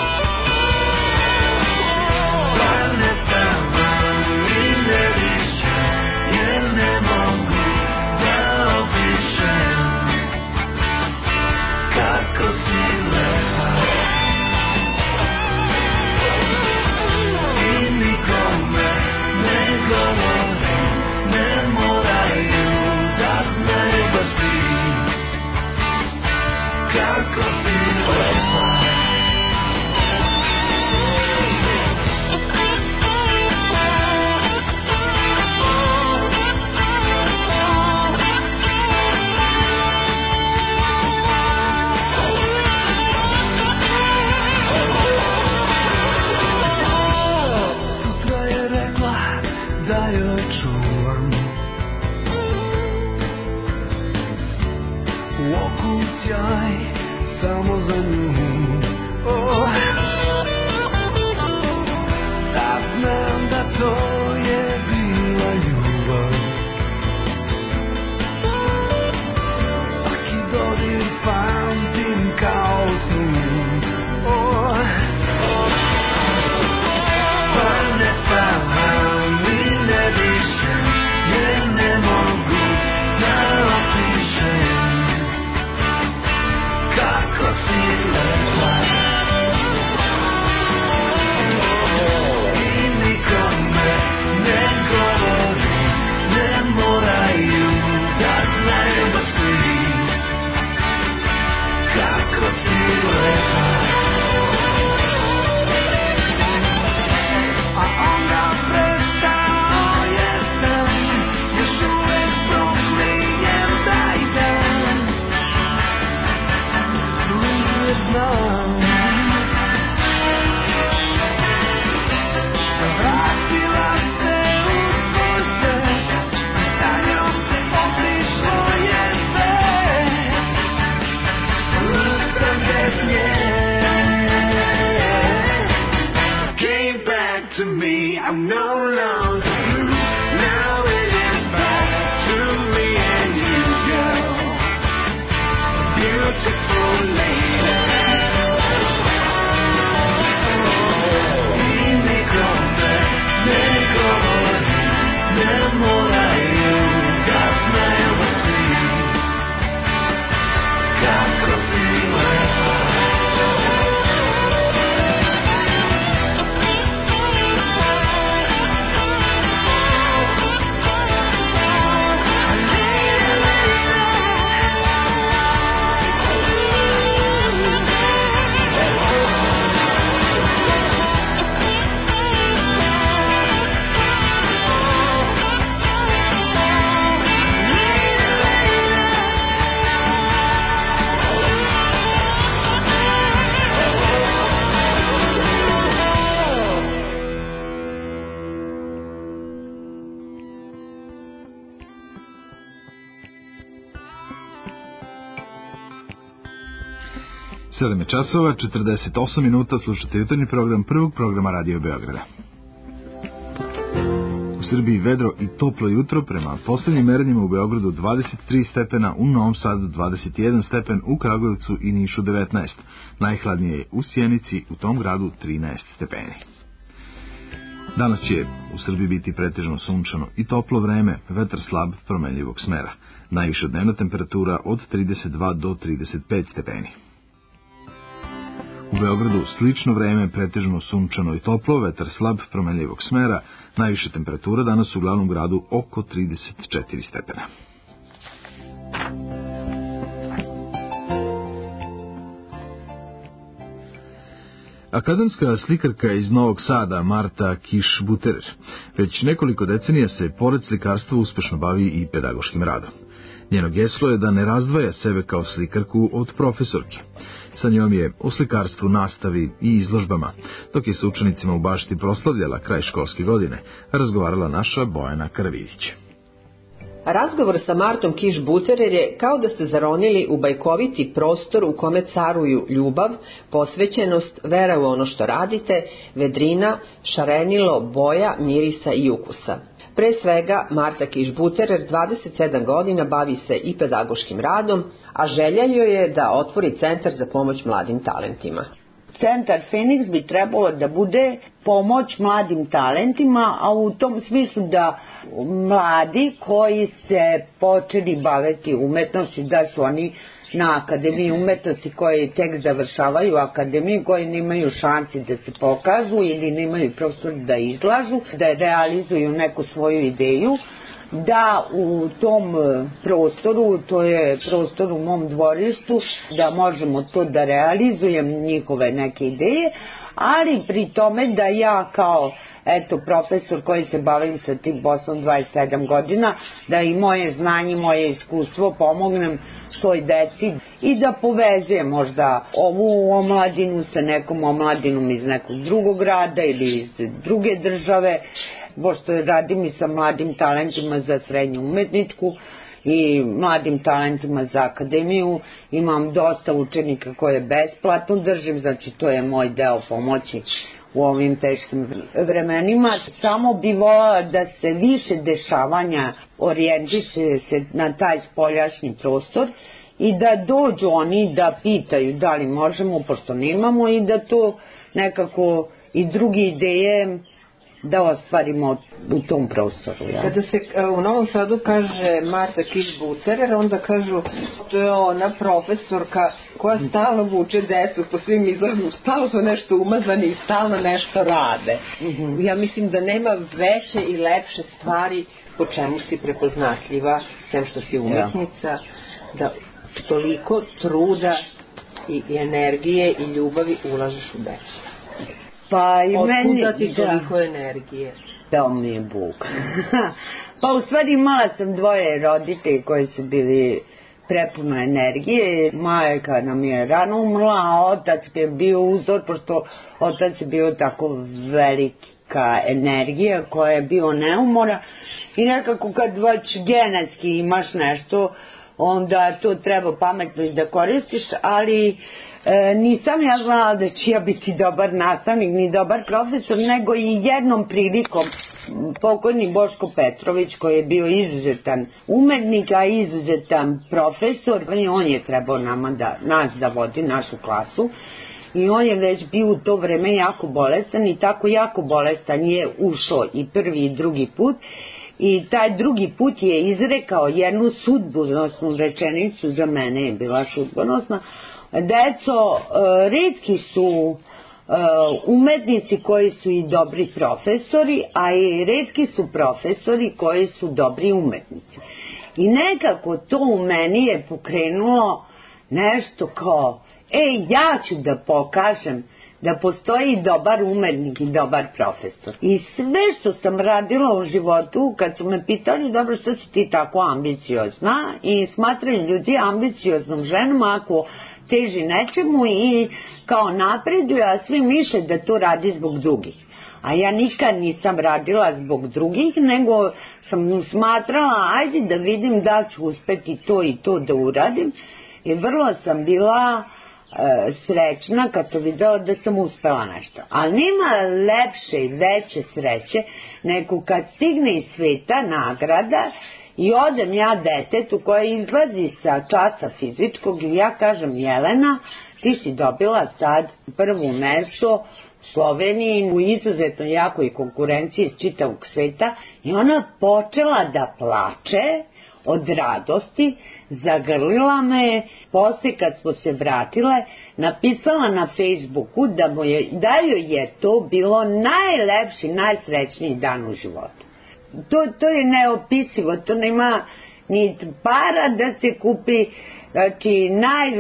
Stane sama i ne više, jer ne mogu da opišem kako si lepa. I nikome ne govori, ne moraju da znaju baš svi kako si lepa. 7 časova, 48 minuta, slušate jutarnji program prvog programa Radio Beograda. U Srbiji vedro i toplo jutro, prema poslednjim merenjima u Beogradu 23 stepena, u Novom Sadu 21 stepen, u Kragujevcu i Nišu 19. Najhladnije je u Sjenici, u tom gradu 13 stepeni. Danas će u Srbiji biti pretežno sunčano i toplo vreme, vetar slab promenljivog smera. Najviša dnevna temperatura od 32 do 35 stepeni. U Beogradu slično vreme, pretežno sunčano i toplo, vetar slab promenljivog smera. Najviša temperatura danas u glavnom gradu oko 34 stepena. Akademska slikarka iz Novog Sada, Marta Kiš-Buterer, već nekoliko decenija se pored slikarstva uspešno bavi i pedagoškim radom. Njeno geslo je da ne razdvaja sebe kao slikarku od profesorke. Sa njom je o slikarstvu, nastavi i izložbama, dok je sa učenicima u Bašti proslavljala kraj školske godine, razgovarala naša Bojana Karavidić. Razgovor sa Martom Kiš-Buterer je kao da ste zaronili u bajkoviti prostor u kome caruju ljubav, posvećenost, vera u ono što radite, vedrina, šarenilo, boja, mirisa i ukusa. Pre svega, Marta Kiš-Buterer 27 godina bavi se i pedagoškim radom, a želja joj je da otvori centar za pomoć mladim talentima. Centar Feniks bi trebalo da bude pomoć mladim talentima, a u tom smislu da mladi koji se počeli baviti umetnosti, da su oni na Akademiji umetnosti koji tek završavaju akademiju, koji nemaju šansi da se pokažu ili nemaju prostor da izlažu, da realizuju neku svoju ideju, da u tom prostoru, to je prostor u mom dvorištu, da možemo to da realizujem njihove neke ideje, ali pri tome da ja kao profesor koji se bavim sa tim poslom 27 godina, da i moje znanje, moje iskustvo pomognem toj deci i da povezujem možda ovu omladinu sa nekom omladinom iz nekog drugog grada ili iz druge države, pošto radim i sa mladim talentima za srednju umetničku i mladim talentima za akademiju. Imam dosta učenika koje besplatno držim, znači to je moj deo pomoći u ovim teškim vremenima. Samo bi voljela da se više dešavanja orijentiše se na taj spoljašnji prostor i da dođu oni da pitaju da li možemo, pošto nemamo, i da to nekako i druge ideje da ostvarimo u tom prostoru. Ja. Kada se u Novom Sadu kaže Marta Kiš-Buterer, onda kažu to je ona profesorka koja stalno vuče decu po svim izložbama, stalno su nešto umazani i stalno nešto rade. Ja mislim da nema veće i lepše stvari po čemu si prepoznatljiva, sem što si umetnica, da toliko truda i energije i ljubavi ulažeš u decu. Pa i meni... Otkuda ti toliko energije? Dao mi je Bog. Pa u stvari imala sam dvoje roditelje koji su bili prepuno energije. Majka nam je rano umrla, a otac je bio uzor, pošto otac je bio tako velika energija koja je bio neumora. I nekako kad već genetski imaš nešto, onda to treba pametno i da koristiš, ali nisam ja znala da će ja biti dobar nastavnik ni dobar profesor, nego i jednom prilikom pokojni Boško Petrović, koji je bio izuzetan umetnik, a izuzetan profesor, i on je trebao nas da vodi našu klasu, i on je već bio u to vreme jako bolestan, i tako jako bolestan je ušao i prvi i drugi put. I taj drugi put je izrekao jednu sudbonosnu rečenicu, za mene je bila sudbonosna: deco, retki su umetnici koji su i dobri profesori, a i retki su profesori koji su dobri umetnici. I nekako to u meni je pokrenulo nešto kao, ja ću da pokažem da postoji dobar umetnik i dobar profesor. I sve što sam radila u životu, kad su me pitali, dobro, što si ti tako ambiciozna, i smatraju ljudi ambicioznom ženom ako teži nečemu i kao napreduje, a svi misle da to radi zbog drugih. A ja nikad nisam radila zbog drugih, nego sam smatrala, ajde da vidim da ću uspeti to i to da uradim. I vrlo sam bila srećna kad sam videla da sam uspela nešto. Ali nema lepše i veće sreće nego kad stigne iz sveta nagrada i odem ja detetu koja izlazi sa časa fizičkog i ja kažem: Jelena, ti si dobila sad prvo mesto u Sloveniji u izuzetno jakoj konkurenciji iz čitavog sveta, i ona počela da plače od radosti, zagrlila me, posle kad smo se vratile, napisala na Facebooku da joj je to bilo najlepši, najsrećniji dan u životu. To je neopisivo, to nema ni para da se kupi, znači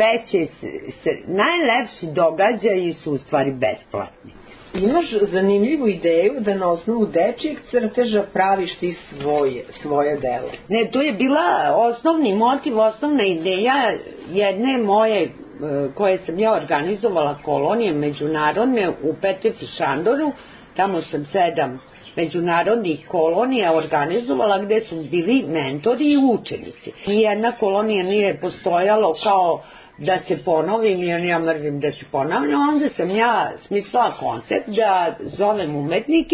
najlepši događaji su u stvari besplatni. Imaš zanimljivu ideju da na osnovu dečijeg crteža praviš ti svoje delo. Ne, to je bila osnovni motiv, osnovna ideja jedne moje, koje sam ja organizovala kolonije međunarodne u Petefi Šandoru. Tamo sam 7 međunarodnih kolonija organizovala gde su bili mentori i učenici. Nijedna kolonija nije postojalo kao da se ponovim, jer ja mrzim da se ponavljam. Onda sam ja smislila koncept da zovem umetnike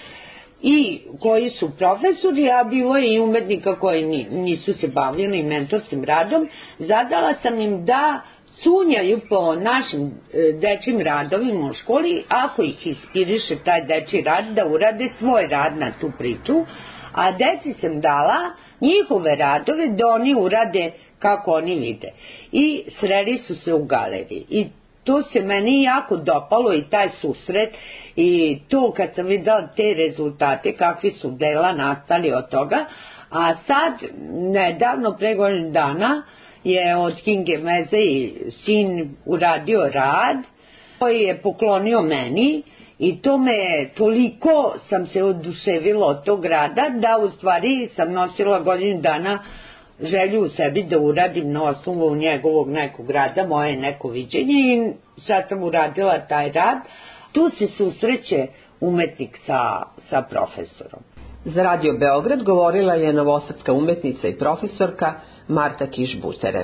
i koji su profesori, a bilo je i umetnika koji nisu se bavili mentorskim radom. Zadala sam im da cunjaju po našim dečjim radovima u školi, ako ih inspiriše taj dečji rad, da urade svoj rad na tu priču, a deci sam dala njihove radove da oni urade kako oni vide. I sreli su se u galeriji. I to se meni jako dopalo, i taj susret, i to kad sam videla te rezultate, kakvi su dela nastali od toga. A sad, nedavno, pre godinu dana, je od Kinge Meze i sin uradio rad koji je poklonio meni, i to me toliko sam se oduševila od tog rada da u stvari sam nosila godinu dana želju u sebi da uradim na osnovu njegovog nekog rada moje neko viđenje, i sad sam uradila taj rad. Tu se susreće umetnik sa profesorom. Za Radio Beograd govorila je novosadska umetnica i profesorka Marta Kiš-Buterer.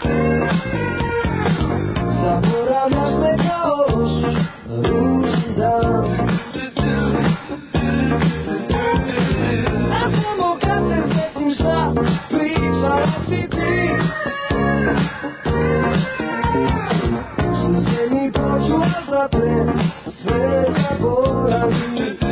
Zaboravljaš me kao ruž, ruž dan. si ti. Se mi pođu zapre, sve zaboravi.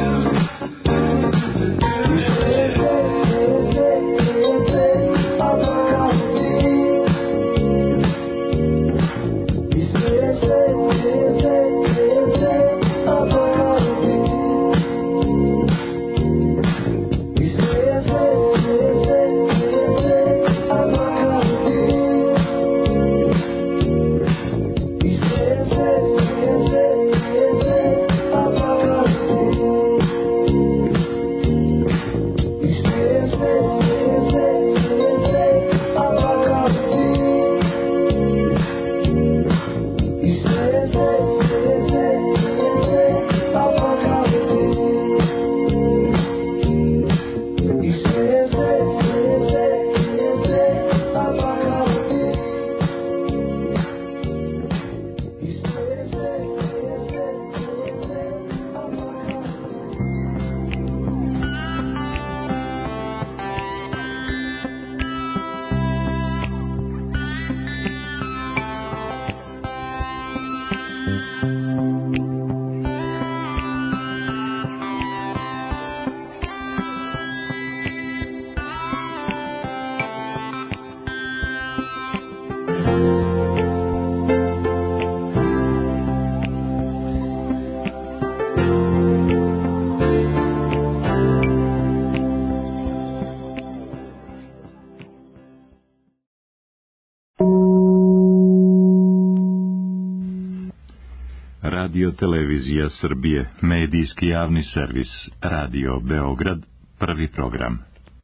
Radio Televizija Srbije, medijski javni servis, Radio Beograd, prvi program.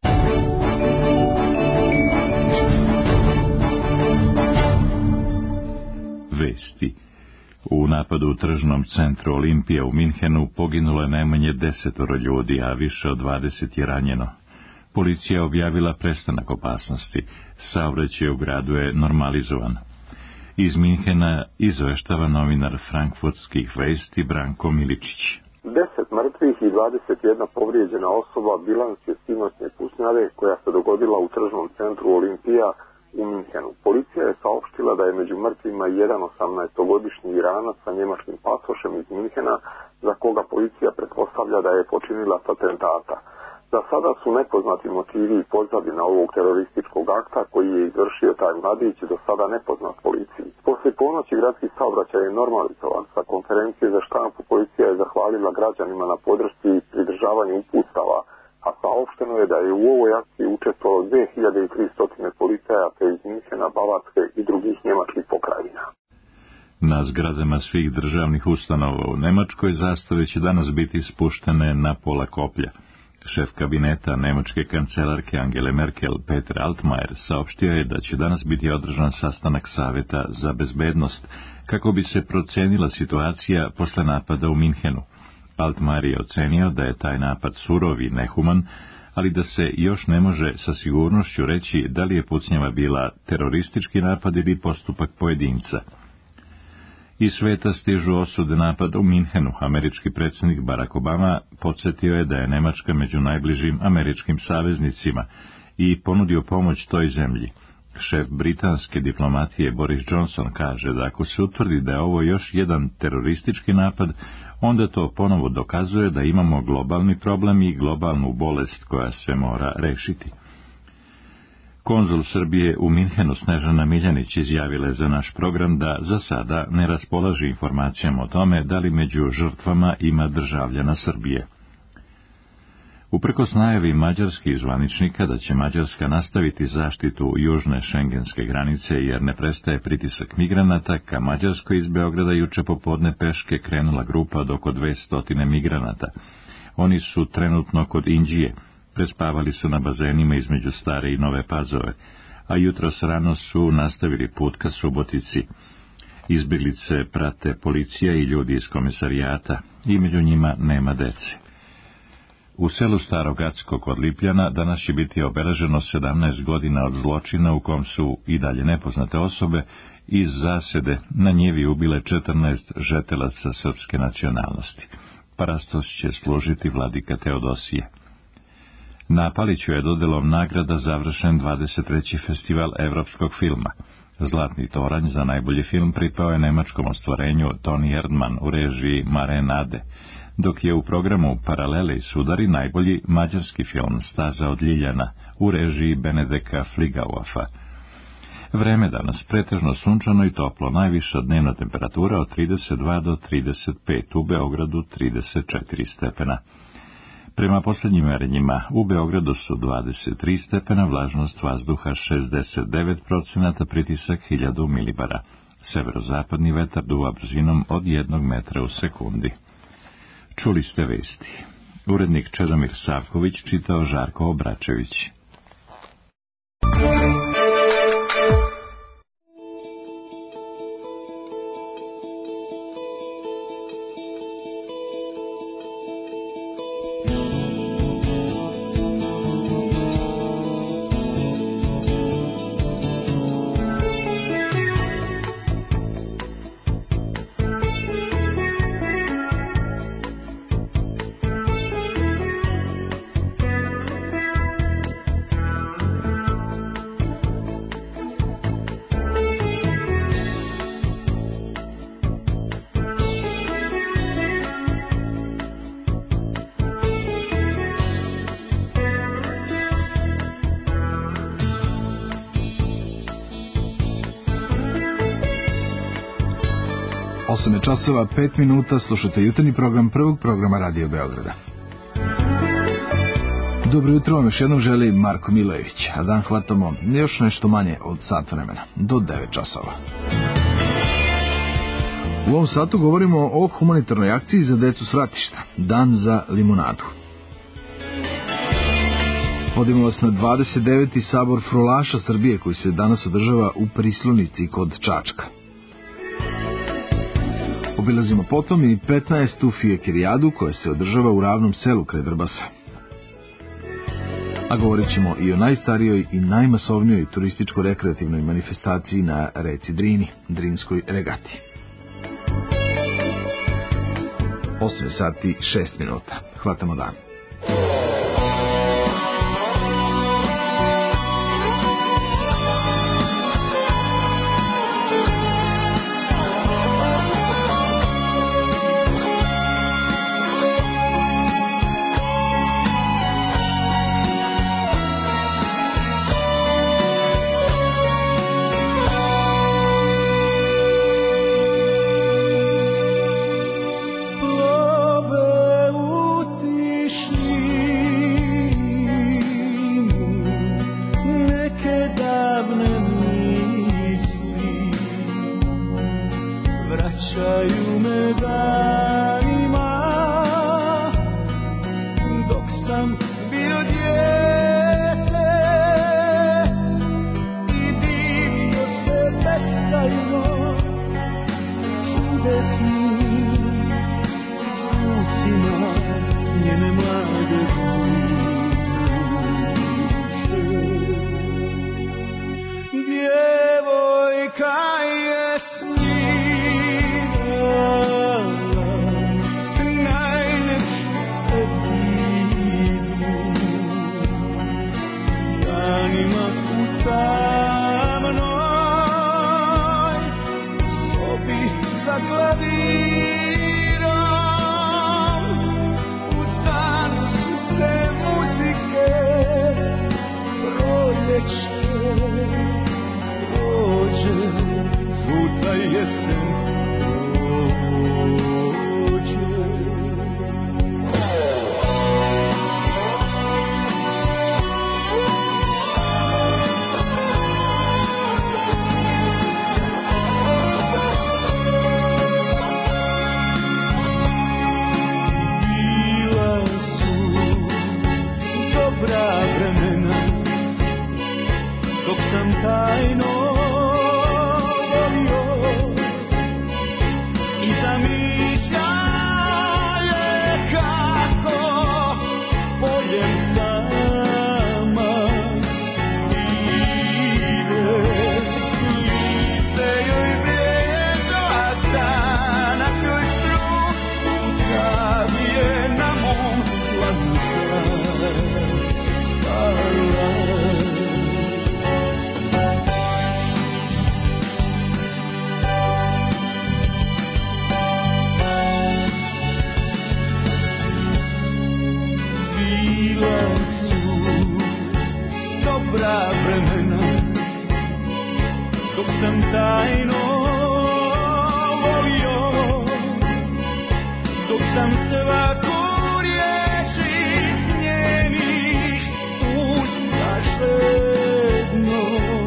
Vesti. U napadu u tržnom centru Olimpija u Minhenu poginulo je najmanje 10 ljudi, a više od 20 je ranjeno. Policija je objavila prestanak opasnosti. Saobraćaj u gradu je normalizovan. Iz Minhena izveštava novinar frankfurtskih vesti Branko Miličić. 10 mrtvih i 21 povrijeđena osoba bilans je sinoćne pucnjave koja se dogodila u tržnom centru Olimpija u Minhenu. Policija je saopštila da je među mrtvima jedan 18-godišnji Iranac sa njemačkim pasošem iz Minhena, za koga policija pretpostavlja da je počinilac atentata. Za sada su nepoznati motivi i pozadina ovog terorističkog akta koji je izvršio taj mladić, do sada nepoznat policiji. Poslije ponoći gradski saobraćaj je normalizovan. Sa konferencije za štampu policija je zahvalila građanima na podršci i pridržavanju uputstava, a saopšteno je da je u ovoj akciji učestvovalo 2300 policajaca iz Minhena, Bavarske i drugih njemačkih pokrajina. Na zgradama svih državnih ustanova u Nemačkoj zastave će danas biti spuštene na pola koplja. Šef kabineta nemačke kancelarke Angele Merkel, Peter Altmaier, saopštio je da će danas biti održan sastanak Saveta za bezbednost, kako bi se procenila situacija posle napada u Minhenu. Altmaier je ocenio da je taj napad surov i nehuman, ali da se još ne može sa sigurnošću reći da li je pucnjava bila teroristički napad ili postupak pojedinca. Iz sveta stižu osude napada u Minhenu. Američki predsjednik Barack Obama podsjetio je da je Nemačka među najbližim američkim saveznicima i ponudio pomoć toj zemlji. Šef britanske diplomatije Boris Johnson kaže da ako se utvrdi da je ovo još jedan teroristički napad, onda to ponovo dokazuje da imamo globalni problem i globalnu bolest koja se mora rešiti. Konzul Srbije u Minhenu Snežana Miljanić izjavila je za naš program da za sada ne raspolaže informacijama o tome da li među žrtvama ima državljana Srbije. Uprkos najavi mađarskih zvaničnika da će Mađarska nastaviti zaštitu južne šengenske granice jer ne prestaje pritisak migranata, ka Mađarskoj iz Beograda juče popodne peške krenula grupa od oko 200 migranata. Oni su trenutno kod Inđije. Prespavali su na bazenima između Stare i Nove Pazove, a jutros rano su nastavili put ka Subotici. Izbjeglice prate policija i ljudi iz komisarijata i među njima nema dece. U selu Staro Gacko kod Lipljana danas će biti obeleženo 17 godina od zločina u kom su i dalje nepoznate osobe iz zasede na njivi ubile 14 žetelaca srpske nacionalnosti. Parastos će služiti vladika Teodosije. Na Paliću je dodelom nagrada završen 23. festival evropskog filma. Zlatni toranj za najbolji film pripao je nemačkom ostvarenju Toni Erdmann u režiji Mare Nade, dok je u programu Paralele i sudari najbolji mađarski film Staza od Ljiljana u režiji Benedeka Fligauafa. Vreme danas pretežno sunčano i toplo, najviša dnevna temperatura od 32 do 35, u Beogradu 34 stepena. Prema posljednjim merenjima u Beogradu su 23 stepena, vlažnost vazduha 69%, pritisak 1000 milibara. Severozapadni vetar duva brzinom od 1 metra u sekundi. Čuli ste vesti. Urednik Čedomir Savković čitao Žarko Obračević. Časova 5 minuta, slušate jutarnji program prvog programa Radio Beograda. Dobro jutro vam još jednom želi Marko Milojević, a dan hvatamo još nešto manje od sat vremena, do 9 časova. U ovom satu govorimo o humanitarnoj akciji za decu s ratišta, Dan za limunadu. Vodimo vas na 29. sabor frulaša Srbije koji se danas održava u Prislunici kod Čačka. Obilazimo potom i 15. Fijekirijadu koja se održava u Ravnom selu kraj Vrbasa. A govorit ćemo i o najstarijoj i najmasovnijoj turističko-rekreativnoj manifestaciji na reci Drini, Drinskoj regati. 8 sati 6 minuta. Hvatamo dan. sam svaku riječi njenih usta žedno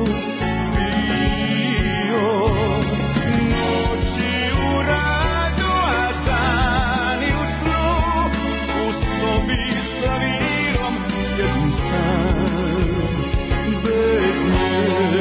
pio. Noći u radu, a dani u snu, u sobi sa vinom sjedim sam bez nje.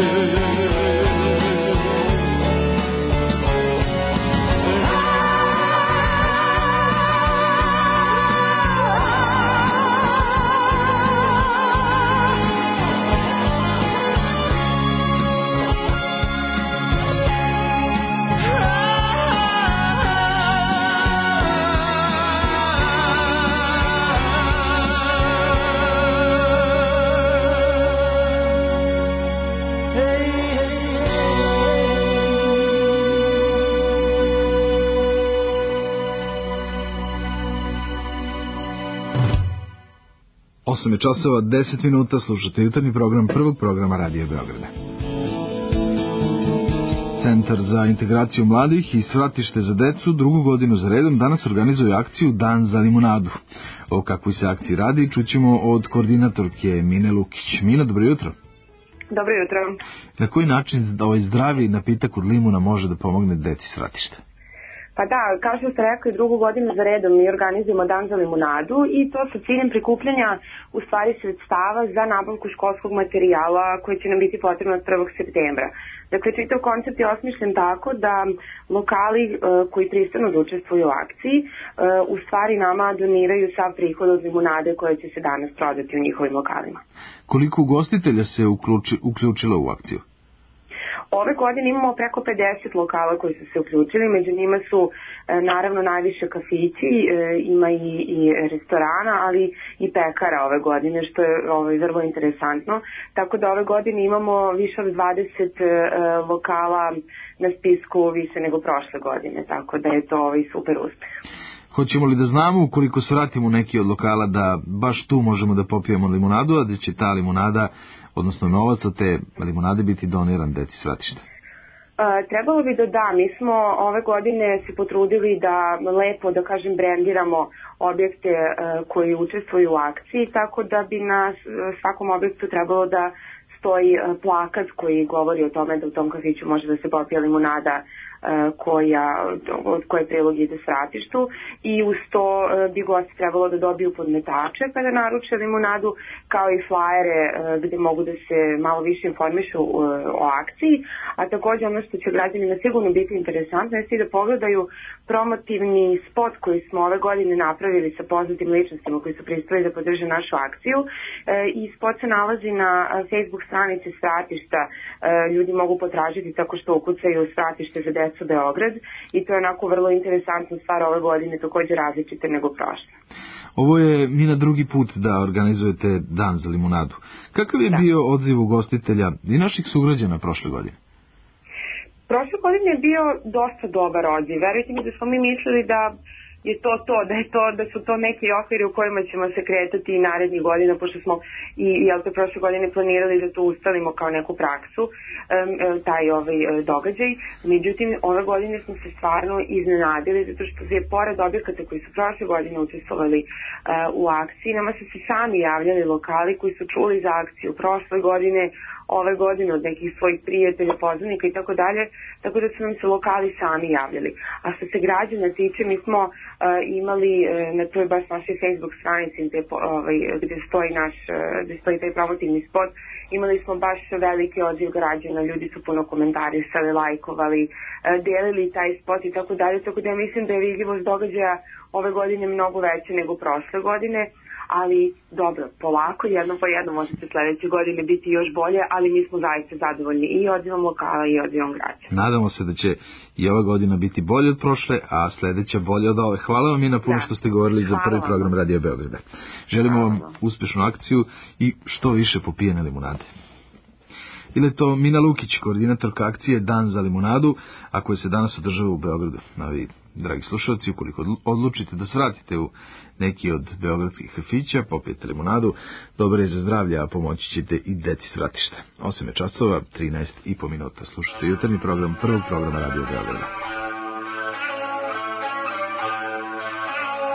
Osam je časova, 10 minuta, slušate jutarnji program prvog programa Radio Beograda. Centar za integraciju mladih i svratište za decu drugu godinu za redom danas organizuju akciju Dan za limunadu. O kakvoj se akciji radi čućemo od koordinatorke Mine Lukić. Mina, dobro jutro. Dobro jutro. Na koji način ovaj zdravi napitak od limuna može da pomogne deci svratišta? Pa da, kao što ste rekli, drugu godinu za redom mi organizujemo Dan za limunadu i to sa ciljem prikupljanja u stvari sredstava za nabavku školskog materijala koji će nam biti potrebno od 1. septembra. Dakle, čitav koncept je osmišljen tako da lokali koji pristanu da učestvuju u akciji u stvari nama doniraju sav prihod od limunade koja će se danas prodati u njihovim lokalima. Koliko ugostitelja se uključilo u akciju? Ove godine imamo preko 50 lokala koji su se uključili, među njima su naravno najviše kafići, ima i restorana, ali i pekara ove godine, što je vrlo interesantno. Tako da ove godine imamo više od 20 lokala na spisku više nego prošle godine, tako da je to super uspeh. Hoćemo li da znamo, ukoliko svratimo neki od lokala, da baš tu možemo da popijemo limunadu, a da će ta limunada, odnosno novac od te limunade biti doniran deci svratišta? Trebalo bi da. Mi smo ove godine se potrudili da lepo, da kažem, brendiramo objekte koji učestvuju u akciji, tako da bi na svakom objektu trebalo da stoji plakat koji govori o tome da u tom kafiću može da se popije limunada od koje prilog ide svratištu i uz to bi gosti trebalo da dobiju podmetače kada naruče limunadu, kao i flajere gde mogu da se malo više informišu o akciji, a također ono što će građanima sigurno biti interesantno je da pogledaju promotivni spot koji smo ove godine napravili sa poznatim ličnostima koji su pristali da podrže našu akciju i spot se nalazi na Facebook stranici Svratišta. Ljudi mogu potražiti tako što ukucaju Svratište za decu Beograd i to je onako vrlo interesantna stvar ove godine, također različite nego prošle. Ovo je, Mina, drugi put da organizujete Dan za limunadu. Kakav je bio odziv ugostitelja i naših sugrađana prošle godine? Prošle godine je bio dosta dobar odziv. Verujte mi da smo mi mislili da je da su to neki okviri u kojima ćemo se kretati i narednih godina, pošto smo i prošle godine planirali da to ustalimo kao neku praksu, taj događaj. Međutim, ove godine smo se stvarno iznenadili, zato što je pored objekata koji su prošle godine učestvovali u akciji, nama su se sami javljali lokali koji su čuli za akciju prošle godine, ove godine od nekih svojih prijatelja, poznanika i tako dalje, tako da su nam se lokali sami javljali. A što se građana tiče, mi smo imali na toj baš našoj Facebook stranici gde stoji taj promotivni spot, imali smo baš veliki odziv građana, ljudi su puno komentarisali, lajkovali, delili taj spot i tako dalje, tako da ja mislim da je vidljivost događaja ove godine mnogo veće nego prošle godine, ali dobro, polako, jedno po jedno možete sledeće godine biti još bolje, ali mi smo zaista zadovoljni i odzivom lokala i odzivom građana. Nadamo se da će i ova godina biti bolje od prošle, a sledeća bolje od ove. Hvala vam, Mina, puno što ste govorili za prvi program Radio Beograda. Želimo vam uspešnu akciju i što više popijene limunade. Ili je to Mina Lukić, koordinatorka akcije Dan za limunadu, a koja se danas održava u Beogradu. Ovi, dragi slušalci, ukoliko odlučite da svratite u neki od beogradskih kafića, popijete limunadu, dobro je za zdravlje, a pomoći ćete i deci svratišta. 8 je časova, 13,5 minuta. Slušajte jutarnji program prvog programa Radio Beograda.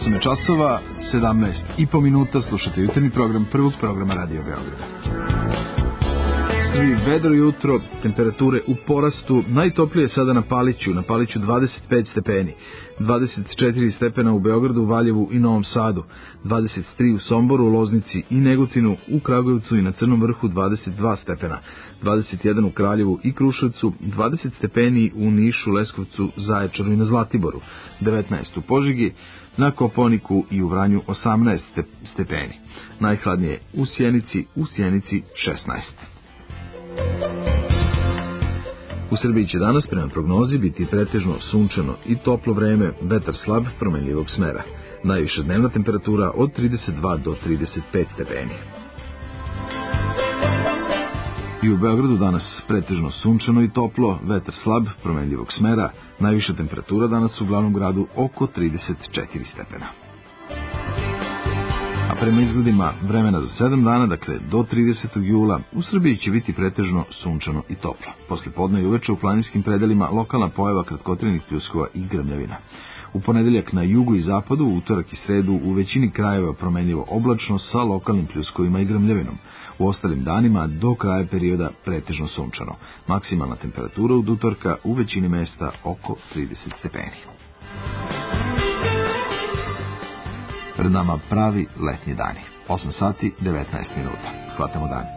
8 je časova, 17,5 minuta, slušate jutarnji program prvog programa Radio Beograda. Svi vedro jutro, temperature u porastu, najtoplije sada na Paliću 25 stepeni, 24 stepena u Beogradu, Valjevu i Novom Sadu, 23 u Somboru, Loznici i Negotinu, u Kragujevcu i na Crnom Vrhu 22 stepena, 21 u Kraljevu i Kruševcu, 20 stepeni u Nišu, Leskovcu, Zaječaru i na Zlatiboru, 19 u Požegi, na Kopaoniku i u Vranju 18 stepeni. Najhladnije u Sjenici 16. U Srbiji će danas prema prognozi biti pretežno sunčano i toplo vreme, vetar slab promenljivog smera. Najviša dnevna temperatura od 32 do 35 stepeni. I u Beogradu danas pretežno sunčano i toplo, vetar slab promenljivog smera, najviša temperatura danas u glavnom gradu oko 34 stepena. A prema izgledima vremena za 7 dana, dakle do 30. jula, u Srbiji će biti pretežno sunčano i toplo. Posle podne i uveče u planinskim predelima lokalna pojava kratkotrenih pljuskova i grmljavina. U ponedeljak na jugu i zapadu, u utorak i sredu u većini krajeva promenljivo oblačno sa lokalnim pljuskovima i grmljavinom. U ostalim danima do kraja perioda pretežno sunčano. Maksimalna temperatura od utorka u većini mesta oko 30 stepeni. Pred nama pravi letnji dani. 8 sati 19 minuta. Hvatamo dan.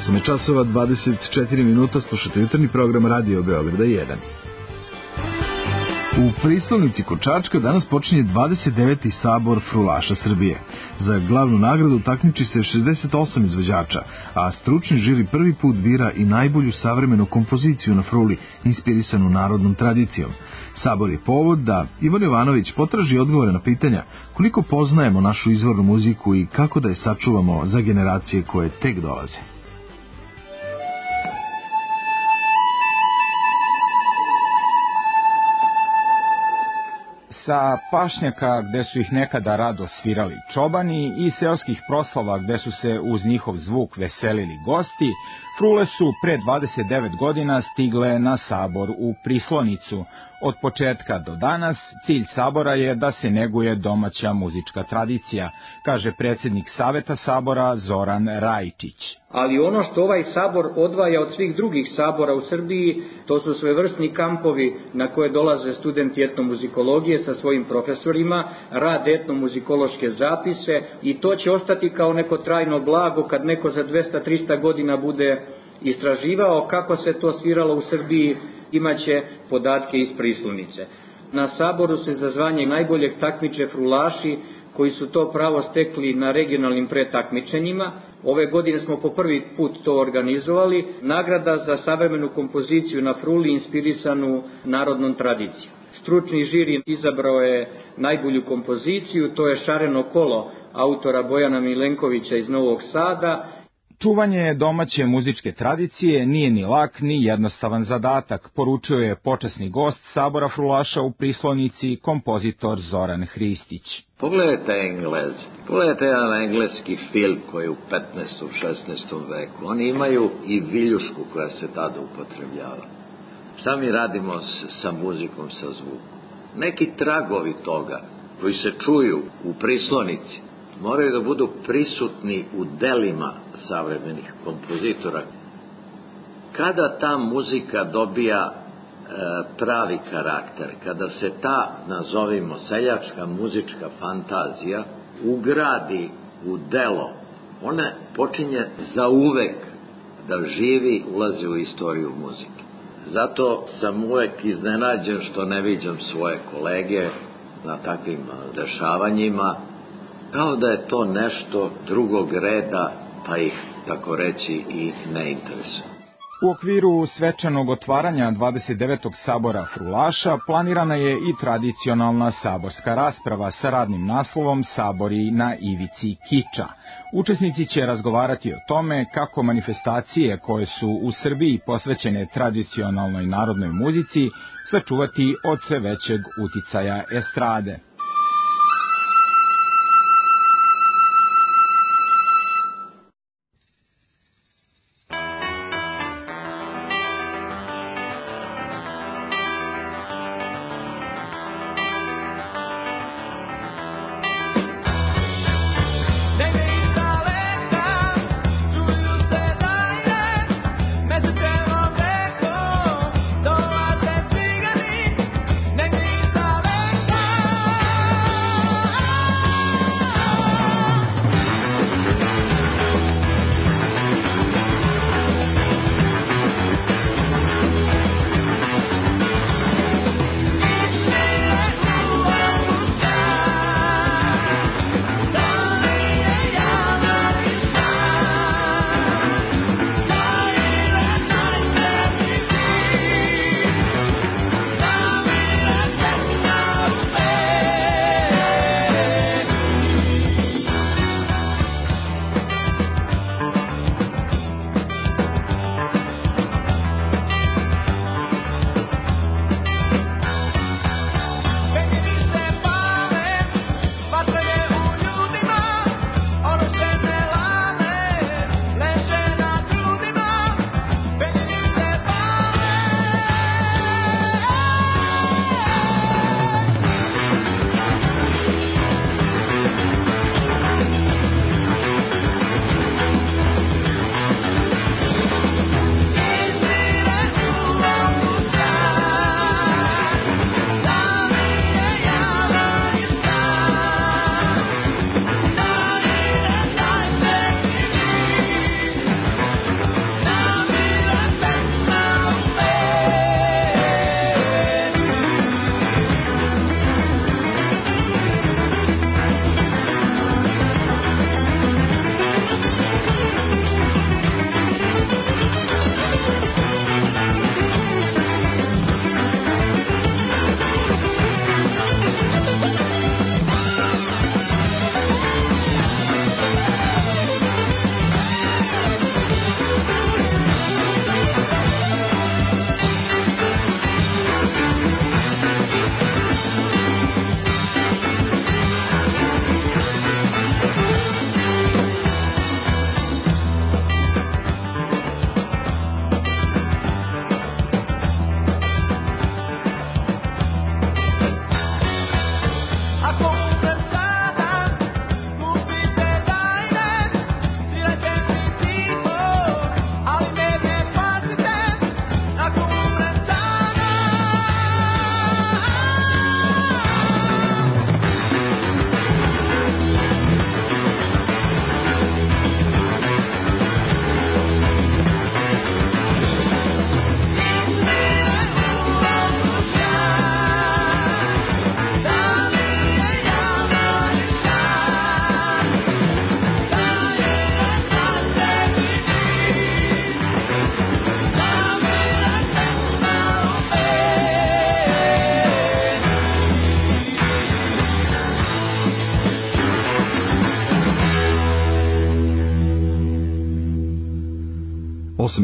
8 je časova 24 minuta, slušate jutarnji program Radio Beograda 1. U pristolnici kod Čačka danas počinje 29. sabor frulaša Srbije. Za glavnu nagradu takmiči se 68 izvođača, a stručni žiri prvi put bira i najbolju savremenu kompoziciju na fruli, inspirisanu narodnom tradicijom. Sabor je povod da Ivan Jovanović potraži odgovore na pitanja koliko poznajemo našu izvornu muziku i kako da je sačuvamo za generacije koje tek dolaze. Sa pašnjaka gde su ih nekada rado svirali čobani i seoskih proslava gde su se uz njihov zvuk veselili gosti, frule su pre 29 godina stigle na sabor u Prislonicu. Od početka do danas cilj sabora je da se neguje domaća muzička tradicija, kaže predsjednik Saveta sabora Zoran Rajčić. Ali ono što ovaj sabor odvaja od svih drugih sabora u Srbiji, to su svevrsni kampovi na koje dolaze studenti etnomuzikologije sa svojim profesorima, rade etnomuzikološke zapise i to će ostati kao neko trajno blago kad neko za 200-300 godina bude istraživao kako se to sviralo u Srbiji, imaće podatke iz Prislonice. Na saboru se za zvanje najboljeg takmiče frulaši koji su to pravo stekli na regionalnim pretakmičenjima. Ove godine smo po prvi put to organizovali. Nagrada za savremenu kompoziciju na fruli inspirisanu narodnom tradicijom. Stručni žiri izabrao je najbolju kompoziciju, to je Šareno kolo autora Bojana Milenkovića iz Novog Sada. Čuvanje domaće muzičke tradicije nije ni lak ni jednostavan zadatak, poručio je počasni gost sabora frulaša u Prislonici, kompozitor Zoran Hristić. Pogledajte Engleze, pogledajte jedan engleski film koji je u 15. 16. veku. Oni imaju i viljušku koja se tada upotrebljava. Šta mi radimo sa muzikom, sa zvukom? Neki tragovi toga koji se čuju u Prislonici moraju da budu prisutni u delima savremenih kompozitora. Kada ta muzika dobija pravi karakter, kada se ta, nazovimo, seljačka muzička fantazija ugradi u delo, ona počinje zauvek da živi, ulazi u istoriju muzike. Zato sam uvek iznenađen što ne viđam svoje kolege na takvim dešavanjima, kao da je to nešto drugog reda, pa ih, tako reći, i ne interesuje. U okviru svečanog otvaranja 29. sabora frulaša planirana je i tradicionalna saborska rasprava sa radnim naslovom Sabori na ivici kiča. Učesnici će razgovarati o tome kako manifestacije koje su u Srbiji posvećene tradicionalnoj narodnoj muzici sačuvati od sve većeg uticaja estrade. Dolaze cigani, negdje iz daleka.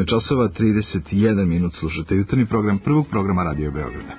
8 časova 31 minut slušate jutarnji program prvog programa Radio Beograda.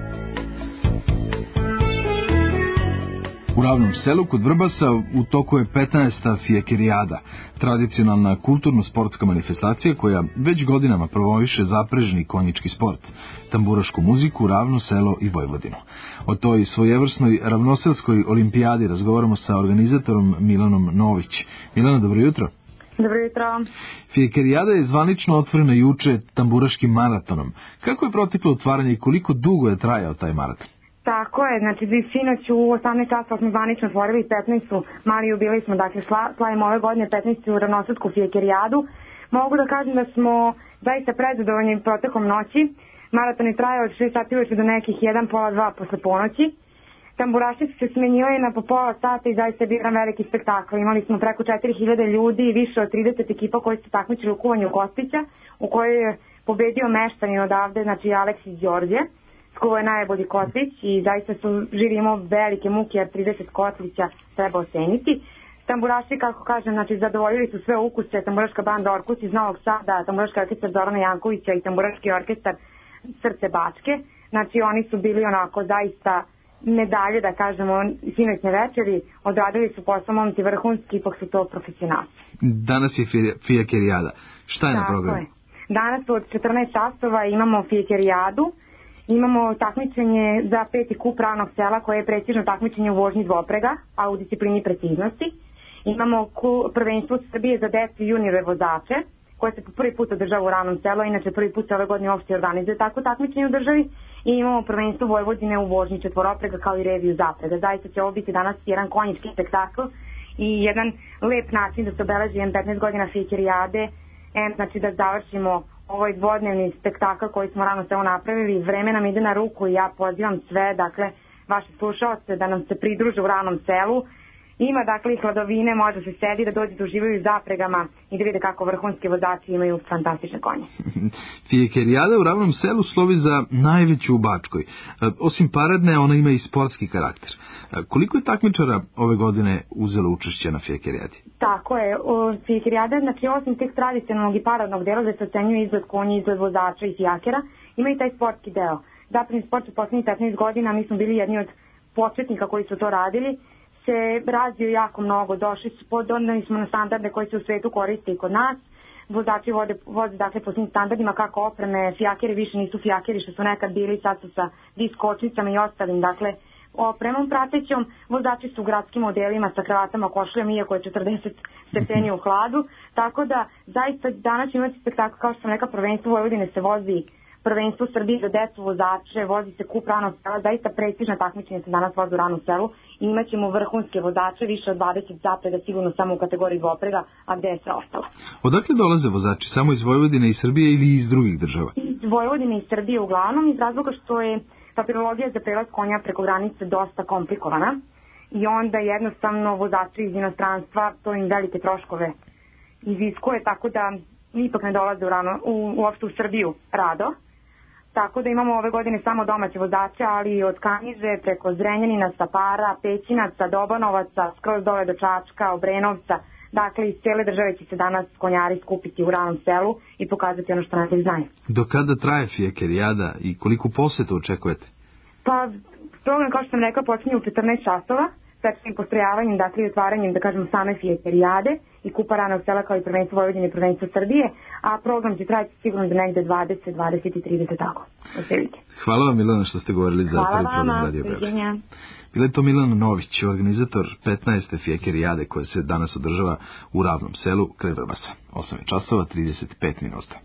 U Ravnom selu kod Vrbasa u toku je 15. Fijekerijada, tradicionalna kulturno-sportska manifestacija koja već godinama promoviše zaprežni konjički sport, tamburašku muziku, Ravno selo i Vojvodinu. O toj svojevrsnoj ravnoselskoj olimpijadi razgovaramo sa organizatorom Milanom Nović. Milana, dobro jutro. Dobro jutro. Fijekerijada je zvanično otvorena juče tamburaškim maratonom. Kako je proteklo otvaranje i koliko dugo je trajao taj maraton? Tako je, znači sinoć u 18 časova smo zvanično otvorili 15. mali jubilej smo, dakle slavimo ove godine 15. ravnosudsku Fijekerijadu. Mogu da kažem da smo zaista prezadovoljni protekom noći. Maraton je trajao od 6 sati uveče do nekih 1, pola 2 posle ponoći. Tamburaši su se smenjivali na po pola sata i zaista je bio jedan veliki spektakl. Imali smo preko 4000 ljudi i više od 30 ekipa koji su takmičili u kuvanju kotlića, u kojoj je pobedio meštanin odavde, znači Aleksis Đorđe. Skuvao je najbolji kotlić i zaista su žiri imao velike muke jer 30 kotlića treba oceniti. Tamburaši, kako kažem, znači zadovoljili su sve ukuse, tamburaška banda Orkus iz Novog Sada, tamburaški orkestar Zorana Jankovića i tamburaški orkestar Srce Bačke. Znači oni su bili onako zaista medalje, da kažemo, sinoćne večeri, odradili su posao momci vrhunski, ipak su to profesionalci. Danas je Fijekerijada. Šta je na programu? Je. Danas od 14 časova imamo Fijekerijadu. Imamo takmičenje za 5. kup Ravnog sela koje je prestižno takmičenje u vožnji dvoprega, a u disciplini preciznosti. Imamo prvenstvo Srbije za decu i juniore vozače, koje se po prvi put održava u Ravnom selu, inače prvi put ove godine uopšte organizuje tako takmičenje u državi. I imamo prvenstvo Vojvodine u vožnji četvoroprega kao i reviju zaprega. Zaista će ovo biti danas jedan konjički spektakl i jedan lep način da se obeleži 15 godina Fijekerijade, znači da završimo ovaj dvodnevni spektakl koji smo Ravno selo napravili. Vreme nam ide na ruku i ja pozivam sve, dakle, vaše slušaoce da nam se pridruže u Ravnom selu. Ima, dakle, i hladovine, može se sedi da dođe da uživaju zapregama i da vide kako vrhunski vozači imaju fantastične konje. Fijekerijada u Ravnom selu slovi za najveću u Bačkoj. Osim paradne, ona ima i sportski karakter. Koliko je takmičara ove godine uzelo učešće na Fijekerijadi? Tako je. Fijekerijada, znači, osim tek tradicionalnog i paradnog dela, gde se ocenjuje izgled konja, izgled vozača i fijakera, ima i taj sportski deo. Zapravo sport u poslednjih 15 godina, mi smo bili jedni od početnika koji su to radili, se razvio jako mnogo, doneli smo na standarde koji se u svetu koriste i kod nas. Vozači voze dakle po svim standardima kako opreme, fijakeri više nisu fijakeri što su nekad bili, sad su sa diskočnicama i ostalim, dakle opremom pratećom. Vozači su u gradskim modelima sa kravatama, košuljama, iako je 40 stepeni u hladu, tako da zaista danas ćemo imati spektakl, kao što sam rekla, prvenstvo Vojvodine se vozi, prvenstvo Srbije za decu vozače, vozi se kup Ravnog sela, zaista prestižna takmičenja se danas vozi u Ravnom selu i imat ćemo vrhunske vozače, više od 20 zaprega, sigurno samo u kategoriji dvoprega, a gde je sve ostalo. Odakle dolaze vozači? Samo iz Vojvodine i Srbije ili iz drugih država? Iz Vojvodine i Srbije uglavnom, iz razloga što je papirologija za prelaz konja preko granice dosta komplikovana i onda jednostavno vozači iz inostranstva, to im velike troškove iziskuje, tako da ipak ne dolaze uopšte u Srbiju rado. Tako da imamo ove godine samo domaće vozače, ali od Kanjiže preko Zrenjanina, Stapara, Pećinaca, Dobanovaca, skroz dole do Čačka, Obrenovca. Dakle, iz cijele države će se danas konjari skupiti u Ravnom selu i pokazati ono što najbolje znaju. Do kada traje Fijekerijada i koliko poseta očekujete? Pa, program, kao što sam rekla, počinje u 14 časova, svečanim postrojavanjem, dakle i otvaranjem, da kažemo, same Fijekerijade i kupa Ravnog sela kao i prvenstvo Vojvodine i prvenstvo Srbije, a program će trajati sigurno do negde 20, 20 i 30, tako. Hvala vam, Milana, što ste govorili za prvi program Radio Beograd. Bila je to Milan Nović, organizator 15. Fijekerijade koja se danas održava u Ravnom selu kraj Vrbasa. 8 časova 35 minuta.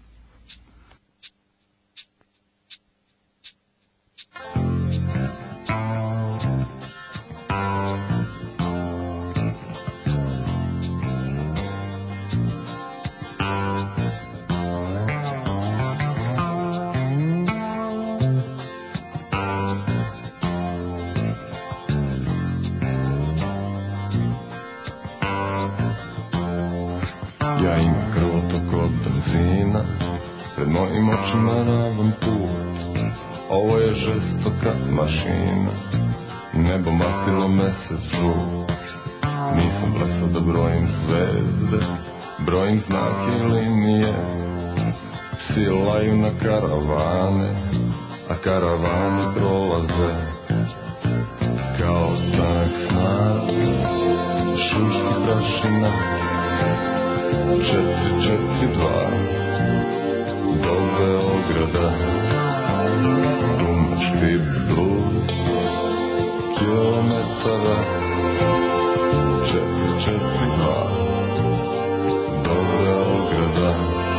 Ja im krvotok od benzina, pred mojim očima ravan put. Ovo je žestoka mašina, nebo mastilo mesec žut. Nisam blesao da brojim zvezde, brojim znake i linije. Psi laju na karavane, a karavani prolaze kao tanak snag, šušti prašina. 442 do Beograda, Rumunski blud, kilometara. 442 do Beograda.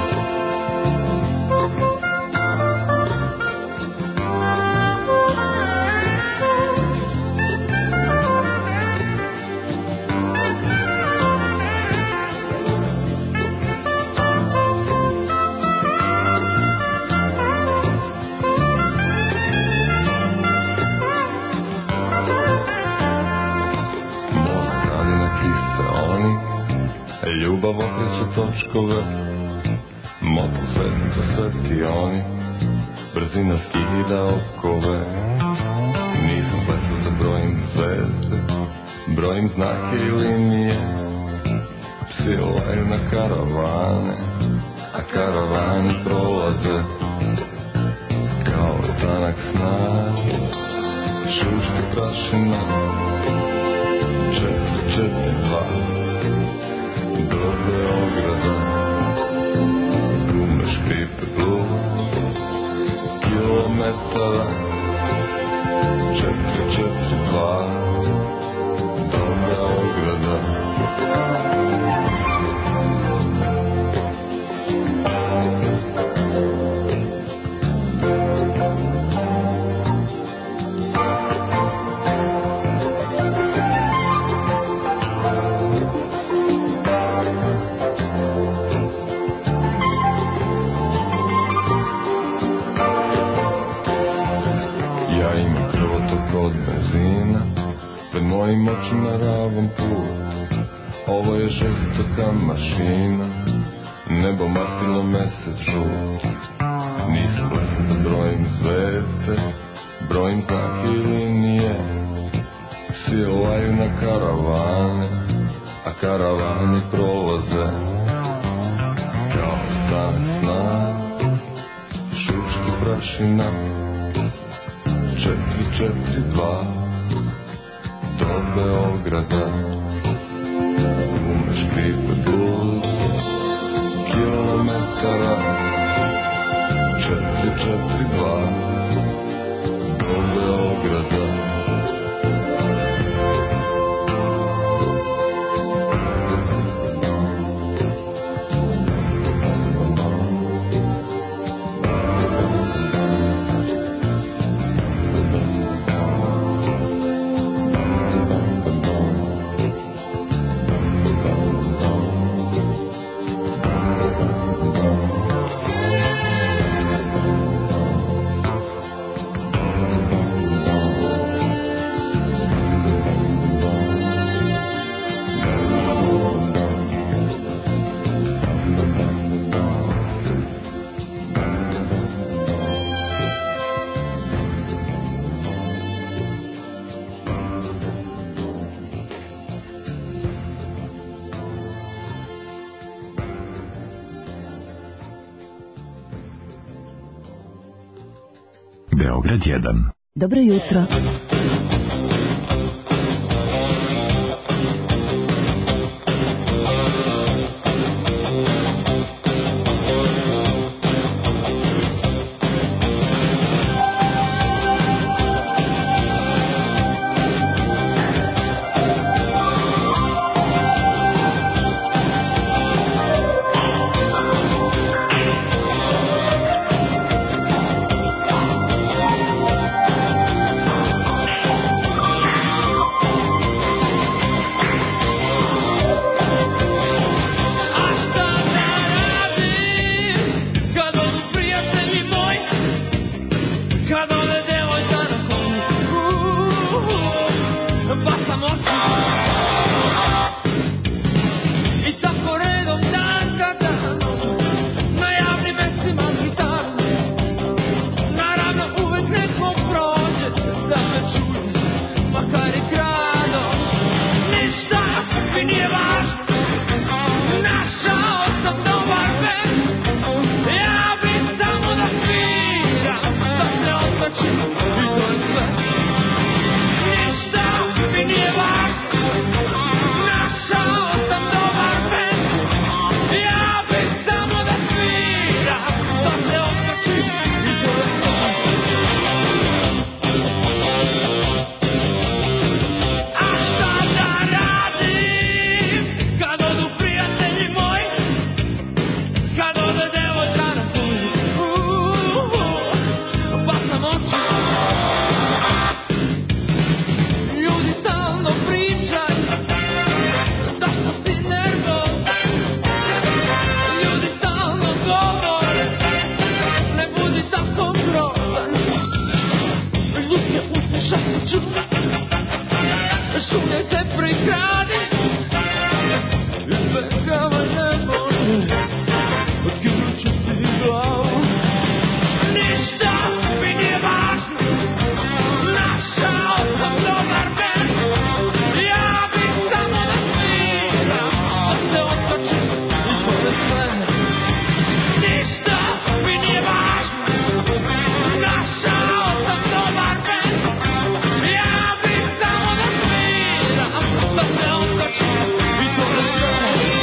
Ljubav okreće točkove, motocikl svetioni, brzina skida okove. Nisam plesao da brojim zvezde, brojim znake i linije. Psi laju na karavane, a karavani prolaze kao tanak snag, šušti prašina. 442 do Beograda, gume škripe blud, kilometara. 442 do Beograda. Pred mojim očima ravan put, ovo je žestoka mašina, nebo mastilo mesec žut. Nisam blesan da brojim zvezde, brojim znake i linije. Psi laju na karavane, a karavani prolaze kao tanak snag, šušti prašina. 442 do Beograda, gume škripe blud, kilometara. 442 do Beograda. Beograd 1. Dobro jutro. I'll be otoču, šume se prikrade, izbegava nebo, otkinut ću ti glavu. Ništa mi nije važno, našao sam dobar bend, ja bih samo da sviram, da se otočim i to je sve. Ništa mi nije važno, našao sam dobar bend, ja bih samo da sviram, da se otočim i to je sve.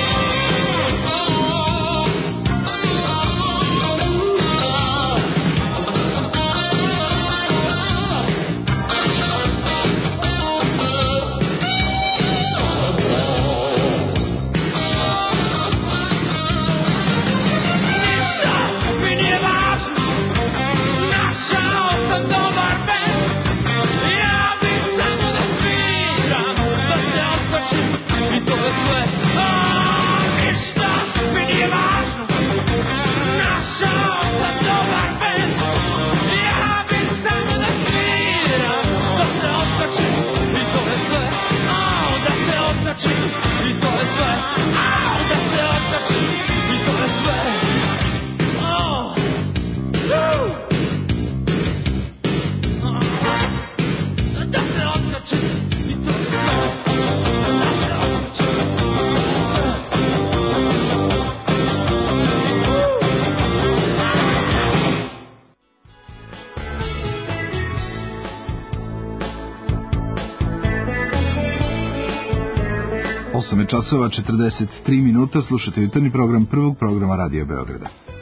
Časova 43 minuta, slušate jutarnji program prvog programa Radija Beograda.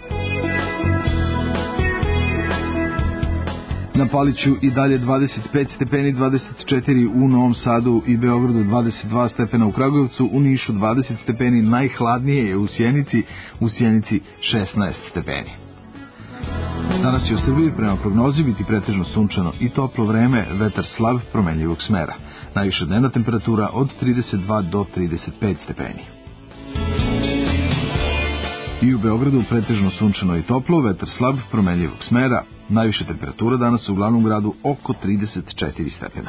Na Paliću i dalje 25 stepeni, 24 u Novom Sadu i Beogradu, 22 stepena u Kragujevcu, u Nišu 20 stepeni, najhladnije je u Sjenici 16 stepeni. Danas će u Srbiji prema prognozi biti pretežno sunčano i toplo vreme, vetar slab promenljivog smera. Najviša dnevna temperatura od 32 do 35 stepeni. I u Beogradu pretežno sunčano i toplo, vetar slab promenljivog smera. Najviša temperatura danas u glavnom gradu oko 34 stepena.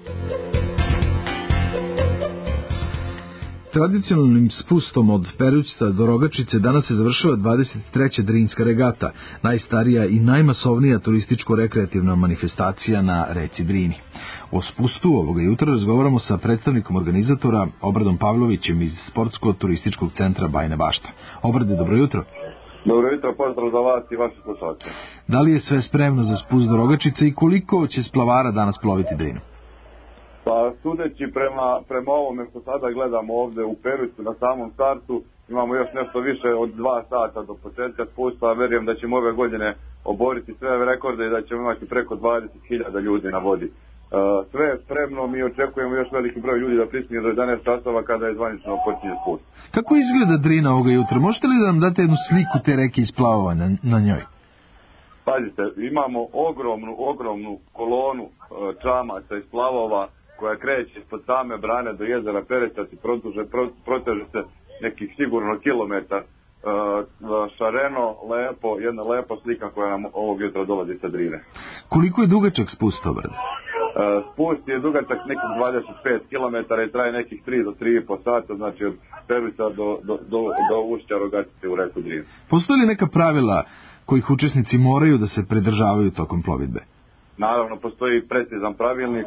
Tradicionalnim spustom od Perućca do Rogačice danas se završava 23. Drinska regata, najstarija i najmasovnija turističko-rekreativna manifestacija na reci Drini. O spustu ovoga jutra razgovaramo sa predstavnikom organizatora Obradom Pavlovićem iz Sportsko-turističkog centra Bajina Bašta. Obrade, dobro jutro. Dobro jutro, pozdrav za vas i vaše slušalce. Da li je sve spremno za spust do Rogačice i koliko će splavara danas ploviti Drinu? Pa sudeći prema ovome što sada gledamo ovde u Perućcu na samom startu, imamo još nešto više od 2 sata do početka spusta, verujem da ćemo ove godine oboriti sve rekorde i da ćemo imati preko 20.000 ljudi na vodi. Sve je spremno, mi očekujemo još veliki broj ljudi da pristigne do 11 časova kada je zvanično počinje spust. Kako izgleda Drina ovoga jutra? Možete li da nam date jednu sliku te reke isplavovanja na njoj? Pazite, imamo ogromnu kolonu čamaca i splavova koja kreće ispod same brane do jezera Perećac i proteže se nekih sigurno kilometar. Šareno, lepo, jedna lepa slika koja nam ovog jutra dolazi sa Drine. Koliko je dugačak spust, Obrad? Spust je dugačak nekih 25 km i traje nekih 3 do 3,5 sata, znači od Peruća do ušća Rogačice u reku Drinu. Postoji li neka pravila kojih učesnici moraju da se pridržavaju tokom plovidbe? Naravno, postoji precizan pravilnik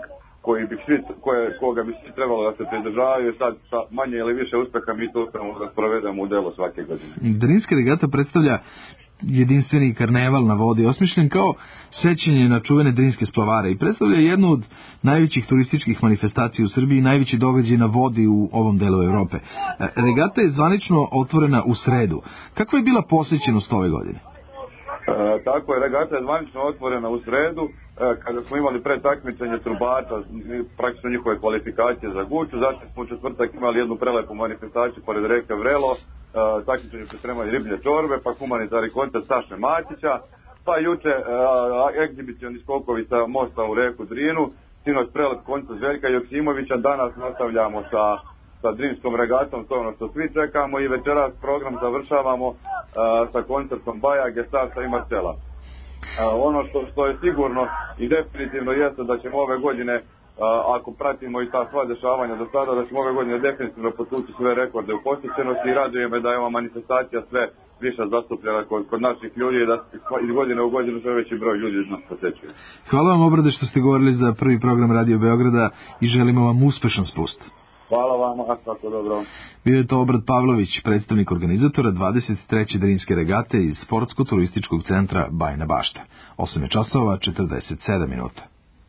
koga bi svi trebalo da se pridržavaju, sad sa manje ili više uspeha mi to uspemo da sprovedemo u delo svake godine. Drinska regata predstavlja jedinstveni karneval na vodi, osmišljen kao sećanje na čuvene drinske splavare i predstavlja jednu od najvećih turističkih manifestacija u Srbiji i najveći događaj na vodi u ovom delu Evrope. Regata je zvanično otvorena u sredu. Kakva je bila posjećenost ove godine? Tako je, regata je zvanično otvorena u sredu, kada smo imali pretakmičenje trubača, praktično njihove kvalifikacije za Guču, zatim smo u četvrtak imali jednu prelepu manifestaciju pored reke Vrelo, takmičenje pripremali riblje čorbe, pa humanitarni koncert Saše Matića, pa juče egzibicioni skokovi sa mosta u reku Drinu, sinoć prelep koncert Željka Joksimovića, danas nastavljamo sa Drinskom regatom, to je ono što svi čekamo i večeras program završavamo sa koncertom Baja, Gestasa i Marcela. Ono što je sigurno i definitivno jeste da ćemo ove godine, ako pratimo i ta sva dešavanja do sada, da ćemo ove godine definitivno potući sve rekorde u posjećenosti i raduje me da je ova manifestacija sve više zastupljena kod naših ljudi i da iz godine u godinu sve veći broj ljudi nas posjećuje. Hvala vam, Obrade, što ste govorili za prvi program Radio Beograda i želimo vam uspešan spust. Hvala vam, a svako dobro. Bio je to Obrad Pavlović, predstavnik organizatora 23. Drinske regate iz Sportsko-turističkog centra Bajina Bašta. 8 je časova, 47 minuta.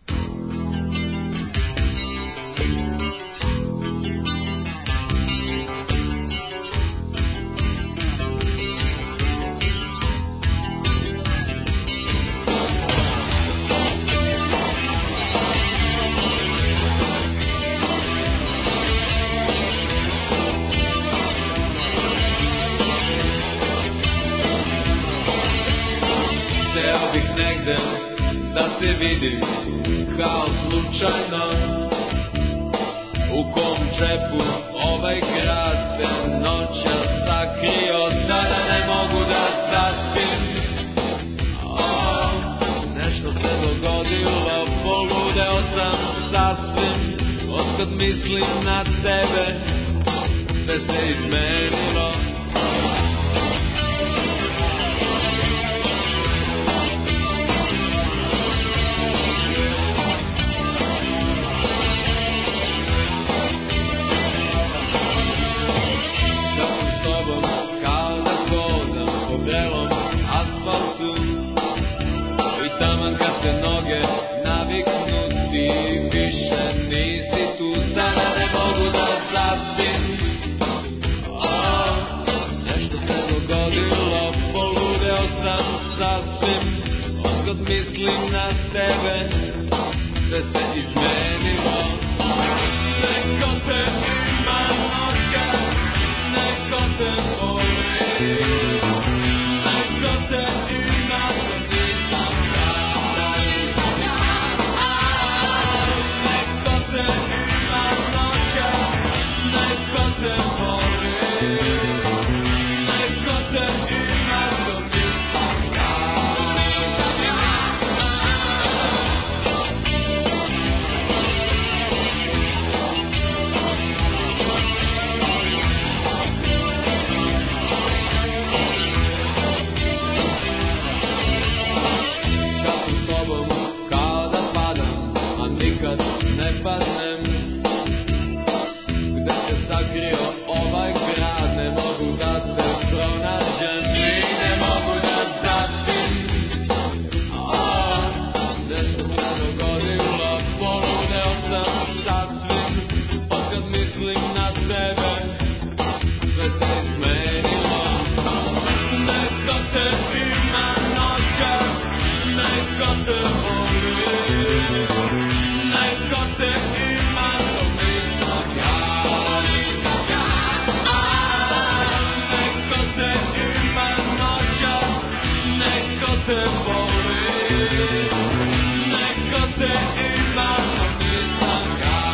Da se vidi kao slučajno u kom džepu ovaj grad se noća sakrio, sada ne mogu da zaspim. Nešto se dogodilo, poludeo sam sasvim, otkad mislim na tebe, sve se izmenilo. Mislim na tebe, sve se izmenilo. Neko te ima noća, neko te voli, neko te ima što nisam ja. Neko te ima noća, neko te voli, neko te ima što nisam ja. Ne padnem, gde se sakrio ovaj grad, ne mogu da te pronađem i ne mogu da zaspim. Nešto se dogodilo, poludeo sam sasvim, otkad mislim na tebe, sve se izmenilo. Neko te ima noćas, neko te voli, neko te ima, to nisam ja. Neko te ima noćas, neko te voli, neko te ima, to nisam ja.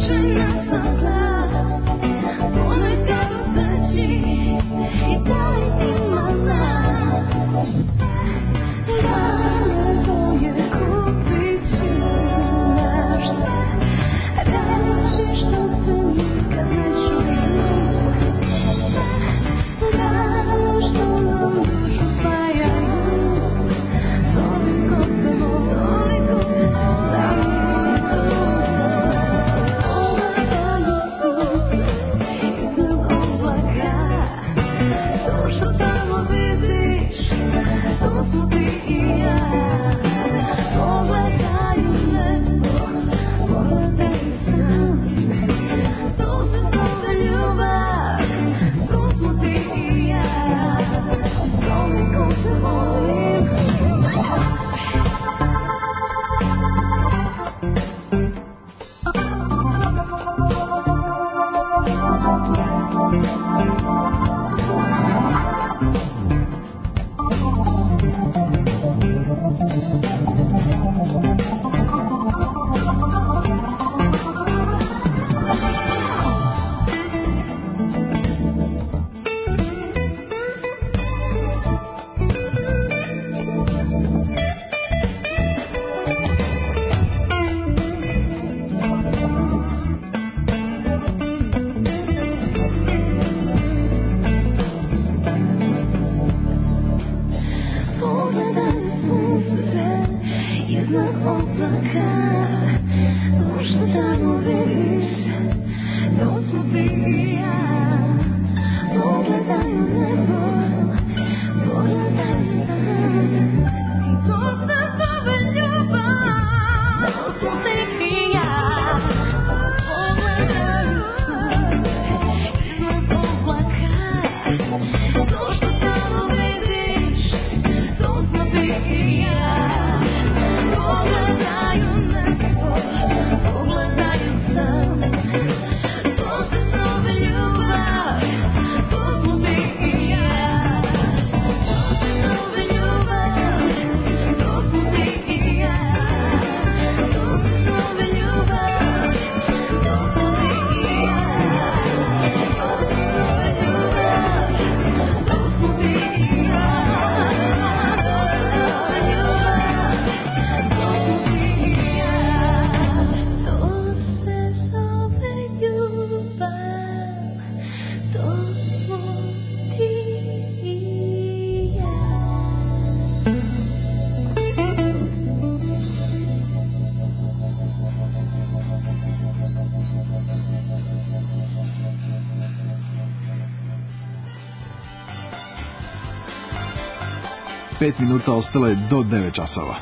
5 minuta ostalo je do 9 časova.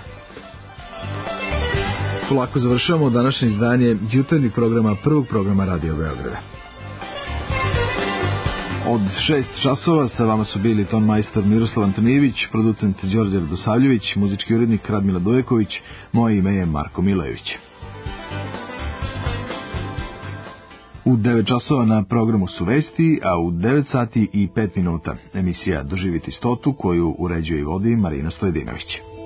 Polako završavamo današnje izdanje jutarnjeg programa, prvog programa Radio Beograda. Od 6 časova sa vama su bili ton majstor Miroslav Antonijević, producent Đorđe Radosavljević, muzički urednik Radmila Dujeković, moje ime je Marko Milojević. U 9 časova na programu su vesti, a u 9 sati i 5 minuta emisija Doživiti stotu koju uređuje i vodi Marina Stojedinović.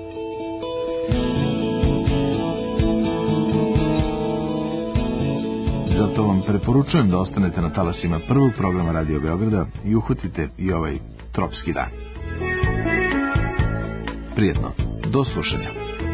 Zato vam preporučujem da ostanete na talasima prvog programa Radio Beograda i uhvatite i ovaj tropski dan. Prijetno, do slušanja.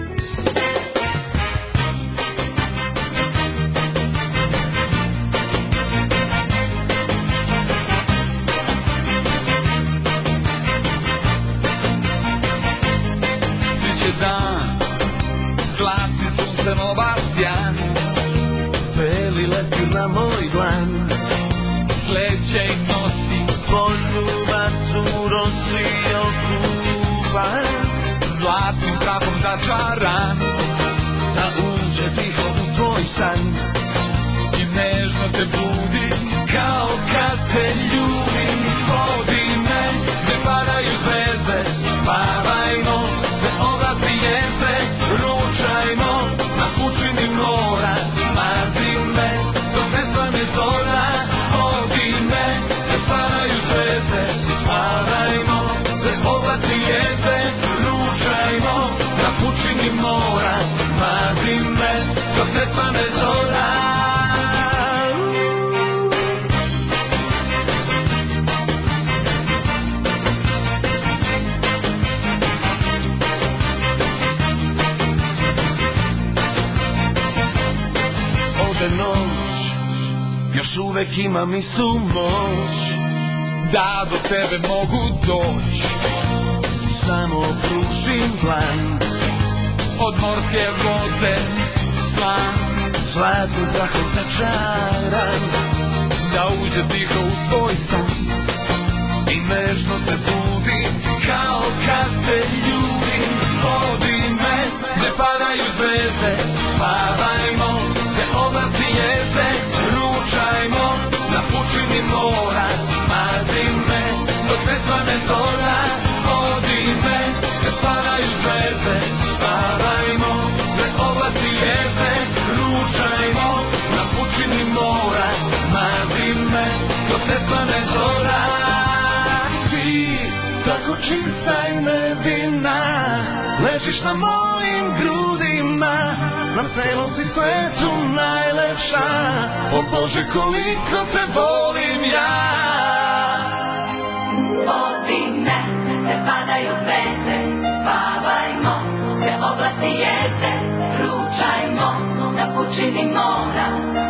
Začaran, da uđe tiho u tvoj san i nežno te budi kao kad te ljubim. Vodi me gde padaju zvezde, spavajmo, gde oblaci jezde, ručajmo na pučini mora. Mazi me, dok ne svane zora, vodi me gde padaju zvezde, spavajmo, gde oblaci jezde, ručajmo na pučini mora. još uvek imam istu moć da do tebe mogu doći. Samo pružim dlan od morske vode, slan zlatnim prahom začaran, da uđe tiho u tvoj san i nežno te budim kao kad te ljubim. Vodi me, ne padaju zvezde, spavajmo, te oblaci jezde, ručajmo na pučini mora. Mazi me, dok ne svane zora, vodi me, ne padaju zvezde, spavajmo, te oblaci jezde, ručajmo na pučini mora. Mazi me, dok ne svane zora. Ti, tako čista i nevina, ležiš na mojim grudima, na celom si svetu najlepša. O Bože, koliko te volim ja. Vodi me, ne padaju zvezde, spavajmo, te oblaci jezde, ručajmo na pučini mora.